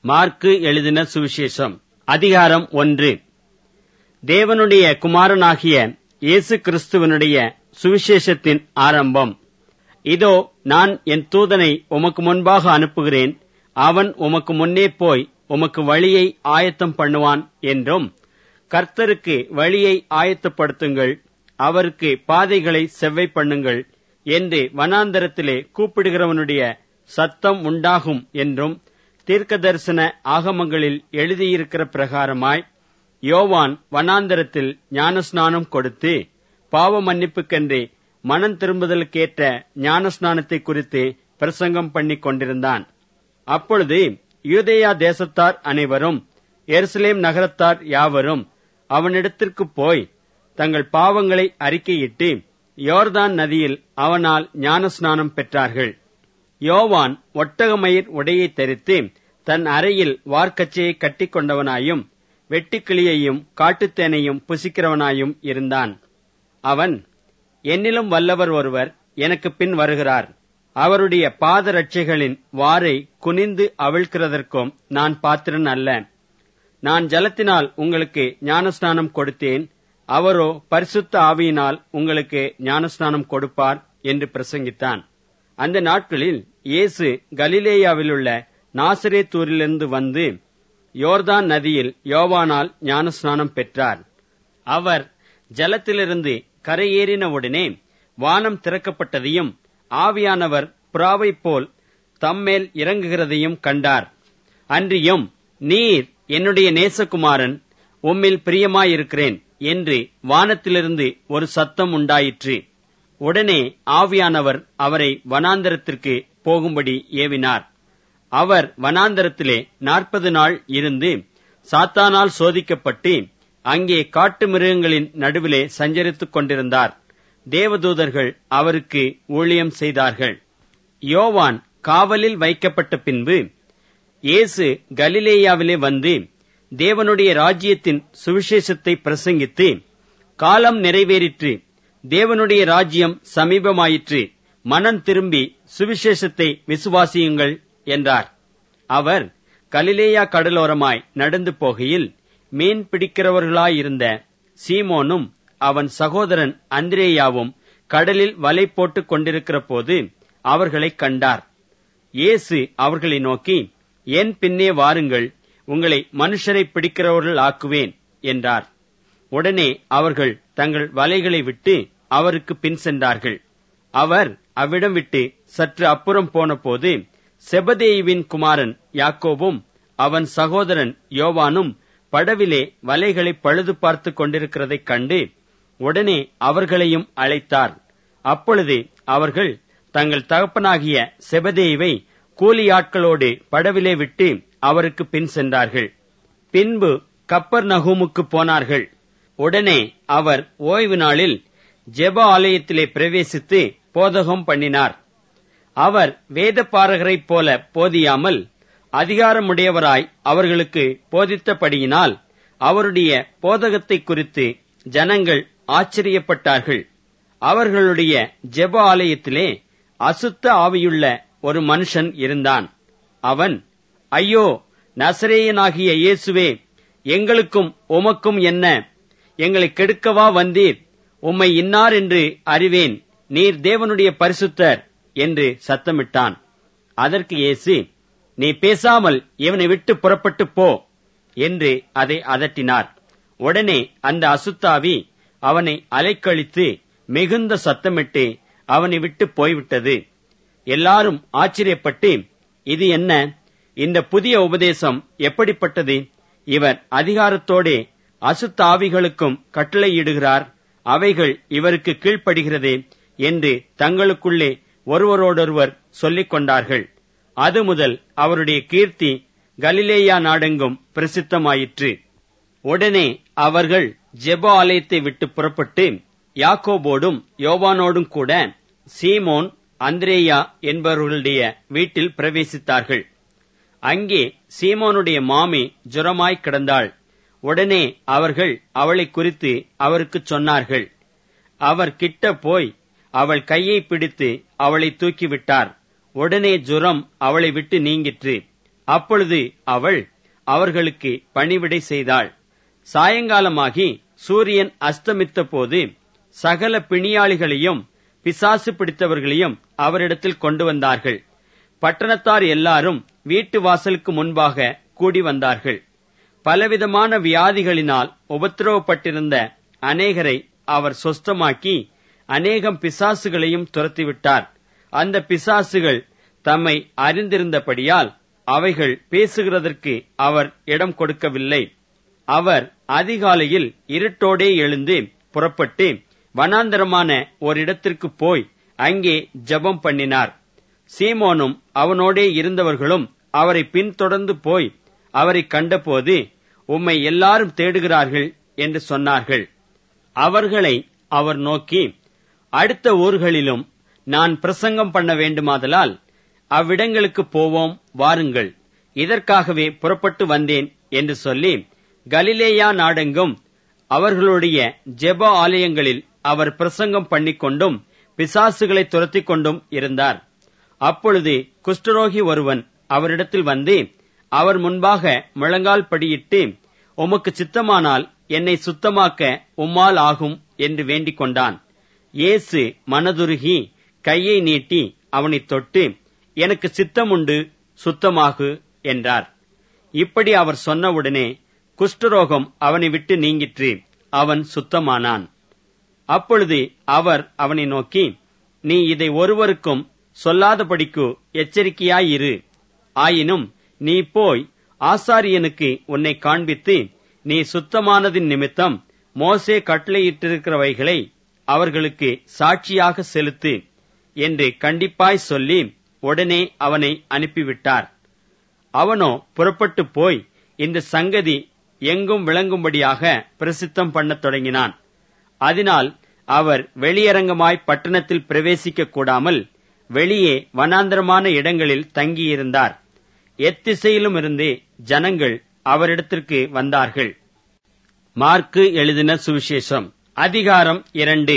Mark எழுதின சுவிசேஷம் அதிகாரம் 1. தேவனுடைய குமாரனாகிய இயேசு கிறிஸ்துவனுடைய சுவிசேஷத்தின் ஆரம்பம். இதோ நான் என் தூதனை உமக்கு முன்பாக அனுப்புகிறேன், அவன் உமக்கு முன்னே போய் உமக்கு வழியை ஆயத்தம் பண்ணுவான் என்றும், கர்த்தருக்கு வழியை ஆயத்தப்படுத்துங்கள், அவருக்கு பாதைகளை செவ்வை பண்ணுங்கள் என்று வனாந்தரத்திலே கூப்பிடுகிறவனுடைய சத்தம் உண்டாகும் என்றும் தீர்க்கதரிசன ஆகமங்களில் எழுதியிருக்கிற பிரகாரமாய் யோவான் வனாந்தரத்தில் ஞானஸ்நானம் கொடுத்து பாவ மன்னிப்புக்கென்று மனம் திரும்புதலுக்கேற்ற ஞானஸ்நானத்தை குறித்து பிரசங்கம் பண்ணிக் கொண்டிருந்தான். அப்பொழுது யூதேயா தேசத்தார் அனைவரும் எருசலேம் நகரத்தார் யாவரும் அவனிடத்திற்கு போய் தங்கள் பாவங்களை அறிக்கையிட்டு யோர்தான் நதியில் அவனால் ஞானஸ்நானம் பெற்றார்கள். யோவான் ஒட்டகமயிர் உடையை தரித்து தன் அறையில் வார்க்கச்சையை கட்டிக்கொண்டவனாயும் வெட்டுக்கிளியையும் காட்டுத்தேனையும் புசிக்கிறவனாயும் இருந்தான். அவன், என்னிலும் வல்லவர் ஒருவர் எனக்கு பின் வருகிறார், அவருடைய பாதரட்சைகளின் வாரை குனிந்து அவிழ்க்கிறதற்கும் நான் பாத்திரன் அல்ல. நான் ஜலத்தினால் உங்களுக்கு ஞானஸ்நானம் கொடுத்தேன், அவரோ பரிசுத்த ஆவியினால் உங்களுக்கு ஞானஸ்நானம் கொடுப்பார் என்று பிரசங்கித்தான். அந்த நாட்களில் இயேசு கலிலேயாவிலுள்ள நாசரேத்தூரிலிருந்து வந்து யோர்தான் நதியில் யோவானால் ஞானஸ்நானம் பெற்றார். அவர் ஜலத்திலிருந்து கரையேறினவுடனே வானம் திறக்கப்பட்டதையும் ஆவியானவர் புறாவைப் போல் தம்மேல் இறங்குகிறதையும் கண்டார். அன்றியும், நீர் என்னுடைய நேசகுமாரன், உம்மில் பிரியமாயிருக்கிறேன் என்று வானத்திலிருந்து ஒரு சத்தம் உண்டாயிற்று. உடனே ஆவியானவர் அவரை வனாந்தரத்திற்கு போகும்படி ஏவினார். அவர் வனாந்தரத்திலே 40 நாள் இருந்து சாத்தானால் சோதிக்கப்பட்டு அங்கே காட்டு மிருகங்களின் நடுவிலே சஞ்சரித்துக் கொண்டிருந்தார். தேவதூதர்கள் அவருக்கு ஊழியம் செய்தார்கள். யோவான் காவலில் வைக்கப்பட்ட பின்பு இயேசு கலிலேயாவிலே வந்து தேவனுடைய ராஜ்யத்தின் சுவிசேஷத்தை பிரசங்கித்து, காலம் நிறைவேறிற்று, தேவனுடைய ராஜ்யம் சமீபமாயிற்று, மனம் திரும்பி சுவிசேஷத்தை விசுவாசியுங்கள் என்றார். அவர் கலிலேயா கடலோரமாய் நடந்து போகையில் மீன் பிடிக்கிறவர்களாயிருந்த சீமோனும் அவன் சகோதரன் அந்திரேயாவும் கடலில் வலை போட்டுக் கொண்டிருக்கிற போது அவர்களை கண்டார். இயேசு அவர்களை நோக்கி, என் பின்னே வாருங்கள், உங்களை மனுஷரை பிடிக்கிறவர்கள் ஆக்குவேன் என்றார். உடனே அவர்கள் தங்கள் வலைகளை விட்டு அவருக்கு பின் சென்றார்கள். அவர் அவ்விடம் விட்டு சற்று அப்புறம் போன போது செபதேயுவின் குமாரன் யாக்கோபும் அவன் சகோதரன் யோவானும் படவிலே வலைகளை பழுது பார்த்து கொண்டிருக்கிறதைக் கண்டு உடனே அவர்களையும் அழைத்தார். அப்பொழுது அவர்கள் தங்கள் தகப்பனாகிய செபதேயுவை கூலியாட்களோடு படவிலே விட்டு அவருக்கு பின் சென்றார்கள். பின்பு கப்பர்நகூமுக்கு போனார்கள். உடனே அவர் ஓய்வு நாளில் ஜெப ஆலயத்திலே பிரவேசித்து போதகம் பண்ணினார். அவர் வேதபாரகரைப் போல போதியாமல் அதிகாரமுடையவராய் அவர்களுக்கு போதித்தபடியினால் அவருடைய போதகத்தை குறித்து ஜனங்கள் ஆச்சரியப்பட்டார்கள். அவர்களுடைய ஜெப ஆலயத்திலே அசுத்த ஆவியுள்ள ஒரு மனுஷன் இருந்தான். அவன், ஐயோ, நசரேயனாகிய இயேசுவே, எங்களுக்கும் உமக்கும் என்ன? எங்களை கெடுக்கவா வந்தீர்? உம்மை இன்னார் என்று அறிவேன், நீர் தேவனுடைய பரிசுத்தர் என்று சத்தமிட்டான். அதற்கு இயேசு, நீ பேசாமல் இவனை விட்டு புறப்பட்டு போ என்று அதை அதட்டினார். உடனே அந்த அசுத்தாவி அவனை அலைக்கழித்து மிகுந்த சத்தமிட்டு அவனை விட்டு போய்விட்டது. எல்லாரும் ஆச்சரியப்பட்டு, இது என்ன? இந்த புதிய உபதேசம் எப்படிப்பட்டது? இவர் அதிகாரத்தோடே அசுத்த ஆவிகளுக்கும் கட்டளையிடுகிறார், அவைகள் இவருக்கு கீழ்ப்படுகிறதே என்று தங்களுக்குள்ளே ஒருவரோடொருவர் சொல்லிக் கொண்டார்கள். அது முதல் அவருடைய கீர்த்தி கலிலேயா நாடெங்கும் பிரசித்தமாயிற்று. உடனே அவர்கள் ஜெப ஆலயத்தை விட்டு புறப்பட்டு யாக்கோபோடும் யோவானோடும் கூட சீமோன் அந்திரேயா என்பவர்களுடைய வீட்டில் பிரவேசித்தார்கள். அங்கே சீமோனுடைய மாமி ஜுரமாய் கிடந்தாள். உடனே அவர்கள் அவளை குறித்து அவருக்குச் சொன்னார்கள். அவர் கிட்ட போய் அவள் கையை பிடித்து அவளை தூக்கிவிட்டார். உடனே ஜுரம் அவளை விட்டு நீங்கிற்று. அப்பொழுது அவள் அவர்களுக்கு பணிவிடை செய்தாள். சாயங்காலமாகி சூரியன் அஸ்தமித்த போது சகல பிணியாளிகளையும் பிசாசு பிடித்தவர்களையும் அவரிடத்தில் கொண்டு வந்தார்கள். பட்டணத்தார் எல்லாரும் வீட்டு வாசலுக்கு முன்பாக கூடி வந்தார்கள். பலவிதமான வியாதிகளினால் உபத்திரவப்பட்டிருந்த அநேகரை அவர் சொஸ்தமாக்கி அநேகம் பிசாசுகளையும் துரத்திவிட்டார். அந்த பிசாசுகள் தம்மை அறிந்திருந்தபடியால் அவைகள் பேசுகிறதற்கு அவர் இடம் கொடுக்கவில்லை. அவர் அதிகாலையில் இருட்டோடே எழுந்து புறப்பட்டு வனாந்தரமான ஓரிடத்திற்கு போய் அங்கே ஜெபம் பண்ணினார். சீமோனும் அவனோடே இருந்தவர்களும் அவரை பின்தொடர்ந்து போய் அவரை கண்டபோது, உம்மை எல்லாரும் தேடுகிறார்கள் என்று சொன்னார்கள். அவர்களை அவர் நோக்கி, அடுத்த ஊர்களிலும் நான் பிரசங்கம் பண்ண வேண்டுமாதலால் அவ்விடங்களுக்கு போவோம், வாருங்கள், இதற்காகவே புறப்பட்டு வந்தேன் என்று சொல்லி கலிலேயா நாடெங்கும் அவர்களுடைய ஜெப ஆலயங்களில் அவர் பிரசங்கம் பண்ணிக்கொண்டும் பிசாசுகளை துரத்திக் கொண்டும் இருந்தார். அப்பொழுது குஷ்டரோகி ஒருவன் அவரிடத்தில் வந்து அவர் முன்பாக முழங்கால் படியிட்டு, உமக்கு சித்தமானால் என்னை சுத்தமாக்க உம்மால் ஆகும் என்று வேண்டிக் கொண்டான். இயேசு மனதுருகி கையை நீட்டி அவனை தொட்டு, எனக்கு சித்தமுண்டு, சுத்தமாகு என்றார். இப்படி அவர் சொன்னவுடனே குஷ்டரோகம் அவனை விட்டு நீங்கிற்று. அவன் சுத்தமானான். அப்பொழுது அவர் அவனை நோக்கி, நீ இதை ஒருவருக்கும் சொல்லாதபடிக்கு எச்சரிக்கையாயிரு. ஆயினும் நீ போய் ஆசாரியனுக்கு உன்னை காண்பித்து, நீ சுத்தமானதின் நிமித்தம் மோசே கட்டளையிட்டிருக்கிறவைகளை அவர்களுக்கு சாட்சியாக செலுத்து என்று கண்டிப்பாய் சொல்லி உடனே அவனை அனுப்பிவிட்டார். அவனோ புறப்பட்டு போய் இந்த சங்கதி எங்கும் விளங்கும்படியாக பிரசித்தம் பண்ணத் தொடங்கினான். அதனால் அவர் வெளியரங்கமாய் பட்டணத்தில் பிரவேசிக்க கூடாமல் வெளியே வனாந்தரமான இடங்களில் தங்கியிருந்தார். எத்திசையிலும் இருந்து ஜனங்கள் அவரிடத்திற்கு வந்தார்கள். மார்க்கு எழுதின சுவிசேஷம் அதிகாரம் 2.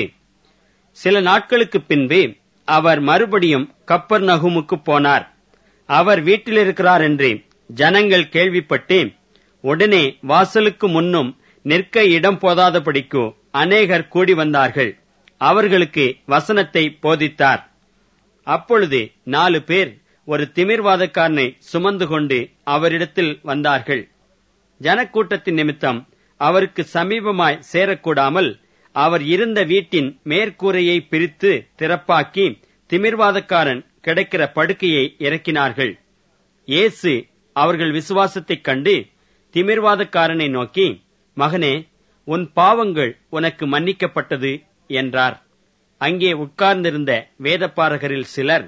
சில நாட்களுக்கு பின்பு அவர் மறுபடியும் கப்பர்நகூமுக்கு போனார். அவர் வீட்டிலிருக்கிறார் என்று ஜனங்கள் கேள்விப்பட்டு உடனே வாசலுக்கு முன்னும் நிற்க இடம் போதாதபடிக்கு அநேகர் கூடி வந்தார்கள். அவர்களுக்கு வசனத்தை போதித்தார். அப்பொழுது 4 பேர் ஒரு திமிர்வாதக்காரனை சுமந்து கொண்டு அவரிடத்தில் வந்தார்கள். ஜனக்கூட்டத்தின் நிமித்தம் அவருக்கு சமீபமாய் சேரக்கூடாமல் அவர் இருந்த வீட்டின் மேற்கூரையை பிரித்து திறப்பாக்கி திமிர்வாதக்காரன் கிடக்கிற படுக்கையை இறக்கினார்கள். இயேசு அவர்கள் விசுவாசத்தைக் கண்டு திமிர்வாதக்காரனை நோக்கி, மகனே, உன் பாவங்கள் உனக்கு மன்னிக்கப்பட்டது என்றார். அங்கே உட்கார்ந்திருந்த வேதபாரகரில் சிலர்,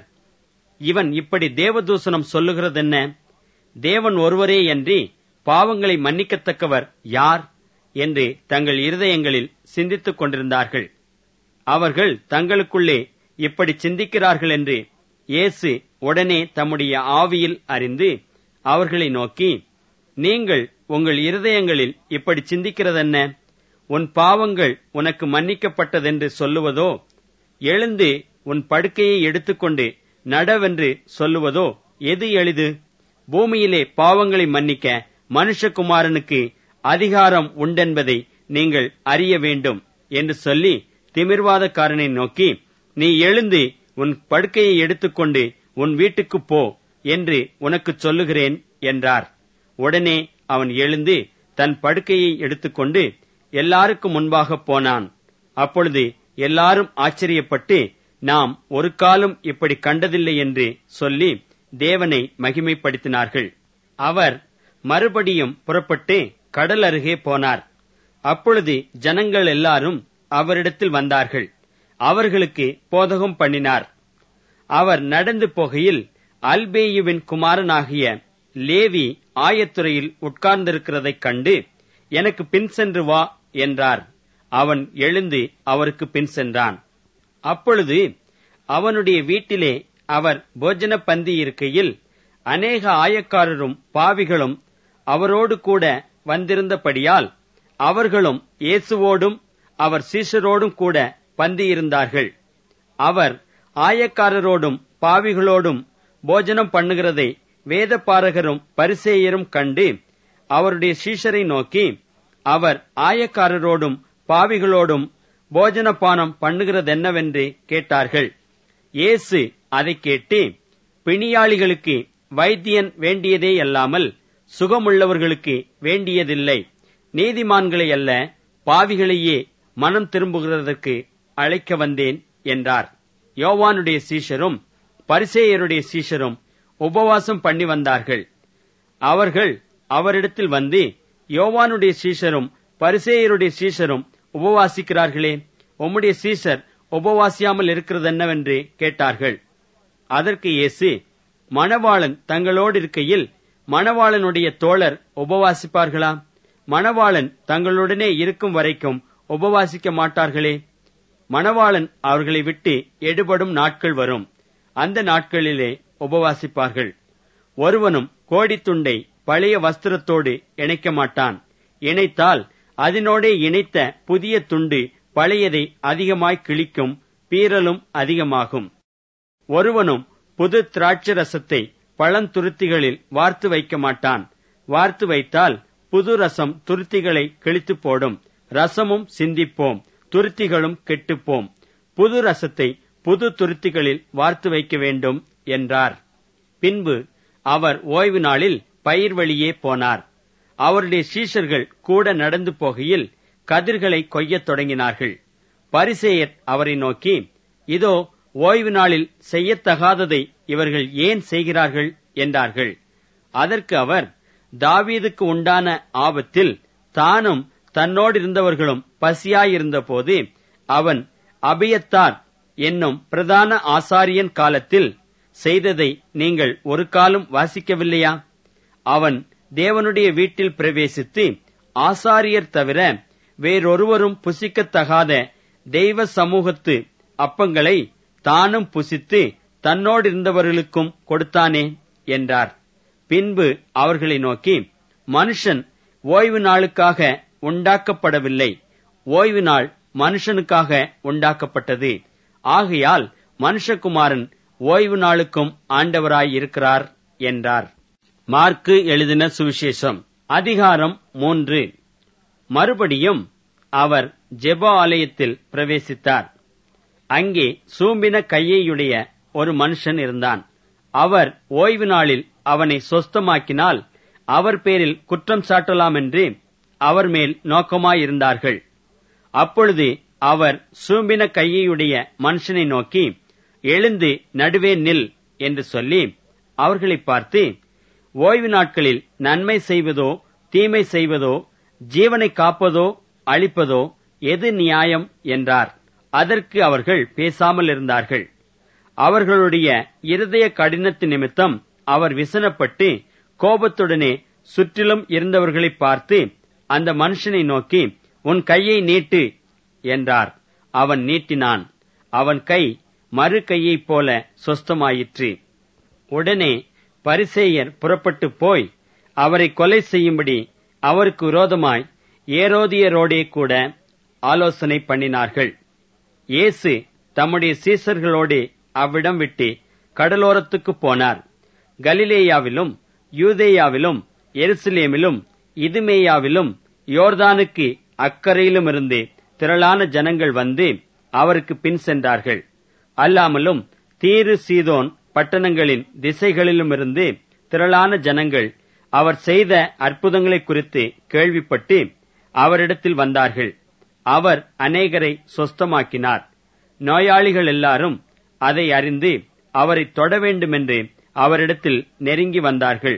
இவன் இப்படி தேவதூஷணம் சொல்லுகிறதென்ன? தேவன் ஒருவரேயன்றி பாவங்களை மன்னிக்கத்தக்கவர் யார் என்று தங்கள் இருதயங்களில் சிந்தித்துக் கொண்டிருந்தார்கள். அவர்கள் தங்களுக்குள்ளே இப்படி சிந்திக்கிறார்கள் என்று இயேசு உடனே தம்முடைய ஆவியில் அறிந்து அவர்களை நோக்கி, நீங்கள் உங்கள் இருதயங்களில் இப்படி சிந்திக்கிறதென்ன? உன் பாவங்கள் உனக்கு மன்னிக்கப்பட்டதென்று சொல்லுவதோ, எழுந்து உன் படுக்கையை எடுத்துக்கொண்டு நடவென்று சொல்லுவதோ எது எளிது? பூமியிலே பாவங்களை மன்னிக்க மனுஷகுமாரனுக்கு அதிகாரம் உண்டென்பதை நீங்கள் அறிய வேண்டும் என்று சொல்லி திமிர்வாதக்காரனை நோக்கி, நீ எழுந்து உன் படுக்கையை எடுத்துக்கொண்டு உன் வீட்டுக்குப் போ என்று உனக்குச் சொல்லுகிறேன் என்றார். உடனே அவன் எழுந்து தன் படுக்கையை எடுத்துக்கொண்டு எல்லாருக்கும் முன்பாக போனான். அப்பொழுது எல்லாரும் ஆச்சரியப்பட்டு, நாம் ஒரு காலம் இப்படி கண்டதில்லை என்று சொல்லி தேவனை மகிமைப்படுத்தினார்கள். அவர் மறுபடியும் புறப்பட்டு கடல் அருகே போனார். அப்பொழுது ஜனங்கள் எல்லாரும் அவரிடத்தில் வந்தார்கள். அவர்களுக்கு போதகம் பண்ணினார். அவர் நடந்து போகையில் அல்பேயுவின் குமாரனாகிய லேவி ஆயத்துறையில் உட்கார்ந்திருக்கிறதைக் கண்டு, எனக்கு பின் சென்று வா என்றார். அவன் எழுந்து அவருக்கு பின் சென்றான். அப்பொழுது அவனுடைய வீட்டிலே அவர் போஜன பந்தி இருக்கையில் அநேக ஆயக்காரரும் பாவிகளும் அவரோடு கூட வந்திருந்தபடியால் அவர்களும் இயேசுவோடும் அவர் சீஷரோடும் கூட பந்தியிருந்தார்கள். அவர் ஆயக்காரரோடும் பாவிகளோடும் போஜனம் பண்ணுகிறதை வேதபாரகரும் பரிசேயரும் கண்டு அவருடைய சீஷரை நோக்கி, அவர் ஆயக்காரரோடும் பாவிகளோடும் போஜனபானம் பண்ணுகிறதென்னவென்று கேட்டார்கள். இயேசு அதைக் கேட்டு, பிணியாளிகளுக்கு வைத்தியன் வேண்டியதேயல்லாமல் சுகமுள்ளவர்களுக்கு வேண்டியதில்லை, நீதிமான்களை அல்ல பாவிகளையே மனம் திரும்புகிறதற்கு அழைக்க வந்தேன் என்றார். யோவானுடைய சீஷரும் பரிசேயருடைய சீஷரும் உபவாசம் பண்ணி வந்தார்கள். அவர்கள் அவரிடத்தில் வந்து, யோவானுடைய சீஷரும் பரிசேயருடைய சீஷரும் உபவாசிக்கிறார்களே, உம்முடைய சீஷர் உபவாசியாமல் இருக்கிறதென்னவென்று கேட்டார்கள். அதற்கு இயேசு, மணவாளன் தங்களோடு இருக்கையில் மணவாளனுடைய தோழர் உபவாசிப்பார்களா? மணவாளன் தங்களுடனே இருக்கும் வரைக்கும் உபவாசிக்க மாட்டார்களே. மணவாளன் அவர்களை விட்டு எடுபடும் நாட்கள் வரும், அந்த நாட்களிலே உபவாசிப்பார்கள். ஒருவனும் கோடித்துண்டை பழைய வஸ்திரத்தோடு இணைக்க மாட்டான். இணைத்தால் அதனோடே இணைத்த புதிய துண்டு பழையதை அதிகமாய் கிழிக்கும், பீறலும் அதிகமாகும். ஒருவனும் புது திராட்சரசத்தை பழந்துருத்திகளில் வார்த்து வைக்க மாட்டான். வார்த்து வைத்தால் புது ரசம் துருத்திகளை கிழித்து போடும், ரசமும் சிந்திப்போம், துருத்திகளும் கெட்டுப்போம். புது ரசத்தை புது துருத்திகளில் வார்த்து வைக்க வேண்டும் என்றார். பின்பு அவர் ஓய்வு நாளில் பயிர் வழியே போனார். அவருடைய சீஷர்கள் கூட நடந்து போகையில் கதிர்களை கொய்யத் தொடங்கினார்கள். பரிசேயர் அவரை நோக்கி, இதோ ஓய்வு நாளில் செய்யத்தகாததை இவர்கள் ஏன் செய்கிறார்கள் என்றார்கள். அதற்கு அவர், தாவீதுக்கு உண்டான ஆபத்தில் தானும் தன்னோடு இருந்தவர்களும் பசியாயிருந்தபோது அவன் அபியத்தார் என்னும் பிரதான ஆசாரியன் காலத்தில் செய்ததை நீங்கள் ஒரு காலம் வாசிக்கவில்லையா? அவன் தேவனுடைய வீட்டில் பிரவேசித்து ஆசாரியர் தவிர வேறொருவரும் புசிக்கத்தகாத தெய்வ சமூகத்து அப்பங்களை தானும் புசித்து தன்னோடு இருந்தவர்களுக்கும் கொடுத்தானே என்றார். பின்பு அவர்களை நோக்கி, மனுஷன் ஓய்வு நாளுக்காக உண்டாக்கப்படவில்லை, ஓய்வு நாள் மனுஷனுக்காக உண்டாக்கப்பட்டது. ஆகையால் மனுஷகுமாரன் ஓய்வு நாளுக்கும் ஆண்டவராயிருக்கிறார் என்றார். மார்க்கு எழுதின சுவிசேஷம் அதிகாரம் 3. மறுபடியும் அவர் ஜெப ஆலயத்தில் பிரவேசித்தார். அங்கே சூம்பின கையையுடைய ஒரு மனுஷன் இருந்தான். அவர் ஓய்வு நாளில் அவனை சொஸ்தமாக்கினால் அவர் பேரில் குற்றம் சாட்டலாம் என்று அவர் மேல் நோக்கமாயிருந்தார்கள். அப்பொழுது அவர் சூம்பின கையையுடைய மனுஷனை நோக்கி, எழுந்து நடுவே நில் என்று சொல்லி அவர்களை பார்த்து, ஓய்வு நாட்களில் நன்மை செய்வதோ தீமை செய்வதோ, ஜீவனை காப்பதோ அழிப்பதோ எது நியாயம் என்றார். அதற்கு அவர்கள் பேசாமல் இருந்தார்கள். அவர்களுடைய இருதய கடினத்து நிமித்தம் அவர் விசனப்பட்டு கோபத்துடனே சுற்றிலும் இருந்தவர்களை பார்த்து அந்த மனுஷனை நோக்கி, உன் கையை நீட்டு என்றார். அவன் நீட்டினான். அவன் கை மறு கையைப் போல சொஸ்தமாயிற்று. உடனே பரிசேயர் புறப்பட்டு போய் அவரை கொலை செய்யும்படி அவருக்கு விரோதமாய் ஏரோதியரோடே கூட ஆலோசனை பண்ணினார்கள். இயேசு தம்முடைய சீசர்களோடே அவ்விடம் விட்டு கடலோரத்துக்கு போனார். கலிலேயாவிலும் யூதேயாவிலும் எருசலேமிலும் இதுமேயாவிலும் யோர்தானுக்கு அக்கறையிலுமிருந்து திரளான ஜனங்கள் வந்து அவருக்கு பின் சென்றார்கள். அல்லாமலும் தீரு சீதோன் பட்டணங்களின் திசைகளிலுமிருந்து திரளான ஜனங்கள் அவர் செய்த அற்புதங்களை குறித்து கேள்விப்பட்டு அவரிடத்தில் வந்தார்கள். அவர் அநேகரை சொஸ்தமாக்கினார். நோயாளிகள் எல்லாரும் அதை அறிந்து அவரை தொட வேண்டுமென்று அவரிடத்தில் நெருங்கி வந்தார்கள்.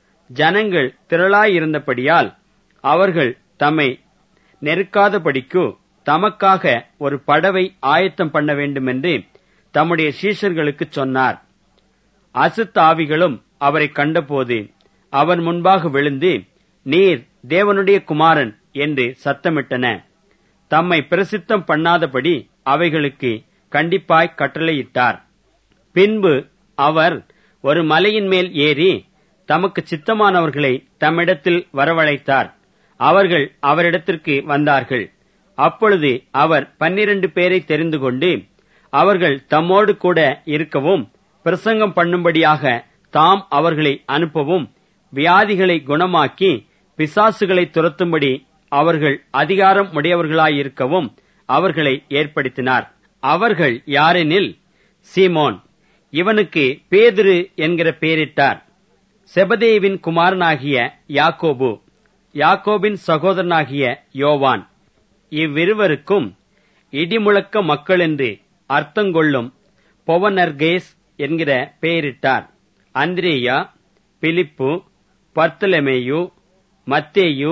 ஜனங்கள் திரளாயிருந்தபடியால் அவர்கள் தம்மை நெருக்காதபடிக்கு தமக்காக ஒரு படவை ஆயத்தம் பண்ண வேண்டுமென்று தம்முடைய சீஷர்களுக்கு சொன்னார். அசுத்தாவிகளும் அவரை கண்டபோது அவர் முன்பாக விழுந்து, நீர் தேவனுடைய குமாரன் என்று சத்தமிட்டன. தம்மை பிரசித்தம் பண்ணாதபடி அவைகளுக்கு கண்டிப்பாய் கட்டளையிட்டார். பின்பு அவர் ஒரு மலையின் மேல் ஏறி தமக்கு சித்தமானவர்களை தம்மிடத்தில் வரவழைத்தார். அவர்கள் அவரிடத்திற்கு வந்தார்கள். அப்பொழுது அவர் 12 பேரை தெரிந்து கொண்டு அவர்கள் தம்மோடு கூட இருக்கவும் பிரசங்கம் பண்ணும்படியாக தாம் அவர்களை அனுப்பவும் வியாதிகளை குணமாக்கி பிசாசுகளை துரத்தும்படி அவர்கள் அதிகாரம் உடையவர்களாயிருக்கவும் அவர்களை ஏற்படுத்தினார். அவர்கள் யாரெனில், சீமோன், இவனுக்கு பேதுரு என்கிற பெயரிட்டார். செபதேவின் குமாரனாகிய யாக்கோபு, யாக்கோபின் சகோதரனாகிய யோவான், இவ்விருவருக்கும் இடிமுழக்க மக்கள் என்று அர்த்தங்கொள்ளும் பொவனர்கேஸ் என்கிற பெயரிட்டார். அந்திரேயா, பிலிப்பு, பர்த்தலமேயு, மத்தேயு,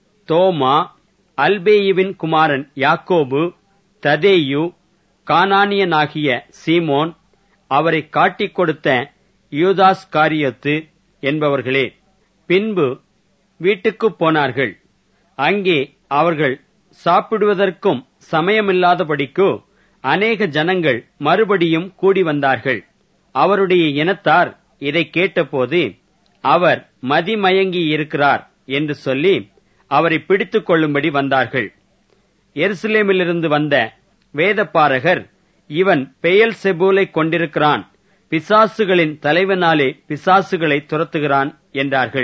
தோமா, அல்பேயுவின் குமாரன் யாக்கோபு, ததேயு, கானானியனாகிய சீமோன், அவரை காட்டிக் கொடுத்த யூதாஸ் காரியோத்து என்பவர்களே. பின்பு வீட்டுக்குப் போனார்கள். அங்கே அவர்கள் சாப்பிடுவதற்கும் சமயமில்லாதபடிக்கு அநேக ஜனங்கள் மறுபடியும் கூடி வந்தார்கள். அவருடைய இனத்தார் இதை கேட்டபோது, அவர் மதிமயங்கியிருக்கிறார் என்று சொல்லி அவரை பிடித்துக் கொள்ளும்படி வந்தார்கள். எருசலேமிலிருந்து வந்த வேதபாரகர், இவன் பெயல்செபூலை கொண்டிருக்கிறான், பிசாசுகளின் தலைவனாலே பிசாசுகளை துரத்துகிறான் என்றார்கள்.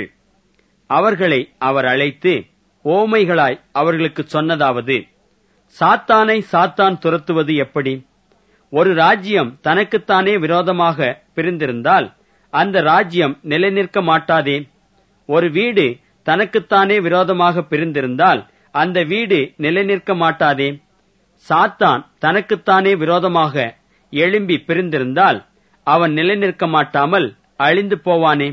அவர்களை அவர் அழைத்து ஓமைகளாய் அவர்களுக்கு சொன்னதாவது, சாத்தானை சாத்தான் துரத்துவது எப்படி? ஒரு ராஜ்யம் தனக்குத்தானே விரோதமாக பிரிந்திருந்தால் அந்த ராஜ்யம் நிலைநிற்க மாட்டாதே. ஒரு வீடு தனக்குத்தானே விரோதமாக பிரிந்திருந்தால் அந்த வீடு நிலைநிற்க மாட்டாதே. சாத்தான் தனக்குத்தானே விரோதமாக எழும்பி பிரிந்திருந்தால் அவன் நிலைநிற்க மாட்டாமல் அழிந்து போவானே.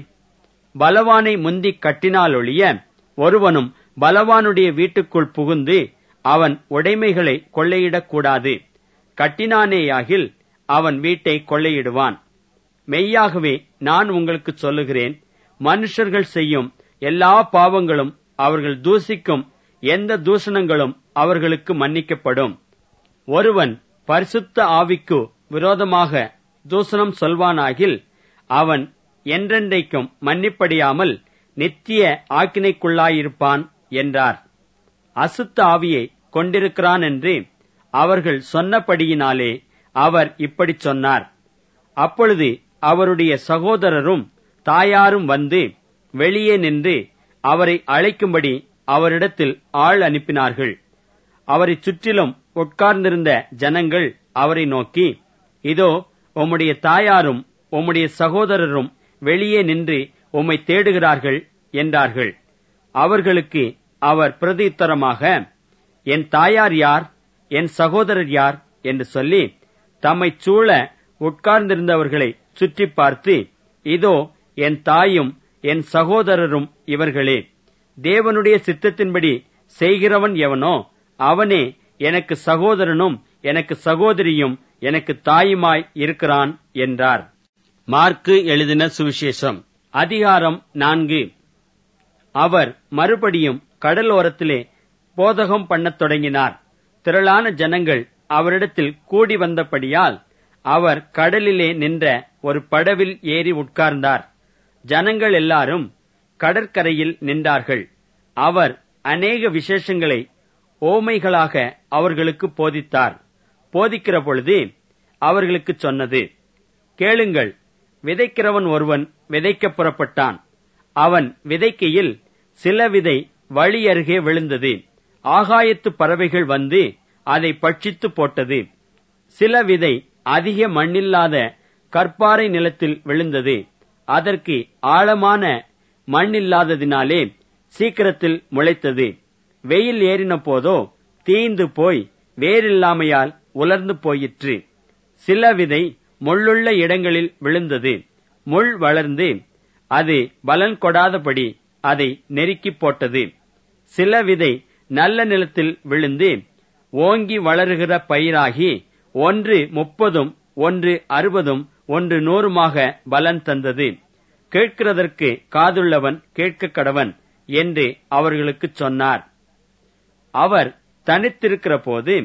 பலவானை முந்திக் கட்டினாலொழிய ஒருவனும் பலவானுடைய வீட்டுக்குள் புகுந்து அவன் உடைமைகளை கொள்ளையிடக்கூடாது. கட்டினானேயாகில் அவன் வீட்டை கொள்ளையிடுவான். மெய்யாகவே நான் உங்களுக்கு சொல்லுகிறேன், மனுஷர்கள் செய்யும் எல்லா பாவங்களும் அவர்கள் தூசிக்கும் எந்த தூஷணங்களும் அவர்களுக்கு மன்னிக்கப்படும். ஒருவன் பரிசுத்த ஆவிக்கு விரோதமாக தூஷணம் சொல்வானாகில் அவன் என்றென்றைக்கும் மன்னிப்படியாமல் நித்திய ஆக்கினைக்குள்ளாயிருப்பான் என்றார். அசுத்த ஆவியை கொண்டிருக்கிறான் என்று அவர்கள் சொன்னபடியினாலே அவர் இப்படிச் சொன்னார். அப்பொழுது அவருடைய சகோதரரும் தாயாரும் வந்து வெளியே நின்று அவரை அழைக்கும்படி அவரிடத்தில் ஆள் அனுப்பினார்கள். அவரைச் சுற்றிலும் உட்கார்ந்திருந்த ஜனங்கள் அவரை நோக்கி, இதோ உம்முடைய தாயாரும் உம்முடைய சகோதரரும் வெளியே நின்று உம்மை தேடுகிறார்கள் என்றார்கள். அவர்களுக்கு அவர் பிரதியுத்தரமாக, என் தாயார் யார், என் சகோதரர் யார் என்று சொல்லி தம்மைச் சூழ உட்கார்ந்திருந்தவர்களை சுற்றி பார்த்து, இதோ என் தாயும் என் சகோதரரும் இவர்களே. தேவனுடைய சித்தத்தின்படி செய்கிறவன் எவனோ அவனே எனக்கு சகோதரனும் எனக்கு சகோதரியும் எனக்கு தாயுமாய் இருக்கிறான் என்றார். மார்க்கு எழுதின சுவிசேஷம் அதிகாரம் 4. அவர் மறுபடியும் கடலோரத்திலே போதகம் பண்ணத் தொடங்கினார். திரளான ஜனங்கள் அவரிடத்தில் கூடி வந்தபடியால் அவர் கடலிலே நின்ற ஒரு படவில் ஏறி உட்கார்ந்தார். ஜனங்கள் எல்லாரும் கடற்கரையில் நின்றார்கள். அவர் அநேக விசேஷங்களை ஓமைகளாக அவர்களுக்கு போதித்தார். போதிக்கிற பொழுது அவர்களுக்கு சொன்னது, கேளுங்கள், விதைக்கிறவன் ஒருவன் விதைக்கப் புறப்பட்டான். அவன் விதைக்கையில் சில விதை வழி அருகே விழுந்தது. ஆகாயத்து பறவைகள் வந்து அதை பட்சித்து போட்டது. சில விதை அதிக மண்ணில்லாத கற்பாறை நிலத்தில் விழுந்தது. அதற்கு ஆழமான மண்ணில்லாததினாலே சீக்கிரத்தில் முளைத்தது. வெயில் ஏறின போதோ தீய்ந்து போய் வேரில்லாமையால் உலர்ந்து போயிற்று. சில விதை முள்ளுள்ள இடங்களில் விழுந்தது. முள் வளர்ந்து அது பலன் கொடாதபடி அதை நெருக்கிப் போட்டது. சில விதை நல்ல நிலத்தில் விழுந்து ஓங்கி வளருகிற பயிராகி 1 30, 1 60, 1 100 பலன் தந்தது. கேட்கிறதற்கு காதுள்ளவன் கேட்க கடவன் என்று அவர்களுக்குச் சொன்னார். அவர் தனித்திருக்கிற போது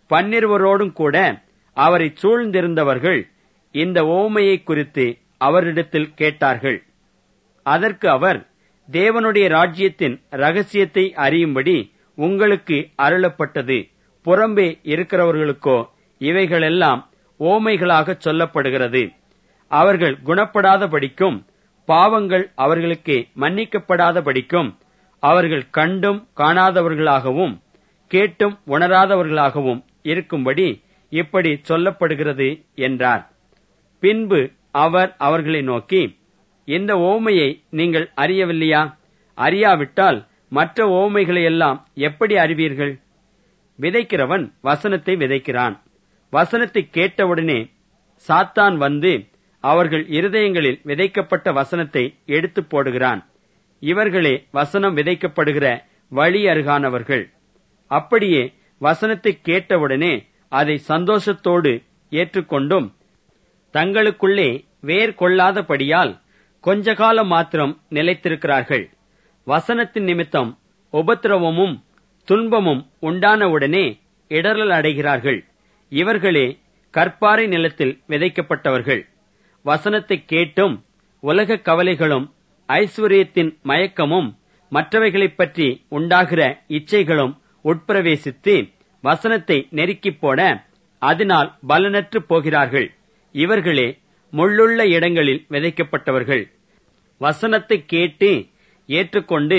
12 கூட அவரை சூழ்ந்திருந்தவர்கள் இந்த ஓமையை குறித்து அவரிடத்தில் கேட்டார்கள். அதற்கு அவர், தேவனுடைய ராஜ்யத்தின் ரகசியத்தை அறியும்படி உங்களுக்கு அருளப்பட்டது. புறம்பே இருக்கிறவர்களுக்கோ இவைகளெல்லாம் ஓமைகளாக சொல்லப்படுகிறது. அவர்கள் குணப்படாதபடிக்கும் பாவங்கள் அவர்களுக்கு மன்னிக்கப்படாதபடிக்கும் அவர்கள் கண்டும் காணாதவர்களாகவும் கேட்டும் உணராதவர்களாகவும் இருக்கும்படி இப்படி சொல்லப்படுகிறது என்றார். பின்பு அவர் அவர்களை நோக்கி, இந்த உவமையை நீங்கள் அறியவில்லையா? அறியாவிட்டால் மற்ற உவமைகளையெல்லாம் எப்படி அறிவீர்கள்? விதைக்கிறவன் வசனத்தை விதைக்கிறான். வசனத்தை கேட்டவுடனே சாத்தான் வந்து அவர்கள் இருதயங்களில் விதைக்கப்பட்ட வசனத்தை எடுத்து போடுகிறான். இவர்களே வசனம் விதைக்கப்படுகிற வழி அருகானவர்கள். அப்படியே வசனத்தை கேட்டவுடனே அதை சந்தோஷத்தோடு ஏற்றுக்கொண்டும் தங்களுக்குள்ளே வேர் கொள்ளாதபடியால் கொஞ்ச காலம் மாத்திரம் நிலைத்திருக்கிறார்கள். வசனத்தின் நிமித்தம் உபத்திரவமும் துன்பமும் உண்டானவுடனே இடறல் அடைகிறார்கள். இவர்களே கற்பாறை நிலத்தில் விதைக்கப்பட்டவர்கள். வசனத்தை கேட்டும் உலக கவலைகளும் ஐஸ்வர்யத்தின் மயக்கமும் மற்றவைகளைப் பற்றி உண்டாகிற இச்சைகளும் உட்பிரவேசித்து வசனத்தை நெருக்கிப் போட அதனால் பலனற்று போகிறார்கள். இவர்களே முள்ளுள்ள இடங்களில் விதைக்கப்பட்டவர்கள். வசனத்தை கேட்டு ஏற்றுக்கொண்டு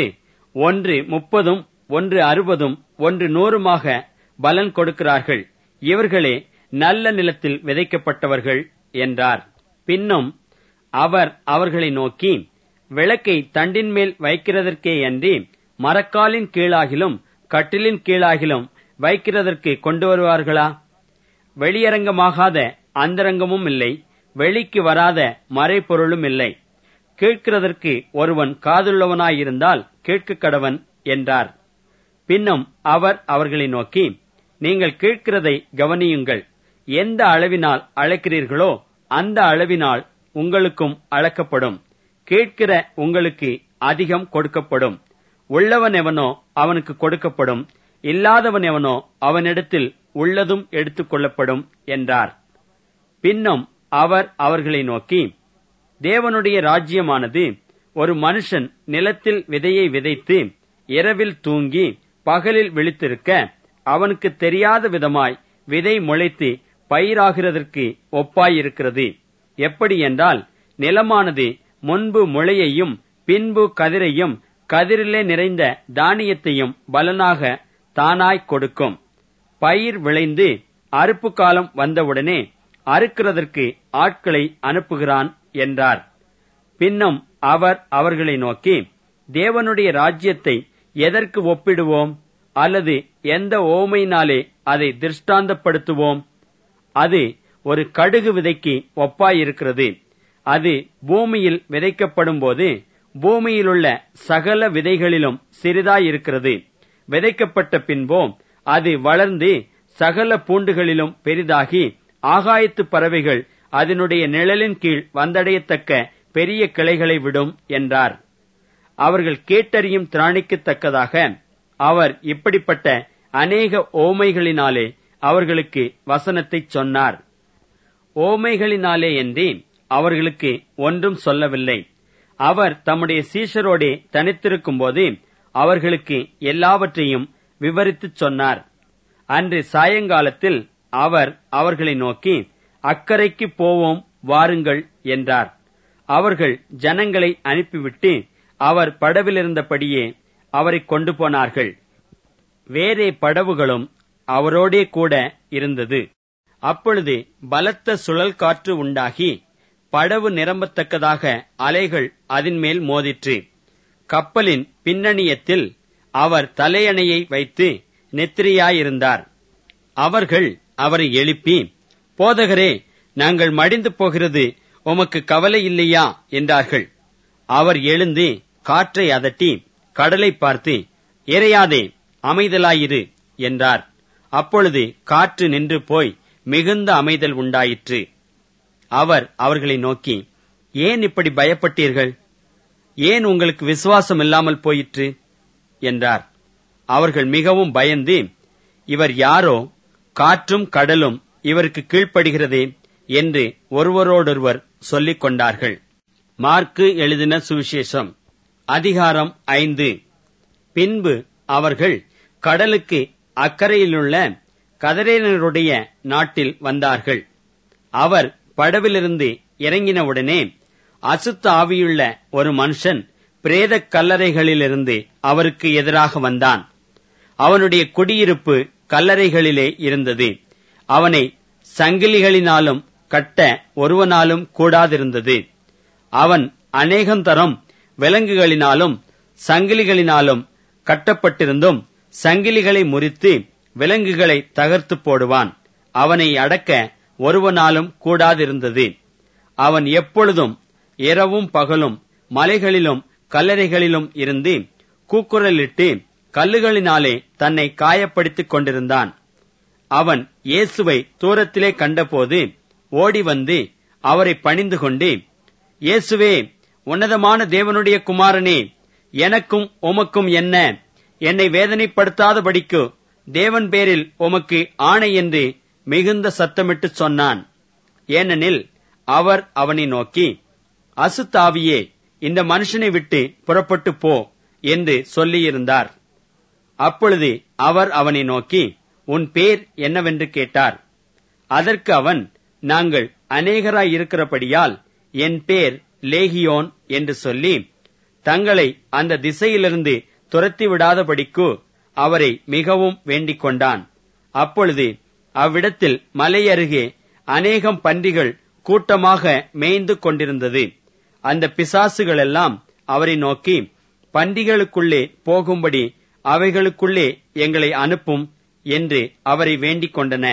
1 30, 1 60, 1 100 பலன் கொடுக்கிறார்கள். இவர்களே நல்ல நிலத்தில் விதைக்கப்பட்டவர்கள் என்றார். பின்னும் அவர் அவர்களை நோக்கி, விளக்கை தண்டின் மேல் வைக்கிறதற்கே அன்றி மரக்காலின் கீழாகிலும் கட்டிலின் கீழாகிலும் வைக்கிறதற்கு கொண்டு வருவார்களா? வெளியரங்கமாகாத அந்தரங்கமும் இல்லை, வெளிக்கு வராத மறைபொருளும் இல்லை. கேட்கிறதற்கு ஒருவன் காதுள்ளவனாயிருந்தால் கேட்க கடவன் என்றார். பின்னும் அவர் அவர்களை நோக்கி, நீங்கள் கேட்கிறதை கவனியுங்கள். எந்த அளவினால் அளக்கிறீர்களோ அந்த அளவினால் உங்களுக்கும் அளக்கப்படும். கேட்கிற உங்களுக்கு அதிகம் கொடுக்கப்படும். உள்ளவன் எவனோ அவனுக்கு கொடுக்கப்படும், இல்லாதவன் எவனோ அவனிடத்தில் உள்ளதும் எடுத்துக் கொள்ளப்படும் என்றார். பின்னும் அவர் அவர்களை நோக்கி, தேவனுடைய ராஜ்யமானது ஒரு மனுஷன் நிலத்தில் விதையை விதைத்து இரவில் தூங்கி பகலில் விழித்திருக்க அவனுக்கு தெரியாத விதமாய் விதை முளைத்து பயிராகிறதற்கு ஒப்பாயிருக்கிறது. எப்படி என்றால், நிலமானது முன்பு முளையையும் பின்பு கதிரையும் கதிரிலே நிறைந்த தானியத்தையும் பலனாக தானாய் கொடுக்கும். பயிர் விளைந்து அறுப்பு காலம் வந்தவுடனே அறுக்கிறதற்கு ஆட்களை அனுப்புகிறான் என்றார். பின்னும் அவர் அவர்களை நோக்கி, தேவனுடைய ராஜ்யத்தை எதற்கு ஒப்பிடுவோம்? அல்லது எந்த உவமையினாலே அதை திருஷ்டாந்தப்படுத்துவோம்? அது ஒரு கடுகு விதைக்கு ஒப்பாயிருக்கிறது. அது பூமியில் விதைக்கப்படும் போது பூமியிலுள்ள சகல விதைகளிலும் சிறிதாயிருக்கிறது. விதைக்கப்பட்ட பின்போ அது வளர்ந்து சகல பூண்டுகளிலும் பெரிதாகி ஆகாயத்து பறவைகள் அதனுடைய நிழலின் கீழ் வந்தடையத்தக்க பெரிய கிளைகளை விடும் என்றார். அவர்கள் கேட்டறியும் திராணிக்கத்தக்கதாக அவர் இப்படிப்பட்ட அநேக ஓமைகளினாலே அவர்களுக்கு வசனத்தைச் சொன்னார். ஓமைகளினாலே என்று அவர்களுக்கு ஒன்றும் சொல்லவில்லை. அவர் தம்முடைய சீஷரோடே தனித்திருக்கும்போது அவர்களுக்கு எல்லாவற்றையும் விவரித்துச் சொன்னார். அன்று சாயங்காலத்தில் அவர் அவர்களை நோக்கி, அக்கரைக்கு போவோம் வாருங்கள் என்றார். அவர்கள் ஜனங்களை அனுப்பிவிட்டு அவர் படவிலிருந்தபடியே அவரை கொண்டு போனார்கள். வேறே படவுகளும் அவரோடே கூட இருந்தது. அப்பொழுது பலத்த சுழல் காற்று உண்டாகி படவு நிரம்பத்தக்கதாக அலைகள் அதின்மேல் மோதிற்று. கப்பலின் பின்னணியத்தில் அவர் தலையணையை வைத்து நித்திரையாயிருந்தார். அவர்கள் அவரை எழுப்பி, போதகரே, நாங்கள் மடிந்து போகிறது உமக்கு கவலை இல்லையா என்றார்கள். அவர் எழுந்து காற்றை அதட்டி கடலை பார்த்து, இறையாதே, அமைதலாயிரு என்றார். அப்பொழுது காற்று நின்று போய் மிகுந்த அமைதல் உண்டாயிற்று. அவர் அவர்களை நோக்கி, ஏன் இப்படி பயப்பட்டீர்கள்? ஏன் உங்களுக்கு விசுவாசம் இல்லாமல் போயிற்று என்றார். அவர்கள் மிகவும் பயந்து, இவர் யாரோ, காற்றும் கடலும் இவருக்கு கீழ்ப்படுகிறதே என்று ஒருவரோடொருவர் சொல்லிக் கொண்டார்கள். மார்க்கு எழுதின சுவிசேஷம் அதிகாரம் 5. பின்பு அவர்கள் கடலுக்கு அக்கறையிலுள்ள கதரேனருடைய நாட்டில் வந்தார்கள். அவர் படவிலிருந்து இறங்கினவுடனே அசுத்த ஆவியுள்ள ஒரு மனுஷன் பிரேத கல்லறைகளிலிருந்து அவருக்கு எதிராக வந்தான். அவனுடைய குடியிருப்பு கல்லறைகளிலே இருந்தது. அவனை சங்கிலிகளினாலும் கட்ட ஒருவனாலும் கூடாதிருந்தது. அவன் அநேகந்தரம் விலங்குகளினாலும் சங்கிலிகளினாலும் கட்டப்பட்டிருந்தும் சங்கிலிகளை முறித்து விலங்குகளை தகர்த்து போடுவான். அவனை அடக்க ஒருவனாலும் கூடாதிருந்தது. அவன் எப்பொழுதும் இரவும் பகலும் மலைகளிலும் கல்லறைகளிலும் இருந்து கூக்குரலிட்டு கல்லுகளினாலே தன்னை காயப்படுத்திக் கொண்டிருந்தான். அவன் இயேசுவை தூரத்திலே கண்டபோது ஓடி வந்து அவரை பணிந்து கொண்டு, இயேசுவே, உன்னதமான தேவனுடைய குமாரனே, எனக்கும் உமக்கும் என்ன? என்னை வேதனைப்படுத்தாதபடிக்கு தேவன் பேரில் உமக்கு ஆணை என்று மிகுந்த சத்தமிட்டு சொன்னான். ஏனெனில் அவர் அவனை நோக்கி, அசுத்தாவியே, இந்த மனுஷனை விட்டு புறப்பட்டு போ என்று சொல்லியிருந்தார். அப்பொழுது அவர் அவனை நோக்கி, உன் பேர் என்னவென்று கேட்டார். அதற்கு அவன், நாங்கள் அநேகராயிருக்கிறபடியால் என் பேர் லேகியோன் என்று சொல்லி, தங்களை அந்த திசையிலிருந்து துரத்தி விடாதபடிக்கு அவரை மிகவும் வேண்டிக் கொண்டான். அப்பொழுது அவ்விடத்தில் மலை அருகே அநேகம் பன்றிகள் கூட்டமாக மேய்ந்து கொண்டிருந்தது. அந்த பிசாசுகளெல்லாம் அவரை நோக்கி, பன்றிகளுக்குள்ளே போகும்படி அவைகளுக்குள்ளே எங்களை அனுப்பும் என்று அவரை வேண்டிக் கொண்டன.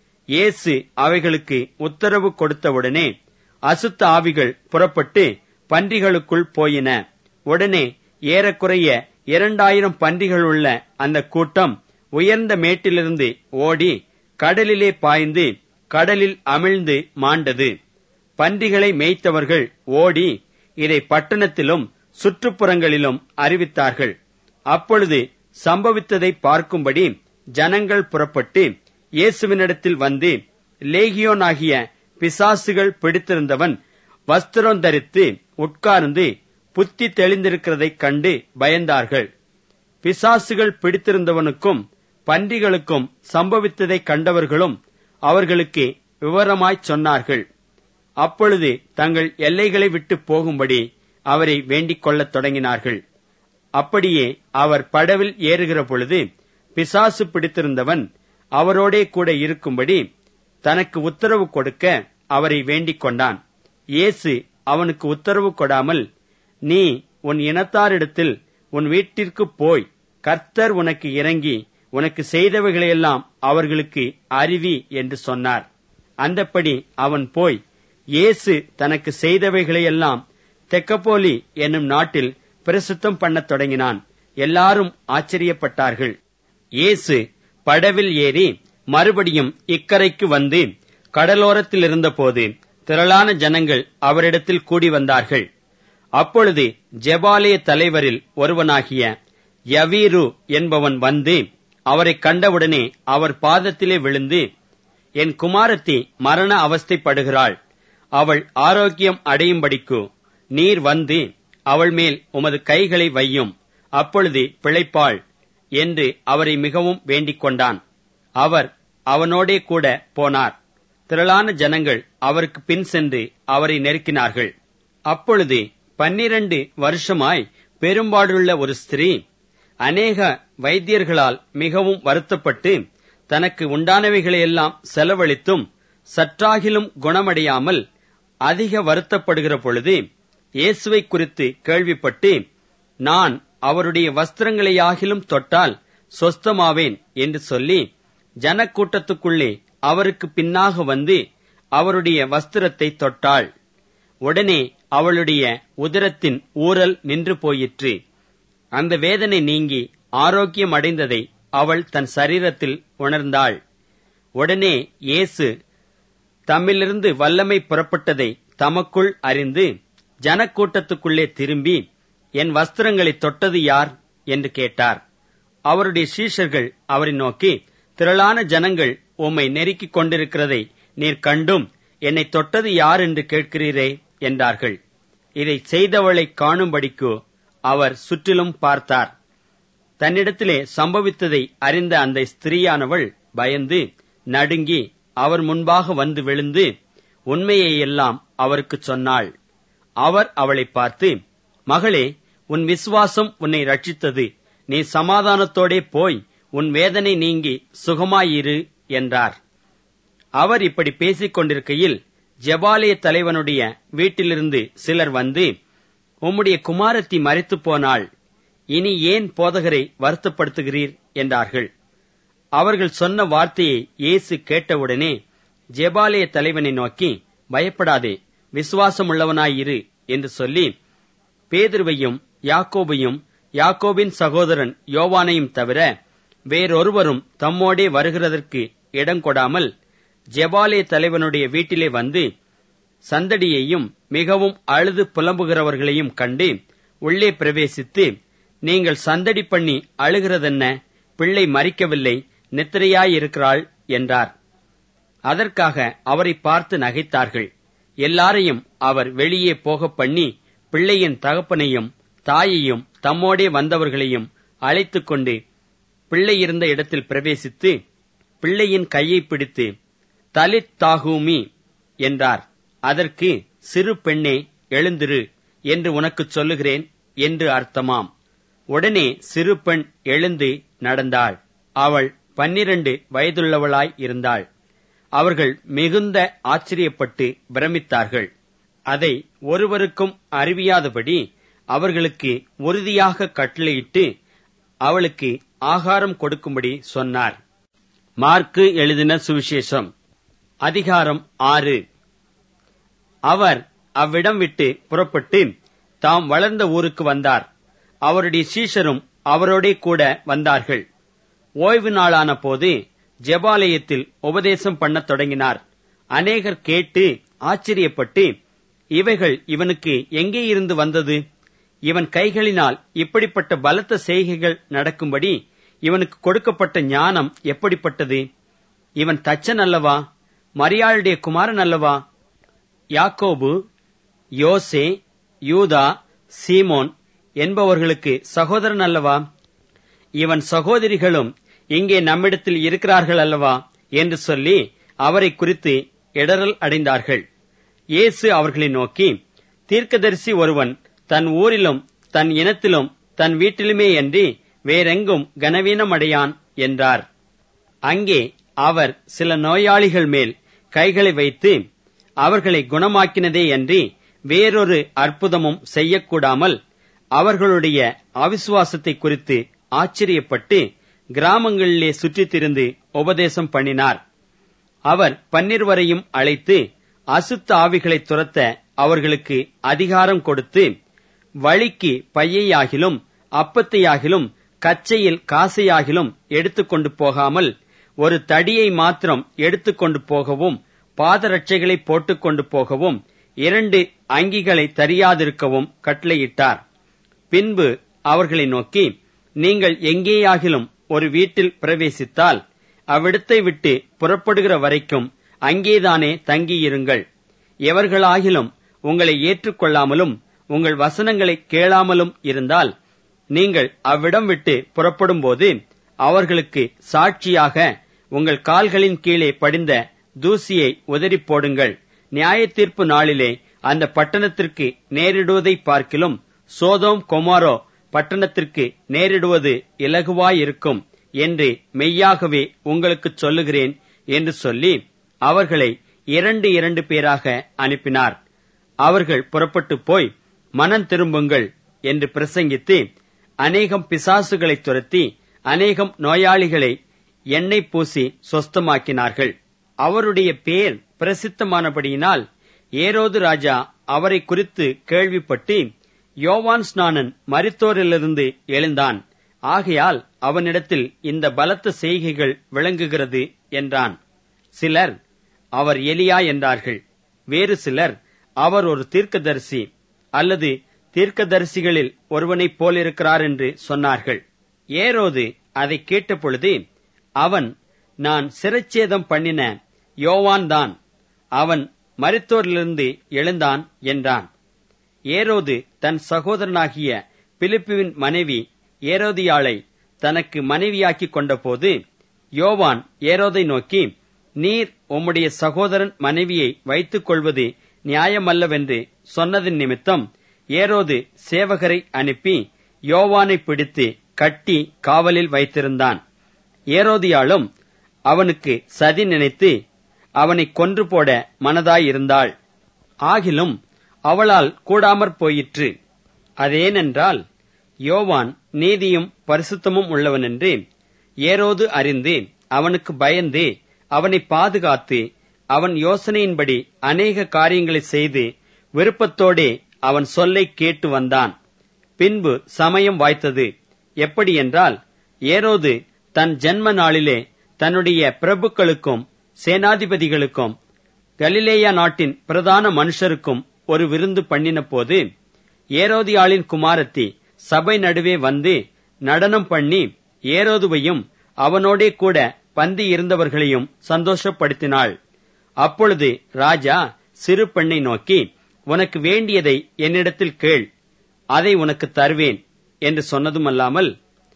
இயேசு அவைகளுக்கு உத்தரவு கொடுத்தவுடனே அசுத்த ஆவிகள் புறப்பட்டு பன்றிகளுக்குள் போயின. உடனே ஏறக்குறைய 2000 பன்றிகள் உள்ள அந்த கூட்டம் உயர்ந்த மேட்டிலிருந்து ஓடி கடலிலே பாய்ந்து கடலில் அமிழ்ந்து மாண்டது. பன்றிகளை மேய்த்தவர்கள் ஓடி இதை பட்டணத்திலும் சுற்றுப்புறங்களிலும் அறிவித்தார்கள். அப்பொழுது சம்பவித்ததை பார்க்கும்படி ஜனங்கள் புறப்பட்டு இயேசுவினிடத்தில் வந்து, லேகியோனாகிய பிசாசுகள் பிடித்திருந்தவன் வஸ்திரம் தரித்து உட்கார்ந்து புத்தி தெளிந்திருக்கிறதைக் கண்டு பயந்தார்கள். பிசாசுகள் பிடித்திருந்தவனுக்கும் பன்றிகளுக்கும் சம்பவித்ததை கண்டவர்களும் அவர்களுக்கு விவரமாய்ச் சொன்னார்கள். அப்பொழுது தங்கள் எல்லைகளை விட்டு போகும்படி அவரை வேண்டிக் கொள்ளத் தொடங்கினார்கள். அப்படியே அவர் படவில் ஏறுகிற பொழுது பிசாசு பிடித்திருந்தவன் அவரோடே கூட இருக்கும்படி தனக்கு உத்தரவு கொடுக்க அவரை வேண்டிக் கொண்டான். இயேசு அவனுக்கு உத்தரவு கொடாமல், நீ உன் இனத்தாரிடத்தில் உன் வீட்டிற்கு போய் கர்த்தர் உனக்கு இறங்கி உனக்கு செய்தவைகளையெல்லாம் அவர்களுக்கு அறிவி என்று சொன்னார். அந்தப்படி அவன் போய் இயேசு தனக்கு செய்தவைகளையெல்லாம் தெக்கப்போலி என்னும் நாட்டில் பிரசித்தம் பண்ணத் தொடங்கினான். எல்லாரும் ஆச்சரியப்பட்டார்கள். இயேசு படவில் ஏறி மறுபடியும் இக்கரைக்கு வந்து கடலோரத்தில் இருந்தபோது திரளான ஜனங்கள் அவரிடத்தில் கூடி வந்தார்கள். அப்பொழுது ஜெபாலய தலைவரில் ஒருவனாகிய யவீரு என்பவன் வந்து அவரை கண்டவுடனே அவர் பாதத்திலே விழுந்து, என் குமாரத்தி மரண அவஸ்தைப்படுகிறாள். அவள் ஆரோக்கியம் அடையும்படிக்கு நீர் வந்து அவள் மேல் உமது கைகளை வையும், அப்பொழுது பிழைப்பாள் என்று அவரை மிகவும் வேண்டிக் கொண்டான். அவர் அவனோடே கூட போனார். திரளான ஜனங்கள் அவருக்கு பின் சென்று அவரை நெருக்கினார்கள். அப்பொழுது 12 வருஷமாய் பெரும்பாடுள்ள ஒரு ஸ்திரீ அநேக வைத்தியர்களால் மிகவும் வருத்தப்பட்டு தனக்கு உண்டானவைகளையெல்லாம் செலவழித்தும் சற்றாகிலும் குணமடையாமல் அதிக வருத்தப்படுகிற பொழுது இயேசுவை குறித்து கேள்விப்பட்டு, நான் அவருடைய வஸ்திரங்களையாகிலும் தொட்டால் சொஸ்தமாவேன் என்று சொல்லி ஜனக்கூட்டத்துக்குள்ளே அவருக்கு பின்னாக வந்து அவருடைய வஸ்திரத்தை தொட்டாள். உடனே அவளுடைய உதரத்தின் ஊறல் நின்று போயிற்று. அந்த வேதனை நீங்கி ஆரோக்கியம் அடைந்ததை அவள் தன் சரீரத்தில் உணர்ந்தாள். உடனே இயேசு தம்மிலிருந்து வல்லமை புறப்பட்டதை தமக்குள் அறிந்து ஜனக்கூட்டத்துக்குள்ளே திரும்பி, என் வஸ்திரங்களை தொட்டது யார் என்று கேட்டார். அவருடைய சீஷர்கள் அவரை நோக்கி, திரளான ஜனங்கள் உம்மை நெருக்கிக் கொண்டிருக்கிறதை நீர் கண்டும் என்னை தொட்டது யார் என்று கேட்கிறீரே என்றார்கள். இதை செய்தவளை காணும்படிக்கு அவர் சுற்றிலும் பார்த்தார். தன்னிடத்திலே சம்பவித்ததை அறிந்த அந்த ஸ்திரீயானவள் பயந்து நடுங்கி அவர் முன்பாக வந்து விழுந்து உண்மையை எல்லாம் அவருக்குச் சொன்னாள். அவர் அவளை பார்த்து, மகளே, உன் விசுவாசம் உன்னை ரட்சித்தது. நீ சமாதானத்தோடே போய் உன் வேதனை நீங்கி சுகமாயிரு என்றார். அவர் இப்படி பேசிக் கொண்டிருக்கையில் ஜெபாலய தலைவனுடைய வீட்டிலிருந்து சிலர் வந்து, உம்முடைய குமாரத்தி மரித்துப் போனாள், இனி ஏன் போதகரை வருத்தப்படுத்துகிறீர் என்றார்கள். அவர்கள் சொன்ன வார்த்தையை இயேசு கேட்டவுடனே ஜெபாலய தலைவனை நோக்கி, பயப்படாதே, விசுவாசமுள்ளவனாயிரு என்று சொல்லி பேதுருவையும் யாக்கோபையும் யாக்கோபின் சகோதரன் யோவானையும் தவிர வேறொருவரும் தம்மோடே வருகிறதற்கு இடங்கொடாமல் ஜெபாலய தலைவனுடைய வீட்டிலே வந்து சந்தடியையும் மிகவும் அழுது புலம்புகிறவர்களையும் கண்டு உள்ளே பிரவேசித்து, நீங்கள் சந்தடி பண்ணி அழுகிறதென்ன? பிள்ளை மரிக்கவில்லை, நித்திரையாயிருக்கிறாள் என்றார். அதற்காக அவரை பார்த்து நகைத்தார்கள். எல்லாரையும் அவர் வெளியே போகப் பண்ணி பிள்ளையின் தகப்பனையும் தாயையும் தம்மோடே வந்தவர்களையும் அழைத்துக் கொண்டு பிள்ளை இருந்த இடத்தில் பிரவேசித்து பிள்ளையின் கையை பிடித்து தலித் தாகூமி என்றார். அதற்கு, சிறு பெண்ணே, எழுந்திரு என்று உனக்குச் சொல்லுகிறேன் என்று அர்த்தமாம். உடனே சிறு பெண் எழுந்து நடந்தாள். அவள் 12 வயதுள்ளவளாய் இருந்தாள். அவர்கள் மிகுந்த ஆச்சரியப்பட்டு பிரமித்தார்கள். அதை ஒருவருக்கும் அறிவியாதபடி அவர்களுக்கு உறுதியாக கட்டளையிட்டு அவளுக்கு ஆகாரம் கொடுக்கும்படி சொன்னார். மார்க்கு எழுதின சுவிசேஷம் அதிகாரம் 6. அவர் அவ்விடம் விட்டு புறப்பட்டு தாம் வளர்ந்த ஊருக்கு வந்தார். அவருடைய சீஷரும் அவரோடே கூட வந்தார்கள். ஓய்வு நாளான போது ஜெபாலயத்தில் உபதேசம் பண்ணத் தொடங்கினார். அநேகர் கேட்டு ஆச்சரியப்பட்டு, இவைகள் இவனுக்கு எங்கே இருந்து வந்தது? இவன் கைகளினால் இப்படிப்பட்ட பலத்த செய்கைகள் நடக்கும்படி இவனுக்கு கொடுக்கப்பட்ட ஞானம் எப்படிப்பட்டது? இவன் தச்சன் அல்லவா? மரியாளுடைய குமாரன் அல்லவா? யாக்கோபு, யோசே, யூதா, சீமோன் என்பவர்களுக்கு சகோதரன் அல்லவா? இவன் சகோதரிகளும் இங்கே நம்மிடத்தில் இருக்கிறார்கள் அல்லவா என்று சொல்லி அவரை குறித்து இடறல் அடைந்தார்கள். இயேசு அவர்களை நோக்கி, தீர்க்கதரிசி ஒருவன் தன் ஊரிலும் தன் இனத்திலும் தன் வீட்டிலுமேயன்றி வேறெங்கும் கனவீனம் அடையான் என்றார். அங்கே அவர் சில நோயாளிகள் மேல் கைகளை வைத்து அவர்களை குணமாக்கினதேயன்றி வேறொரு அற்புதமும் செய்யக்கூடாமல் அவர்களுடைய அவிசுவாசத்தை குறித்து ஆச்சரியப்பட்டு கிராமங்களிலே சுற்றித் திரிந்து உபதேசம் பண்ணினார். அவர் 12 அழைத்து அசுத்த ஆவிகளை துரத்த அவர்களுக்கு அதிகாரம் கொடுத்து, வழிக்கு பையையாகிலும் அப்பத்தையாகிலும் கச்சையில் காசையாகிலும் எடுத்துக்கொண்டு போகாமல் ஒரு தடியை மாத்திரம் எடுத்துக்கொண்டு போகவும், பாதரட்சைகளை போட்டுக்கொண்டு போகவும், 2 அங்கிகளை தரியாதிருக்கவும் கட்டளையிட்டார். பின்பு அவர்களை நோக்கி, நீங்கள் எங்கேயாகிலும் ஒரு வீட்டில் பிரவேசித்தால் அவ்விடத்தை விட்டு புறப்படுகிற வரைக்கும் அங்கேதானே தங்கியிருங்கள். எவர்களாகிலும் உங்களை ஏற்றுக்கொள்ளாமலும் உங்கள் வசனங்களை கேளாமலும் இருந்தால் நீங்கள் அவ்விடம் விட்டு புறப்படும்போது அவர்களுக்கு சாட்சியாக உங்கள் கால்களின் கீழே படிந்த தூசியை உதறிப் போடுங்கள். நியாயத்தீர்ப்பு நாளிலே அந்த பட்டணத்திற்கு நேரிடுவதை பார்க்கிலும் சோதோம் கொமோரோ பட்டணத்திற்கு நேரிடுவது இலகுவாயிருக்கும் என்று மெய்யாகவே உங்களுக்குச் சொல்லுகிறேன் என்று சொல்லி அவர்களை 2 பேராக அனுப்பினார். அவர்கள் புறப்பட்டு போய் மனம் திரும்புங்கள் என்று பிரசங்கித்து அநேகம் பிசாசுகளை துரத்தி அநேகம் நோயாளிகளை எண்ணெய் பூசி சொஸ்தமாக்கினார்கள். அவருடைய பேர் பிரசித்தமானபடியினால் ஏரோது ராஜா அவரை குறித்து கேள்விப்பட்டு, யோவான் ஸ்நானன் மரித்தோரிலிருந்து எழுந்தான், ஆகையால் அவனிடத்தில் இந்த பலத்த செய்கைகள் விளங்குகிறது என்றான். சிலர் அவர் எலியா என்றார்கள். வேறு சிலர் அவர் ஒரு தீர்க்கதரிசி அல்லது தீர்க்கதரிசிகளில் ஒருவனைப் போலிருக்கிறார் என்று சொன்னார்கள். ஏரோது அதை கேட்டபொழுது, அவன் நான் சிரச்சேதம் பண்ணின யோவான் தான், அவன் மரித்தோரிலிருந்து எழுந்தான் என்றான். ஏரோது தன் சகோதரனாகிய பிலிப்புவின் மனைவி ஏரோதியாளை தனக்கு மனைவியாக்கிக் கொண்டபோது யோவான் ஏரோதை நோக்கி, நீர் உம்முடைய சகோதரன் மனைவியை வைத்துக் கொள்வது நியாயமல்லவென்று சொன்னதின் நிமித்தம் ஏரோது சேவகரை அனுப்பி யோவானை பிடித்து கட்டி காவலில் வைத்திருந்தான். ஏரோதியாளும் அவனுக்கு சதி நினைத்து அவனை கொன்று போட மனதாயிருந்தாள். ஆகிலும் அவளால் கூடாமற் போயிற்று. அதேனென்றால் யோவான் நீதியும் பரிசுத்தமும் உள்ளவனென்று ஏரோது அறிந்து அவனுக்கு பயந்து அவனை பாதுகாத்து அவன் யோசனையின்படி அநேக காரியங்களை செய்து விருப்பத்தோடே அவன் சொல்லை கேட்டு வந்தான். பின்பு சமயம் வாய்த்தது. எப்படியென்றால் ஏரோது தன் ஜென்ம நாளிலே தன்னுடைய பிரபுக்களுக்கும் சேனாதிபதிகளுக்கும் கலிலேயா நாட்டின் பிரதான மனுஷருக்கும் ஒரு விருந்து பண்ணின போது ஏரோதியாளின் குமாரத்தி சபை நடுவே வந்து நடனம் பண்ணி ஏரோதுவையும் அவனோடே கூட பந்தி இருந்தவர்களையும் சந்தோஷப்படுத்தினாள். அப்பொழுது ராஜா சிறு பெண்ணை நோக்கி, உனக்கு வேண்டியதை என்னிடத்தில் கேள், அதை உனக்கு தருவேன் என்று சொன்னதுமல்லாமல்,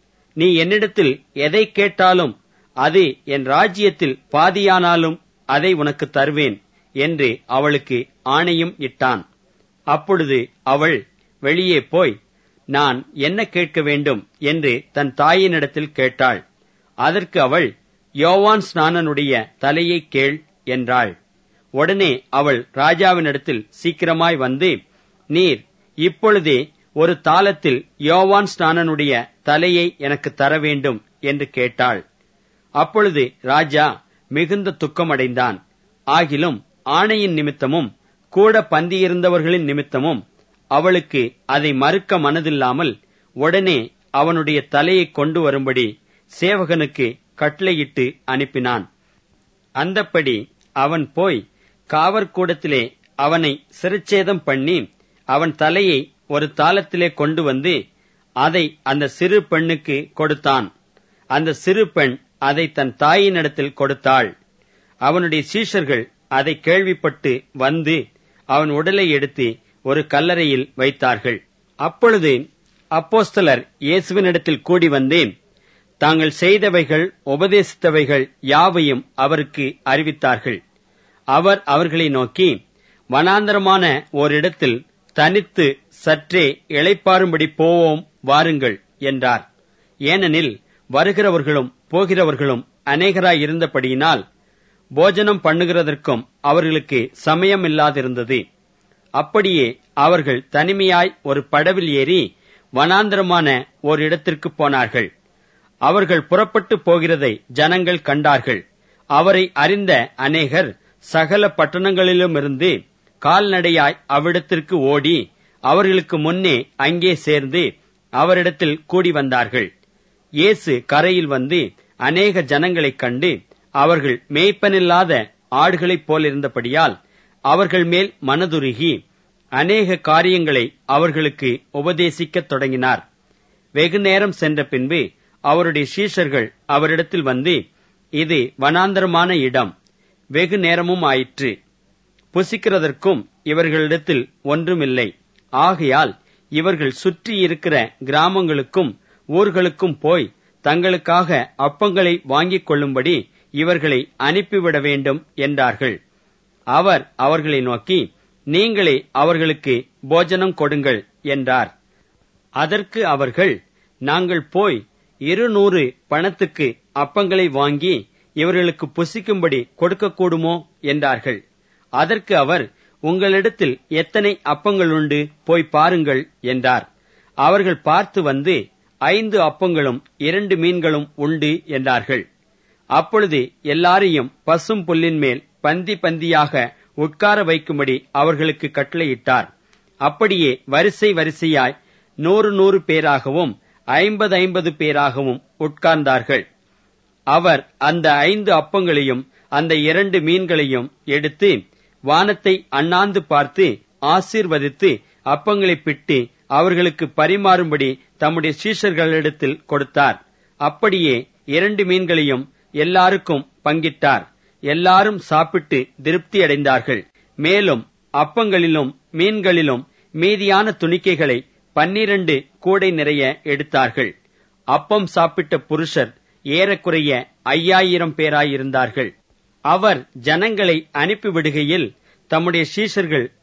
நீ என்னிடத்தில் எதை கேட்டாலும் அது என் ராஜ்யத்தில் பாதியானாலும் அதை உனக்கு தருவேன் என்று அவளுக்கு ஆணையும் இட்டான். அப்பொழுது அவள் வெளியே போய், நான் என்ன கேட்க வேண்டும் என்று தன் தாயினிடத்தில் கேட்டாள். அதற்கு அவள், யோவான் ஸ்நானனுடைய தலையை கேள் என்றாள். உடனே அவள் ராஜாவினிடத்தில் சீக்கிரமாய் வந்து, நீர் இப்பொழுதே ஒரு தாளத்தில் யோவான் ஸ்நானனுடைய தலையை எனக்கு தர வேண்டும் என்று கேட்டாள். அப்பொழுது ராஜா மிகுந்த துக்கமடைந்தான். ஆகிலும் ஆணையின் நிமித்தமும் கூட பந்தியிருந்தவர்களின் நிமித்தமும் அவளுக்கு அதை மறுக்க மனதில்லாமல் உடனே அவனுடைய தலையை கொண்டு வரும்படி சேவகனுக்கு கட்டளையிட்டு அனுப்பினான். அந்தப்படி அவன் போய் காவற்கூடத்திலே அவனை சிரச்சேதம் பண்ணி அவன் தலையை ஒரு தாளத்திலே கொண்டு வந்து அதை அந்த சிறு பெண்ணுக்கு கொடுத்தான். அந்த சிறு பெண் அதை தன் தாயினிடத்தில் கொடுத்தாள். அவனுடைய சீஷர்கள் அதை கேள்விப்பட்டு வந்து அவன் உடலை எடுத்து ஒரு கல்லறையில் வைத்தார்கள். அப்பொழுது அப்போஸ்தலர் இயேசுவினிடத்தில் கூடி வந்து தாங்கள் செய்தவைகள் உபதேசித்தவைகள் யாவையும் அவருக்கு அறிவித்தார்கள். அவர் அவர்களை நோக்கி, வனாந்தரமான ஓரிடத்தில் தனித்து சற்றே இளைப்பாறும்படி போவோம் வாருங்கள் என்றார். ஏனெனில் வருகிறவர்களும் போகிறவர்களும் அநேகராயிருந்தபடியினால் போஜனம் பண்ணுகிறதற்கும் அவர்களுக்கு சமயமில்லாதிருந்தது. அப்படியே அவர்கள் தனிமையாய் ஒரு படவில் ஏறி வனாந்தரமான ஓர் இடத்திற்கு போனார்கள். அவர்கள் புறப்பட்டு போகிறதை ஜனங்கள் கண்டார்கள். அவரை அறிந்த அநேகர் சகல பட்டணங்களிலுமிருந்து கால்நடையாய் அவ்விடத்திற்கு ஓடி அவர்களுக்கு முன்னே அங்கே சேர்ந்து அவரிடத்தில் கூடி வந்தார்கள். இயேசு கரையில் வந்து அநேக ஜனங்களைக் கண்டு அவர்கள் மேய்ப்பனில்லாத ஆடுகளைப் போலிருந்தபடியால் அவர்கள் மேல் மனதுருகி அநேக காரியங்களை அவர்களுக்கு உபதேசிக்கத் தொடங்கினார். வெகு நேரம் சென்ற பின்பு அவருடைய சீஷர்கள் அவரிடத்தில் வந்து, இது வனாந்தரமான இடம், வெகு நேரமும் ஆயிற்று, புசிக்கிறதற்கும் இவர்களிடத்தில் ஒன்றுமில்லை. ஆகையால் இவர்கள் சுற்றி இருக்கிற கிராமங்களுக்கும் ஊர்களுக்கும் போய் தங்களுக்காக அப்பங்களை வாங்கிக் கொள்ளும்படி இவர்களை அனுப்பிவிட வேண்டும் என்றார்கள். அவர் அவர்களை நோக்கி, நீங்களே அவர்களுக்கு போஜனம் கொடுங்கள் என்றார். அதற்கு அவர்கள், நாங்கள் போய் 200 பணத்துக்கு அப்பங்களை வாங்கி இவர்களுக்கு புசிக்கும்படி கொடுக்கக்கூடுமோ என்றார்கள். அதற்கு அவர், உங்களிடத்தில் எத்தனை அப்பங்கள் உண்டு, போய் பாருங்கள் என்றார். அவர்கள் பார்த்து வந்து 5 அப்பங்களும் 2 மீன்களும் உண்டு என்றார்கள். அப்பொழுது எல்லாரையும் பசும் புல்லின் மேல் பந்தி பந்தியாக உட்கார வைக்கும்படி அவர்களுக்கு கட்டளையிட்டார். அப்படியே வரிசை வரிசையாய் 100 பேராகவும் 50 பேராகவும் உட்கார்ந்தார்கள். அவர் அந்த 5 அப்பங்களையும் அந்த 2 மீன்களையும் எடுத்து வானத்தை அண்ணாந்து பார்த்து ஆசீர்வதித்து அப்பங்களை பிட்டு அவர்களுக்கு பரிமாறும்படி தம்முடைய சீஷர்களிடத்தில் கொடுத்தார். அப்படியே 2 மீன்களையும் எல்லாருக்கும் பங்கிட்டார். எல்லாரும் சாப்பிட்டு திருப்தியடைந்தார்கள். மேலும் அப்பங்களிலும் மீன்களிலும் மீதியான துணிக்கைகளை 12 கூடை நிறைய எடுத்தார்கள். அப்பம் சாப்பிட்ட புருஷர் ஏறக்குறைய 5000 பேராயிருந்தார்கள். அவர் ஜனங்களை அனுப்பிவிடுகையில் தம்முடைய சீஷர்கள்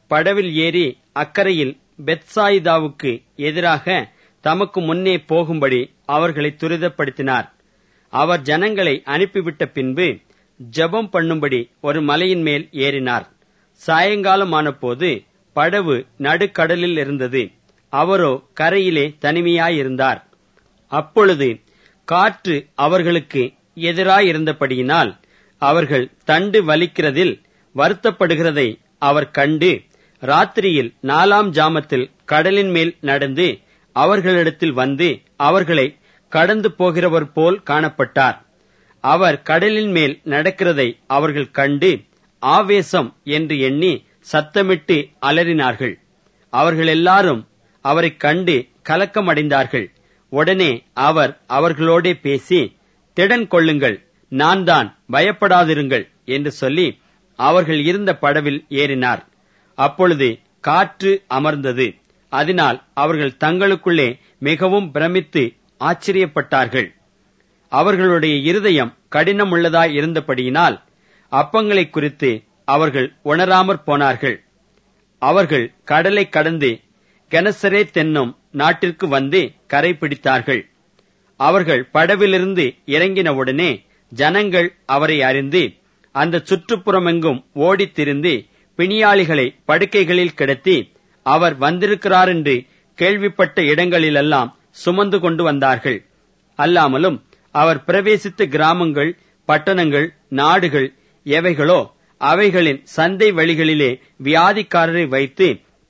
படவில் ஏறி அக்கரையில் பெத்சாயிதாவுக்கு எதிராக தமக்கு முன்னே போகும்படி அவர்களை துரிதப்படுத்தினார். அவர் ஜனங்களை அனுப்பிவிட்ட பின்பு ஜெபம் பண்ணும்படி ஒரு மலையின் மேல் ஏறினார். சாயங்காலமான போது படவு நடுக்கடலில் இருந்தது. அவரோ கரையிலே தனிமையாயிருந்தார். அப்பொழுது காற்று அவர்களுக்கு எதிராயிருந்தபடியினால் அவர்கள் தண்டு வலிக்கிறதில் வருத்தப்படுகிறதை அவர் கண்டு ராத்திரியில் 4ஆம் ஜாமத்தில் கடலின் மேல் நடந்து அவர்களிடத்தில் வந்து அவர்களை கடந்து போகிறவர் போல் காணப்பட்டார். அவர் கடலின் மேல் நடக்கிறதை அவர்கள் கண்டு ஆவேசம் என்று எண்ணி சத்தமிட்டு அலறினார்கள். அவர்கள் எல்லாரும் அவரைக் கண்டு கலக்கமடைந்தார்கள். உடனே அவர் அவர்களோடே பேசி, திடன் கொள்ளுங்கள், நான் தான், பயப்படாதிருங்கள் என்று சொல்லி அவர்கள் இருந்த படவில் ஏறினார். அப்பொழுது காற்று அமர்ந்தது. அதனால் அவர்கள் தங்களுக்குள்ளே மிகவும் பிரமித்து ஆச்சரியப்பட்டார்கள். அவர்களுடைய இருதயம் கடினமுள்ளதாய் இருந்தபடியினால் அப்பங்களைக் குறித்து அவர்கள் உணராமற் போனார்கள். அவர்கள் கடலை கடந்து கெனசரேத் என்னும் நாட்டிற்கு வந்து கரை பிடித்தார்கள். அவர்கள் படவிலிருந்து இறங்கினவுடனே ஜனங்கள் அவரை அறிந்து அந்த சுற்றுப்புறமெங்கும் ஓடித் திரிந்து பிணியாளிகளை படுக்கைகளில் கிடத்தி அவர் வந்திருக்கிறார் என்று கேள்விப்பட்ட இடங்களிலெல்லாம் சுமந்து கொண்டு வந்தார்கள். அல்லாமலும் அவர் பிரவேசித்த கிராமங்கள், பட்டணங்கள், நாடுகள் எவைகளோ அவைகளின் சந்தை வழிகளிலே வியாதிக்காரரை வைத்து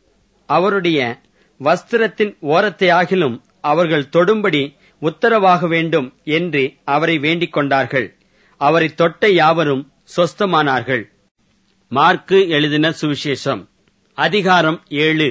அவருடைய வஸ்திரத்தின் ஓரத்தையாகிலும் அவர்கள் தொடும்படி உத்தரவாக வேண்டும் என்று அவரை வேண்டிக் கொண்டார்கள். அவரை தொட்ட யாவரும் சொஸ்தமானார்கள். மார்க்கு எழுதின சுவிசேஷம் அதிகாரம் 7.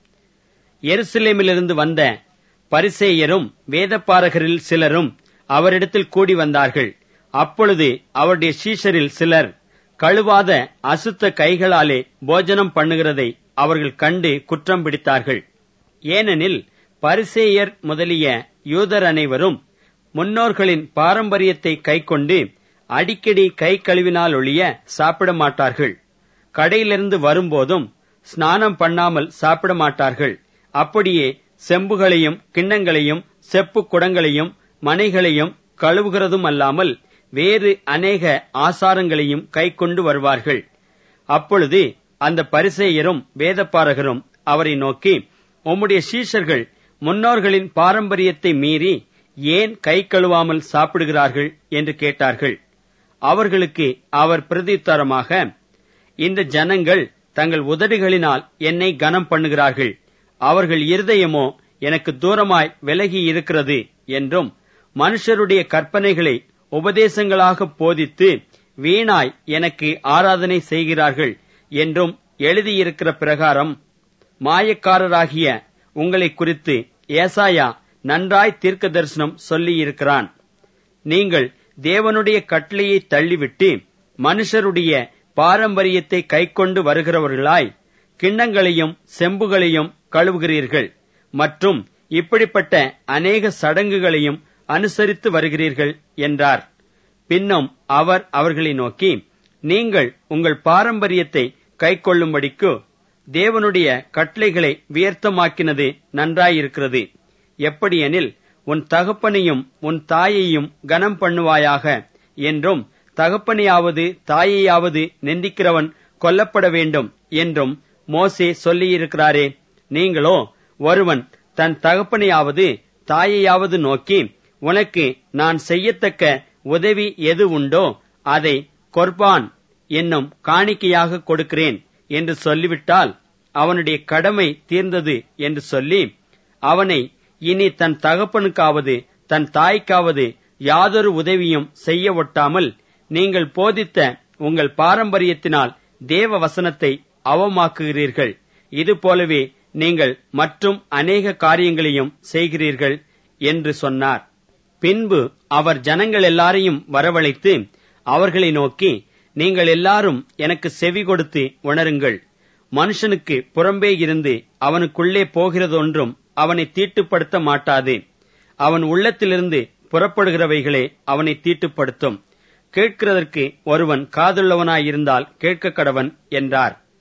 எருசலேமிலிருந்து வந்த பரிசேயரும் வேதபாரகரில் சிலரும் அவரிடத்தில் கூடி வந்தார்கள். அப்பொழுது அவருடைய சீஷரில் சிலர் கழுவாத அசுத்த கைகளாலே போஜனம் பண்ணுகிறதை அவர்கள் கண்டு குற்றம் பிடித்தார்கள். ஏனெனில் பரிசேயர் முதலிய யூதர் அனைவரும் முன்னோர்களின் பாரம்பரியத்தை கைக்கொண்டு அடிக்கடி கை கழுவினாலொழிய சாப்பிட மாட்டார்கள். கடையிலிருந்து வரும்போதும் ஸ்நானம் பண்ணாமல் சாப்பிட மாட்டார்கள். அப்படியே செம்புகளையும் கிண்ணங்களையும் செப்பு குடங்களையும் மனைகளையும் கழுவுகிறதும் அல்லாமல் வேறு அநேக ஆசாரங்களையும் கைக்கொண்டு வருவார்கள். அப்பொழுது அந்த பரிசேயரும் வேதபாரகரும் அவரை நோக்கி, உம்முடைய சீஷர்கள் முன்னோர்களின் பாரம்பரியத்தை மீறி ஏன் கை கழுவாமல் சாப்பிடுகிறார்கள் என்று கேட்டார்கள். அவர்களுக்கு அவர் பிரதியுத்தரமாக, இந்த ஜனங்கள் தங்கள் உதடுகளினால் என்னை கனம் பண்ணுகிறார்கள், அவர்கள் இருதயமோ எனக்கு தூரமாய் விலகி இருக்கிறது என்றும், மனுஷருடைய கற்பனைகளை உபதேசங்களாக போதித்து வீணாய் எனக்கு ஆராதனை செய்கிறார்கள் என்றும் எழுதியிருக்கிற பிரகாரம் மாயக்காரராகிய உங்களை குறித்து ஏசாயா நன்றாய் தீர்க்க தரிசனம் சொல்லியிருக்கிறான். நீங்கள் தேவனுடைய கட்டளையை தள்ளிவிட்டு மனுஷருடைய பாரம்பரியத்தை கைக்கொண்டு வருகிறவர்களாய் கிண்ணங்களையும் செம்புகளையும் கழுவுகிறீர்கள் மற்றும் இப்படிப்பட்ட அநேக சடங்குகளையும் அனுசரித்து வருகிறீர்கள் என்றார். பின்னும் அவர் அவர்களை நோக்கி, நீங்கள் உங்கள் பாரம்பரியத்தை கைக்கொள்ளும்படிக்கு தேவனுடைய கட்டளைகளை வியர்த்தமாக்கினது நன்றாயிருக்கிறது. எப்படியெனில், உன் தகப்பனையும் உன் தாயையும் கனம் பண்ணுவாயாக என்றும், தகப்பனையாவது தாயையாவது நிந்திக்கிறவன் கொல்லப்பட வேண்டும் என்றும் மோசே சொல்லியிருக்கிறாரே. நீங்களோ ஒருவன் தன் தகப்பனையாவது தாயையாவது நோக்கி, உனக்கு நான் செய்யத்தக்க உதவி எது உண்டோ அதை கொர்பான் என்னும் காணிக்கையாக கொடுக்கிறேன் என்று சொல்லிவிட்டால் அவனுடைய கடமை தீர்ந்தது என்று சொல்லி அவனை இனி தன் தகப்பனுக்காவது தன் தாய்க்காவது யாதொரு உதவியும் செய்ய ஒட்டாமல் நீங்கள் போதித்த உங்கள் பாரம்பரியத்தினால் தேவ வசனத்தை அவமாக்குகிறீர்கள். இதுபோலவே நீங்கள் மற்றும் அநேக காரியங்களையும் செய்கிறீர்கள் என்று சொன்னார். பின்பு அவர் ஜனங்கள் எல்லாரையும் வரவழைத்து அவர்களை நோக்கி, நீங்கள் எல்லாரும் எனக்கு செவி கொடுத்து உணருங்கள். மனுஷனுக்கு புறம்பே இருந்து அவனுக்குள்ளே போகிறதொன்றும் அவனை தீட்டுப்படுத்த மாட்டாது. அவன் உள்ளத்திலிருந்து புறப்படுகிறவைகளே அவனை தீட்டுப்படுத்தும். கேட்கிறதற்கு ஒருவன் காதுள்ளவனாயிருந்தால் கேட்க கடவன் என்றார்.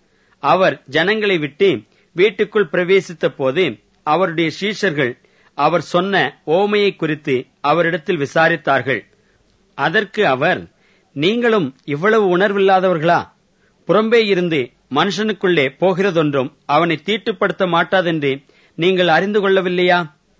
அவர் ஜனங்களை விட்டு வீட்டுக்குள் பிரவேசித்த போது அவருடைய சீஷர்கள் அவர் சொன்ன ஓமையை குறித்து அவரிடத்தில் விசாரித்தார்கள். அதற்கு அவர், நீங்களும் இவ்வளவு உணர்வில்லாதவர்களா? புறம்பே இருந்து மனுஷனுக்குள்ளே போகிறதொன்றும் அவனை தீட்டுப்படுத்த மாட்டாதென்று நீங்கள் அறிந்து கொள்ளவில்லையா?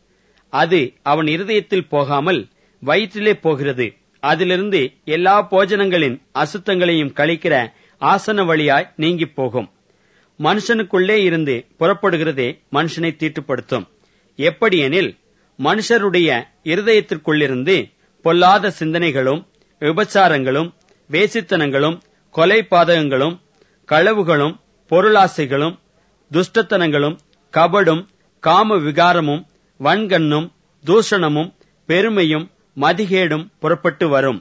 அது அவன் இருதயத்தில் போகாமல் வயிற்றிலே போகிறது. அதிலிருந்து எல்லா போஜனங்களின் அசுத்தங்களையும் கழிக்கிற ஆசன வழியாய் நீங்கிப் போகும். மனுஷனுக்குள்ளே இருந்து புறப்படுகிறதே மனுஷனை தீட்டுப்படுத்தும். எப்படியெனில், மனுஷருடைய இருதயத்திற்குள்ளிருந்து பொல்லாத சிந்தனைகளும், விபச்சாரங்களும், வேசித்தனங்களும், கொலை பாதகங்களும், களவுகளும், பொருளாசைகளும், துஷ்டத்தனங்களும், கபடும், காம விகாரமும், வன்கண்ணும், தூஷணமும், பெருமையும், மதிகேடும் புறப்பட்டு வரும்.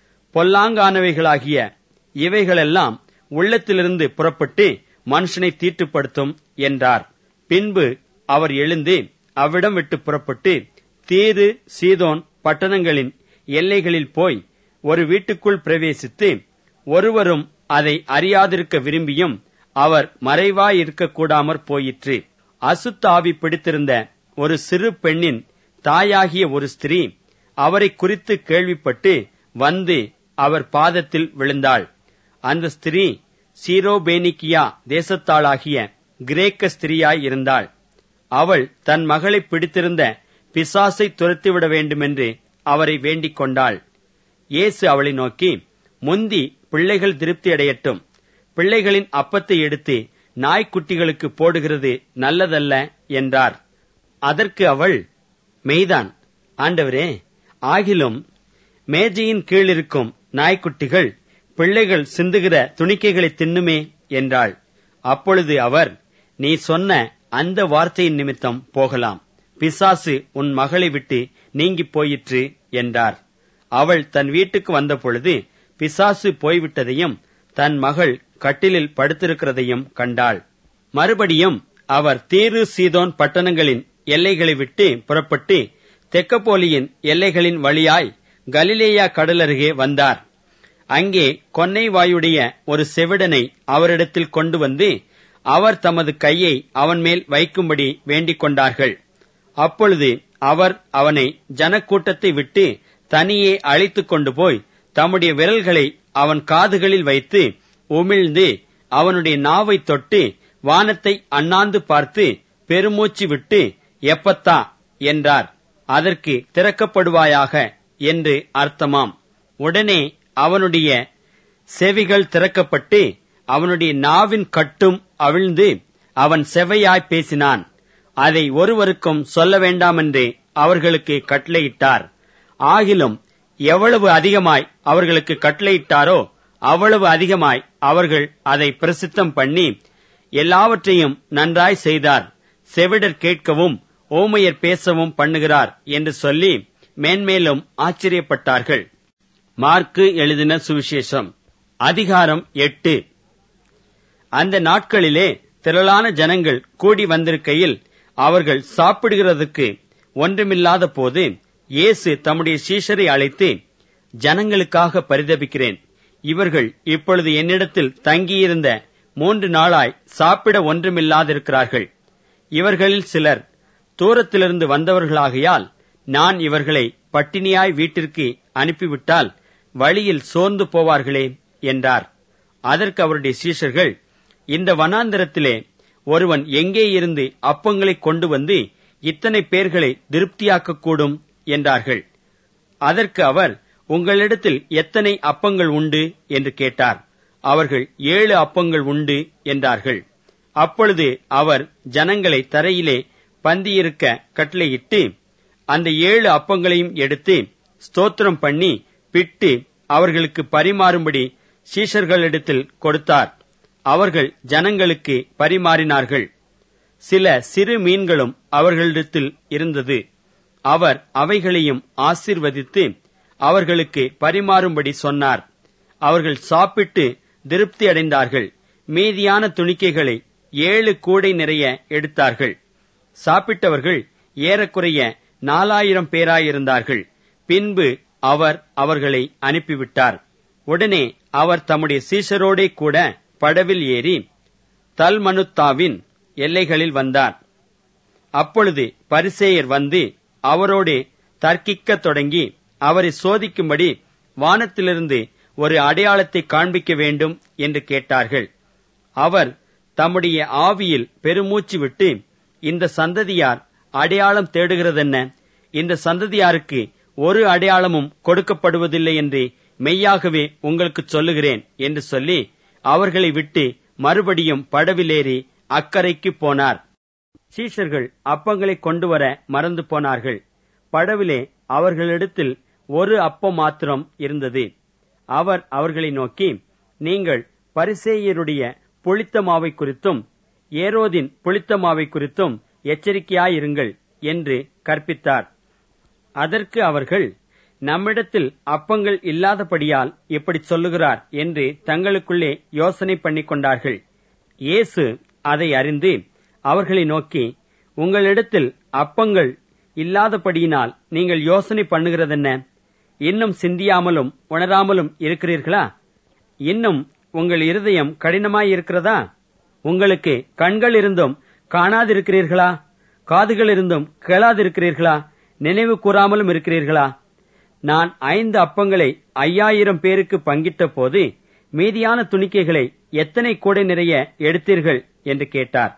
பொல்லாங்கானவைகளாகிய இவைகளெல்லாம் உள்ளத்திலிருந்து புறப்பட்டு மனுஷனை தீட்டுப்படுத்தும் என்றார். பின்பு அவர் எழுந்து அவ்விடம் விட்டு புறப்பட்டு தீரு சீதோன் பட்டணங்களின் எல்லைகளில் போய் ஒரு வீட்டுக்குள் பிரவேசித்து, ஒருவரும் அதை அறியாதிருக்க விரும்பியும் அவர் மறைவாயிருக்க கூடாமற் போயிற்று. அசுத்த ஆவி பிடித்திருந்த ஒரு சிறு பெண்ணின் தாயாகிய ஒரு ஸ்திரீ அவரை குறித்து கேள்விப்பட்டு வந்து அவர் பாதத்தில் விழுந்தாள். அந்த ஸ்திரீ சீரோபேனிக்கியா தேசத்தாளாகிய கிரேக்க ஸ்திரீயாய் இருந்தாள். அவள் தன் மகளை பிடித்திருந்த பிசாசை துரத்திவிட வேண்டுமென்று அவரை வேண்டிக் கொண்டாள். இயேசு அவளை நோக்கி, முந்தி பிள்ளைகள் திருப்தியடையட்டும், பிள்ளைகளின் அப்பத்தை எடுத்து நாய்க்குட்டிகளுக்கு போடுகிறது நல்லதல்ல என்றார். அதற்கு அவள், மெய்தான் ஆண்டவரே, ஆகிலும் மேஜையின் கீழிருக்கும் நாய்க்குட்டிகள் பிள்ளைகள் சிந்துகிற துணிக்கைகளை தின்னுமே என்றாள். அப்பொழுது அவர், நீ சொன்ன அந்த வார்த்தையின் நிமித்தம் போகலாம், பிசாசு உன் மகளை விட்டு நீங்கிப் போயிற்று என்றார். அவள் தன் வீட்டுக்கு வந்தபொழுது பிசாசு போய்விட்டதையும் தன் மகள் கட்டிலில் படுத்திருக்கிறதையும் கண்டாள். மறுபடியும் அவர் தீரு சீதோன் பட்டணங்களின் எல்லைகளை விட்டு புறப்பட்டு தெக்கப்போலியின் எல்லைகளின் வழியாய் கலிலேயா கடலருகே வந்தார். அங்கே கொன்னை வாயுடைய ஒரு செவிடனை அவரிடத்தில் கொண்டு வந்து அவர் தமது கையை அவன் மேல் வைக்கும்படி வேண்டிக் கொண்டார்கள். அப்பொழுது அவர் அவனை ஜனக்கூட்டத்தை விட்டு தனியே அழைத்துக் கொண்டு போய் தம்முடைய விரல்களை அவன் காதுகளில் வைத்து உமிழ்ந்து அவனுடைய நாவை தொட்டு வானத்தை அண்ணாந்து பார்த்து பெருமூச்சு விட்டு எப்பத்தா என்றார். அதற்கு திறக்கப்படுவாயாக என்று அர்த்தமாம். உடனே அவனுடைய செவிகள் திறக்கப்பட்டு அவனுடைய நாவின் கட்டும் அவிழ்ந்து அவன் செவையாய் பேசினான். அதை ஒருவருக்கும் சொல்ல வேண்டாமென்று அவர்களுக்கு கட்டளையிட்டார். ஆகிலும் எவ்வளவு அதிகமாய் அவர்களுக்கு கட்டளையிட்டாரோ அவ்வளவு அதிகமாய் அவர்கள் அதை பிரசித்தம் பண்ணி எல்லாவற்றையும் நன்றாய் செய்தார். செவிடர் கேட்கவும் ஓமையர் பேசவும் பண்ணுகிறார் என்று சொல்லி மேன்மேலும் ஆச்சரியப்பட்டார்கள். மார்க்கு எழுதின சுவிசேஷம் அதிகாரம் 8. அந்த நாட்களிலே திரளான ஜனங்கள் கூடி வந்திருக்கையில் அவர்கள் சாப்பிடுகிறதற்கு ஒன்றுமில்லாத போது இயேசு தம்முடைய சீஷரை அழைத்து, ஜனங்களுக்காக பரிதபிக்கிறேன். இவர்கள் இப்பொழுது என்னிடத்தில் தங்கியிருந்த 3 நாளாய் சாப்பிட ஒன்றுமில்லாதிருக்கிறார்கள். இவர்களில் சிலர் தூரத்திலிருந்து வந்தவர்களாகையால் நான் இவர்களை பட்டினியாய் வீட்டிற்கு அனுப்பிவிட்டால் வழியில் சோர்ந்து போவார்களே என்றார். அதற்கு அவருடைய சீஷர்கள், இந்த வனாந்தரத்திலே ஒருவன் எங்கே இருந்து அப்பங்களை கொண்டு வந்து இத்தனை பேர்களை திருப்தியாக்கக்கூடும் என்றார்கள். அதற்கு அவர், உங்களிடத்தில் எத்தனை அப்பங்கள் உண்டு என்று கேட்டார். அவர்கள் 7 அப்பங்கள் உண்டு என்றார்கள். அப்பொழுது அவர் ஜனங்களை தரையிலே பந்தியிருக்க கட்டளையிட்டு அந்த 7 அப்பங்களையும் எடுத்து ஸ்தோத்திரம் பண்ணி பிட்டு அவர்களுக்கு பரிமாறும்படி சீஷர்களிடத்தில் கொடுத்தார். அவர்கள் ஜனங்களுக்கு பரிமாறினார்கள். சில சிறு மீன்களும் அவர்களிடத்தில் இருந்தது. அவர் அவைகளையும் ஆசீர்வதித்து அவர்களுக்கு பரிமாறும்படி சொன்னார். அவர்கள் சாப்பிட்டு திருப்தி அடைந்தார்கள். மீதியான துணிக்கைகளை 7 கூடை நிறைய எடுத்தார்கள். சாப்பிட்டவர்கள் ஏறக்குறைய 4000 பேராயிருந்தார்கள். பின்பு அவர் அவர்களை அனுப்பிவிட்டார். உடனே அவர் தம்முடைய சீஷரோடே கூட படவில் ஏறி தல்மனுத்தாவின் எல்லைகளில் வந்தார். அப்பொழுது பரிசேயர் வந்து அவரோடு தர்க்கிக்கத் தொடங்கி அவரை சோதிக்கும்படி வானத்திலிருந்து ஒரு அடையாளத்தை காண்பிக்க வேண்டும் என்று கேட்டார்கள். அவர் தம்முடைய ஆவியில் பெருமூச்சு விட்டு, இந்த சந்ததியார் அடையாளம் தேடுகிறதென்ன? இந்த சந்ததியாருக்கு ஒரு அடையாளமும் கொடுக்கப்படுவதில்லை என்று மெய்யாகவே உங்களுக்கு சொல்லுகிறேன் என்று சொல்லி அவர்களை விட்டு மறுபடியும் படவிலேறி அக்கரைக்கு போனார். சீஷர்கள் அப்பங்களை கொண்டு வர மறந்து போனார்கள். படவிலே அவர்களிடத்தில் ஒரு அப்பம் மாத்திரம் இருந்தது. அவர் அவர்களை நோக்கி, நீங்கள் பரிசேயருடைய புளித்த மாவை குறித்தும் ஏரோதின் புளித்த மாவை குறித்தும் எச்சரிக்கையாயிருங்கள் என்று கற்பித்தார். அதற்கு அவர்கள், நம்மிடத்தில் அப்பங்கள் இல்லாதபடியால் இப்படி சொல்லுகிறார் என்று தங்களுக்குள்ளே யோசனை பண்ணிக் கொண்டார்கள். இயேசு அதை அறிந்து அவர்களை நோக்கி, உங்களிடத்தில் அப்பங்கள் இல்லாதபடியினால் நீங்கள் யோசனை பண்ணுகிறதென்ன? இன்னும் சிந்தியாமலும் உணராமலும் இருக்கிறீர்களா? இன்னும் உங்கள் இருதயம் கடினமாயிருக்கிறதா? உங்களுக்கு கண்கள் இருந்தும் காணாதிருக்கிறீர்களா? காதுகள் இருந்தும் கேளாதிருக்கிறீர்களா? நினைவு கூறாமலும் இருக்கிறீர்களா? நான் 5 அப்பங்களை 5000 பேருக்கு பங்கிட்ட போது மீதியான துணிக்கைகளை எத்தனை கூடை நிறைய எடுத்தீர்கள் என்று கேட்டார்.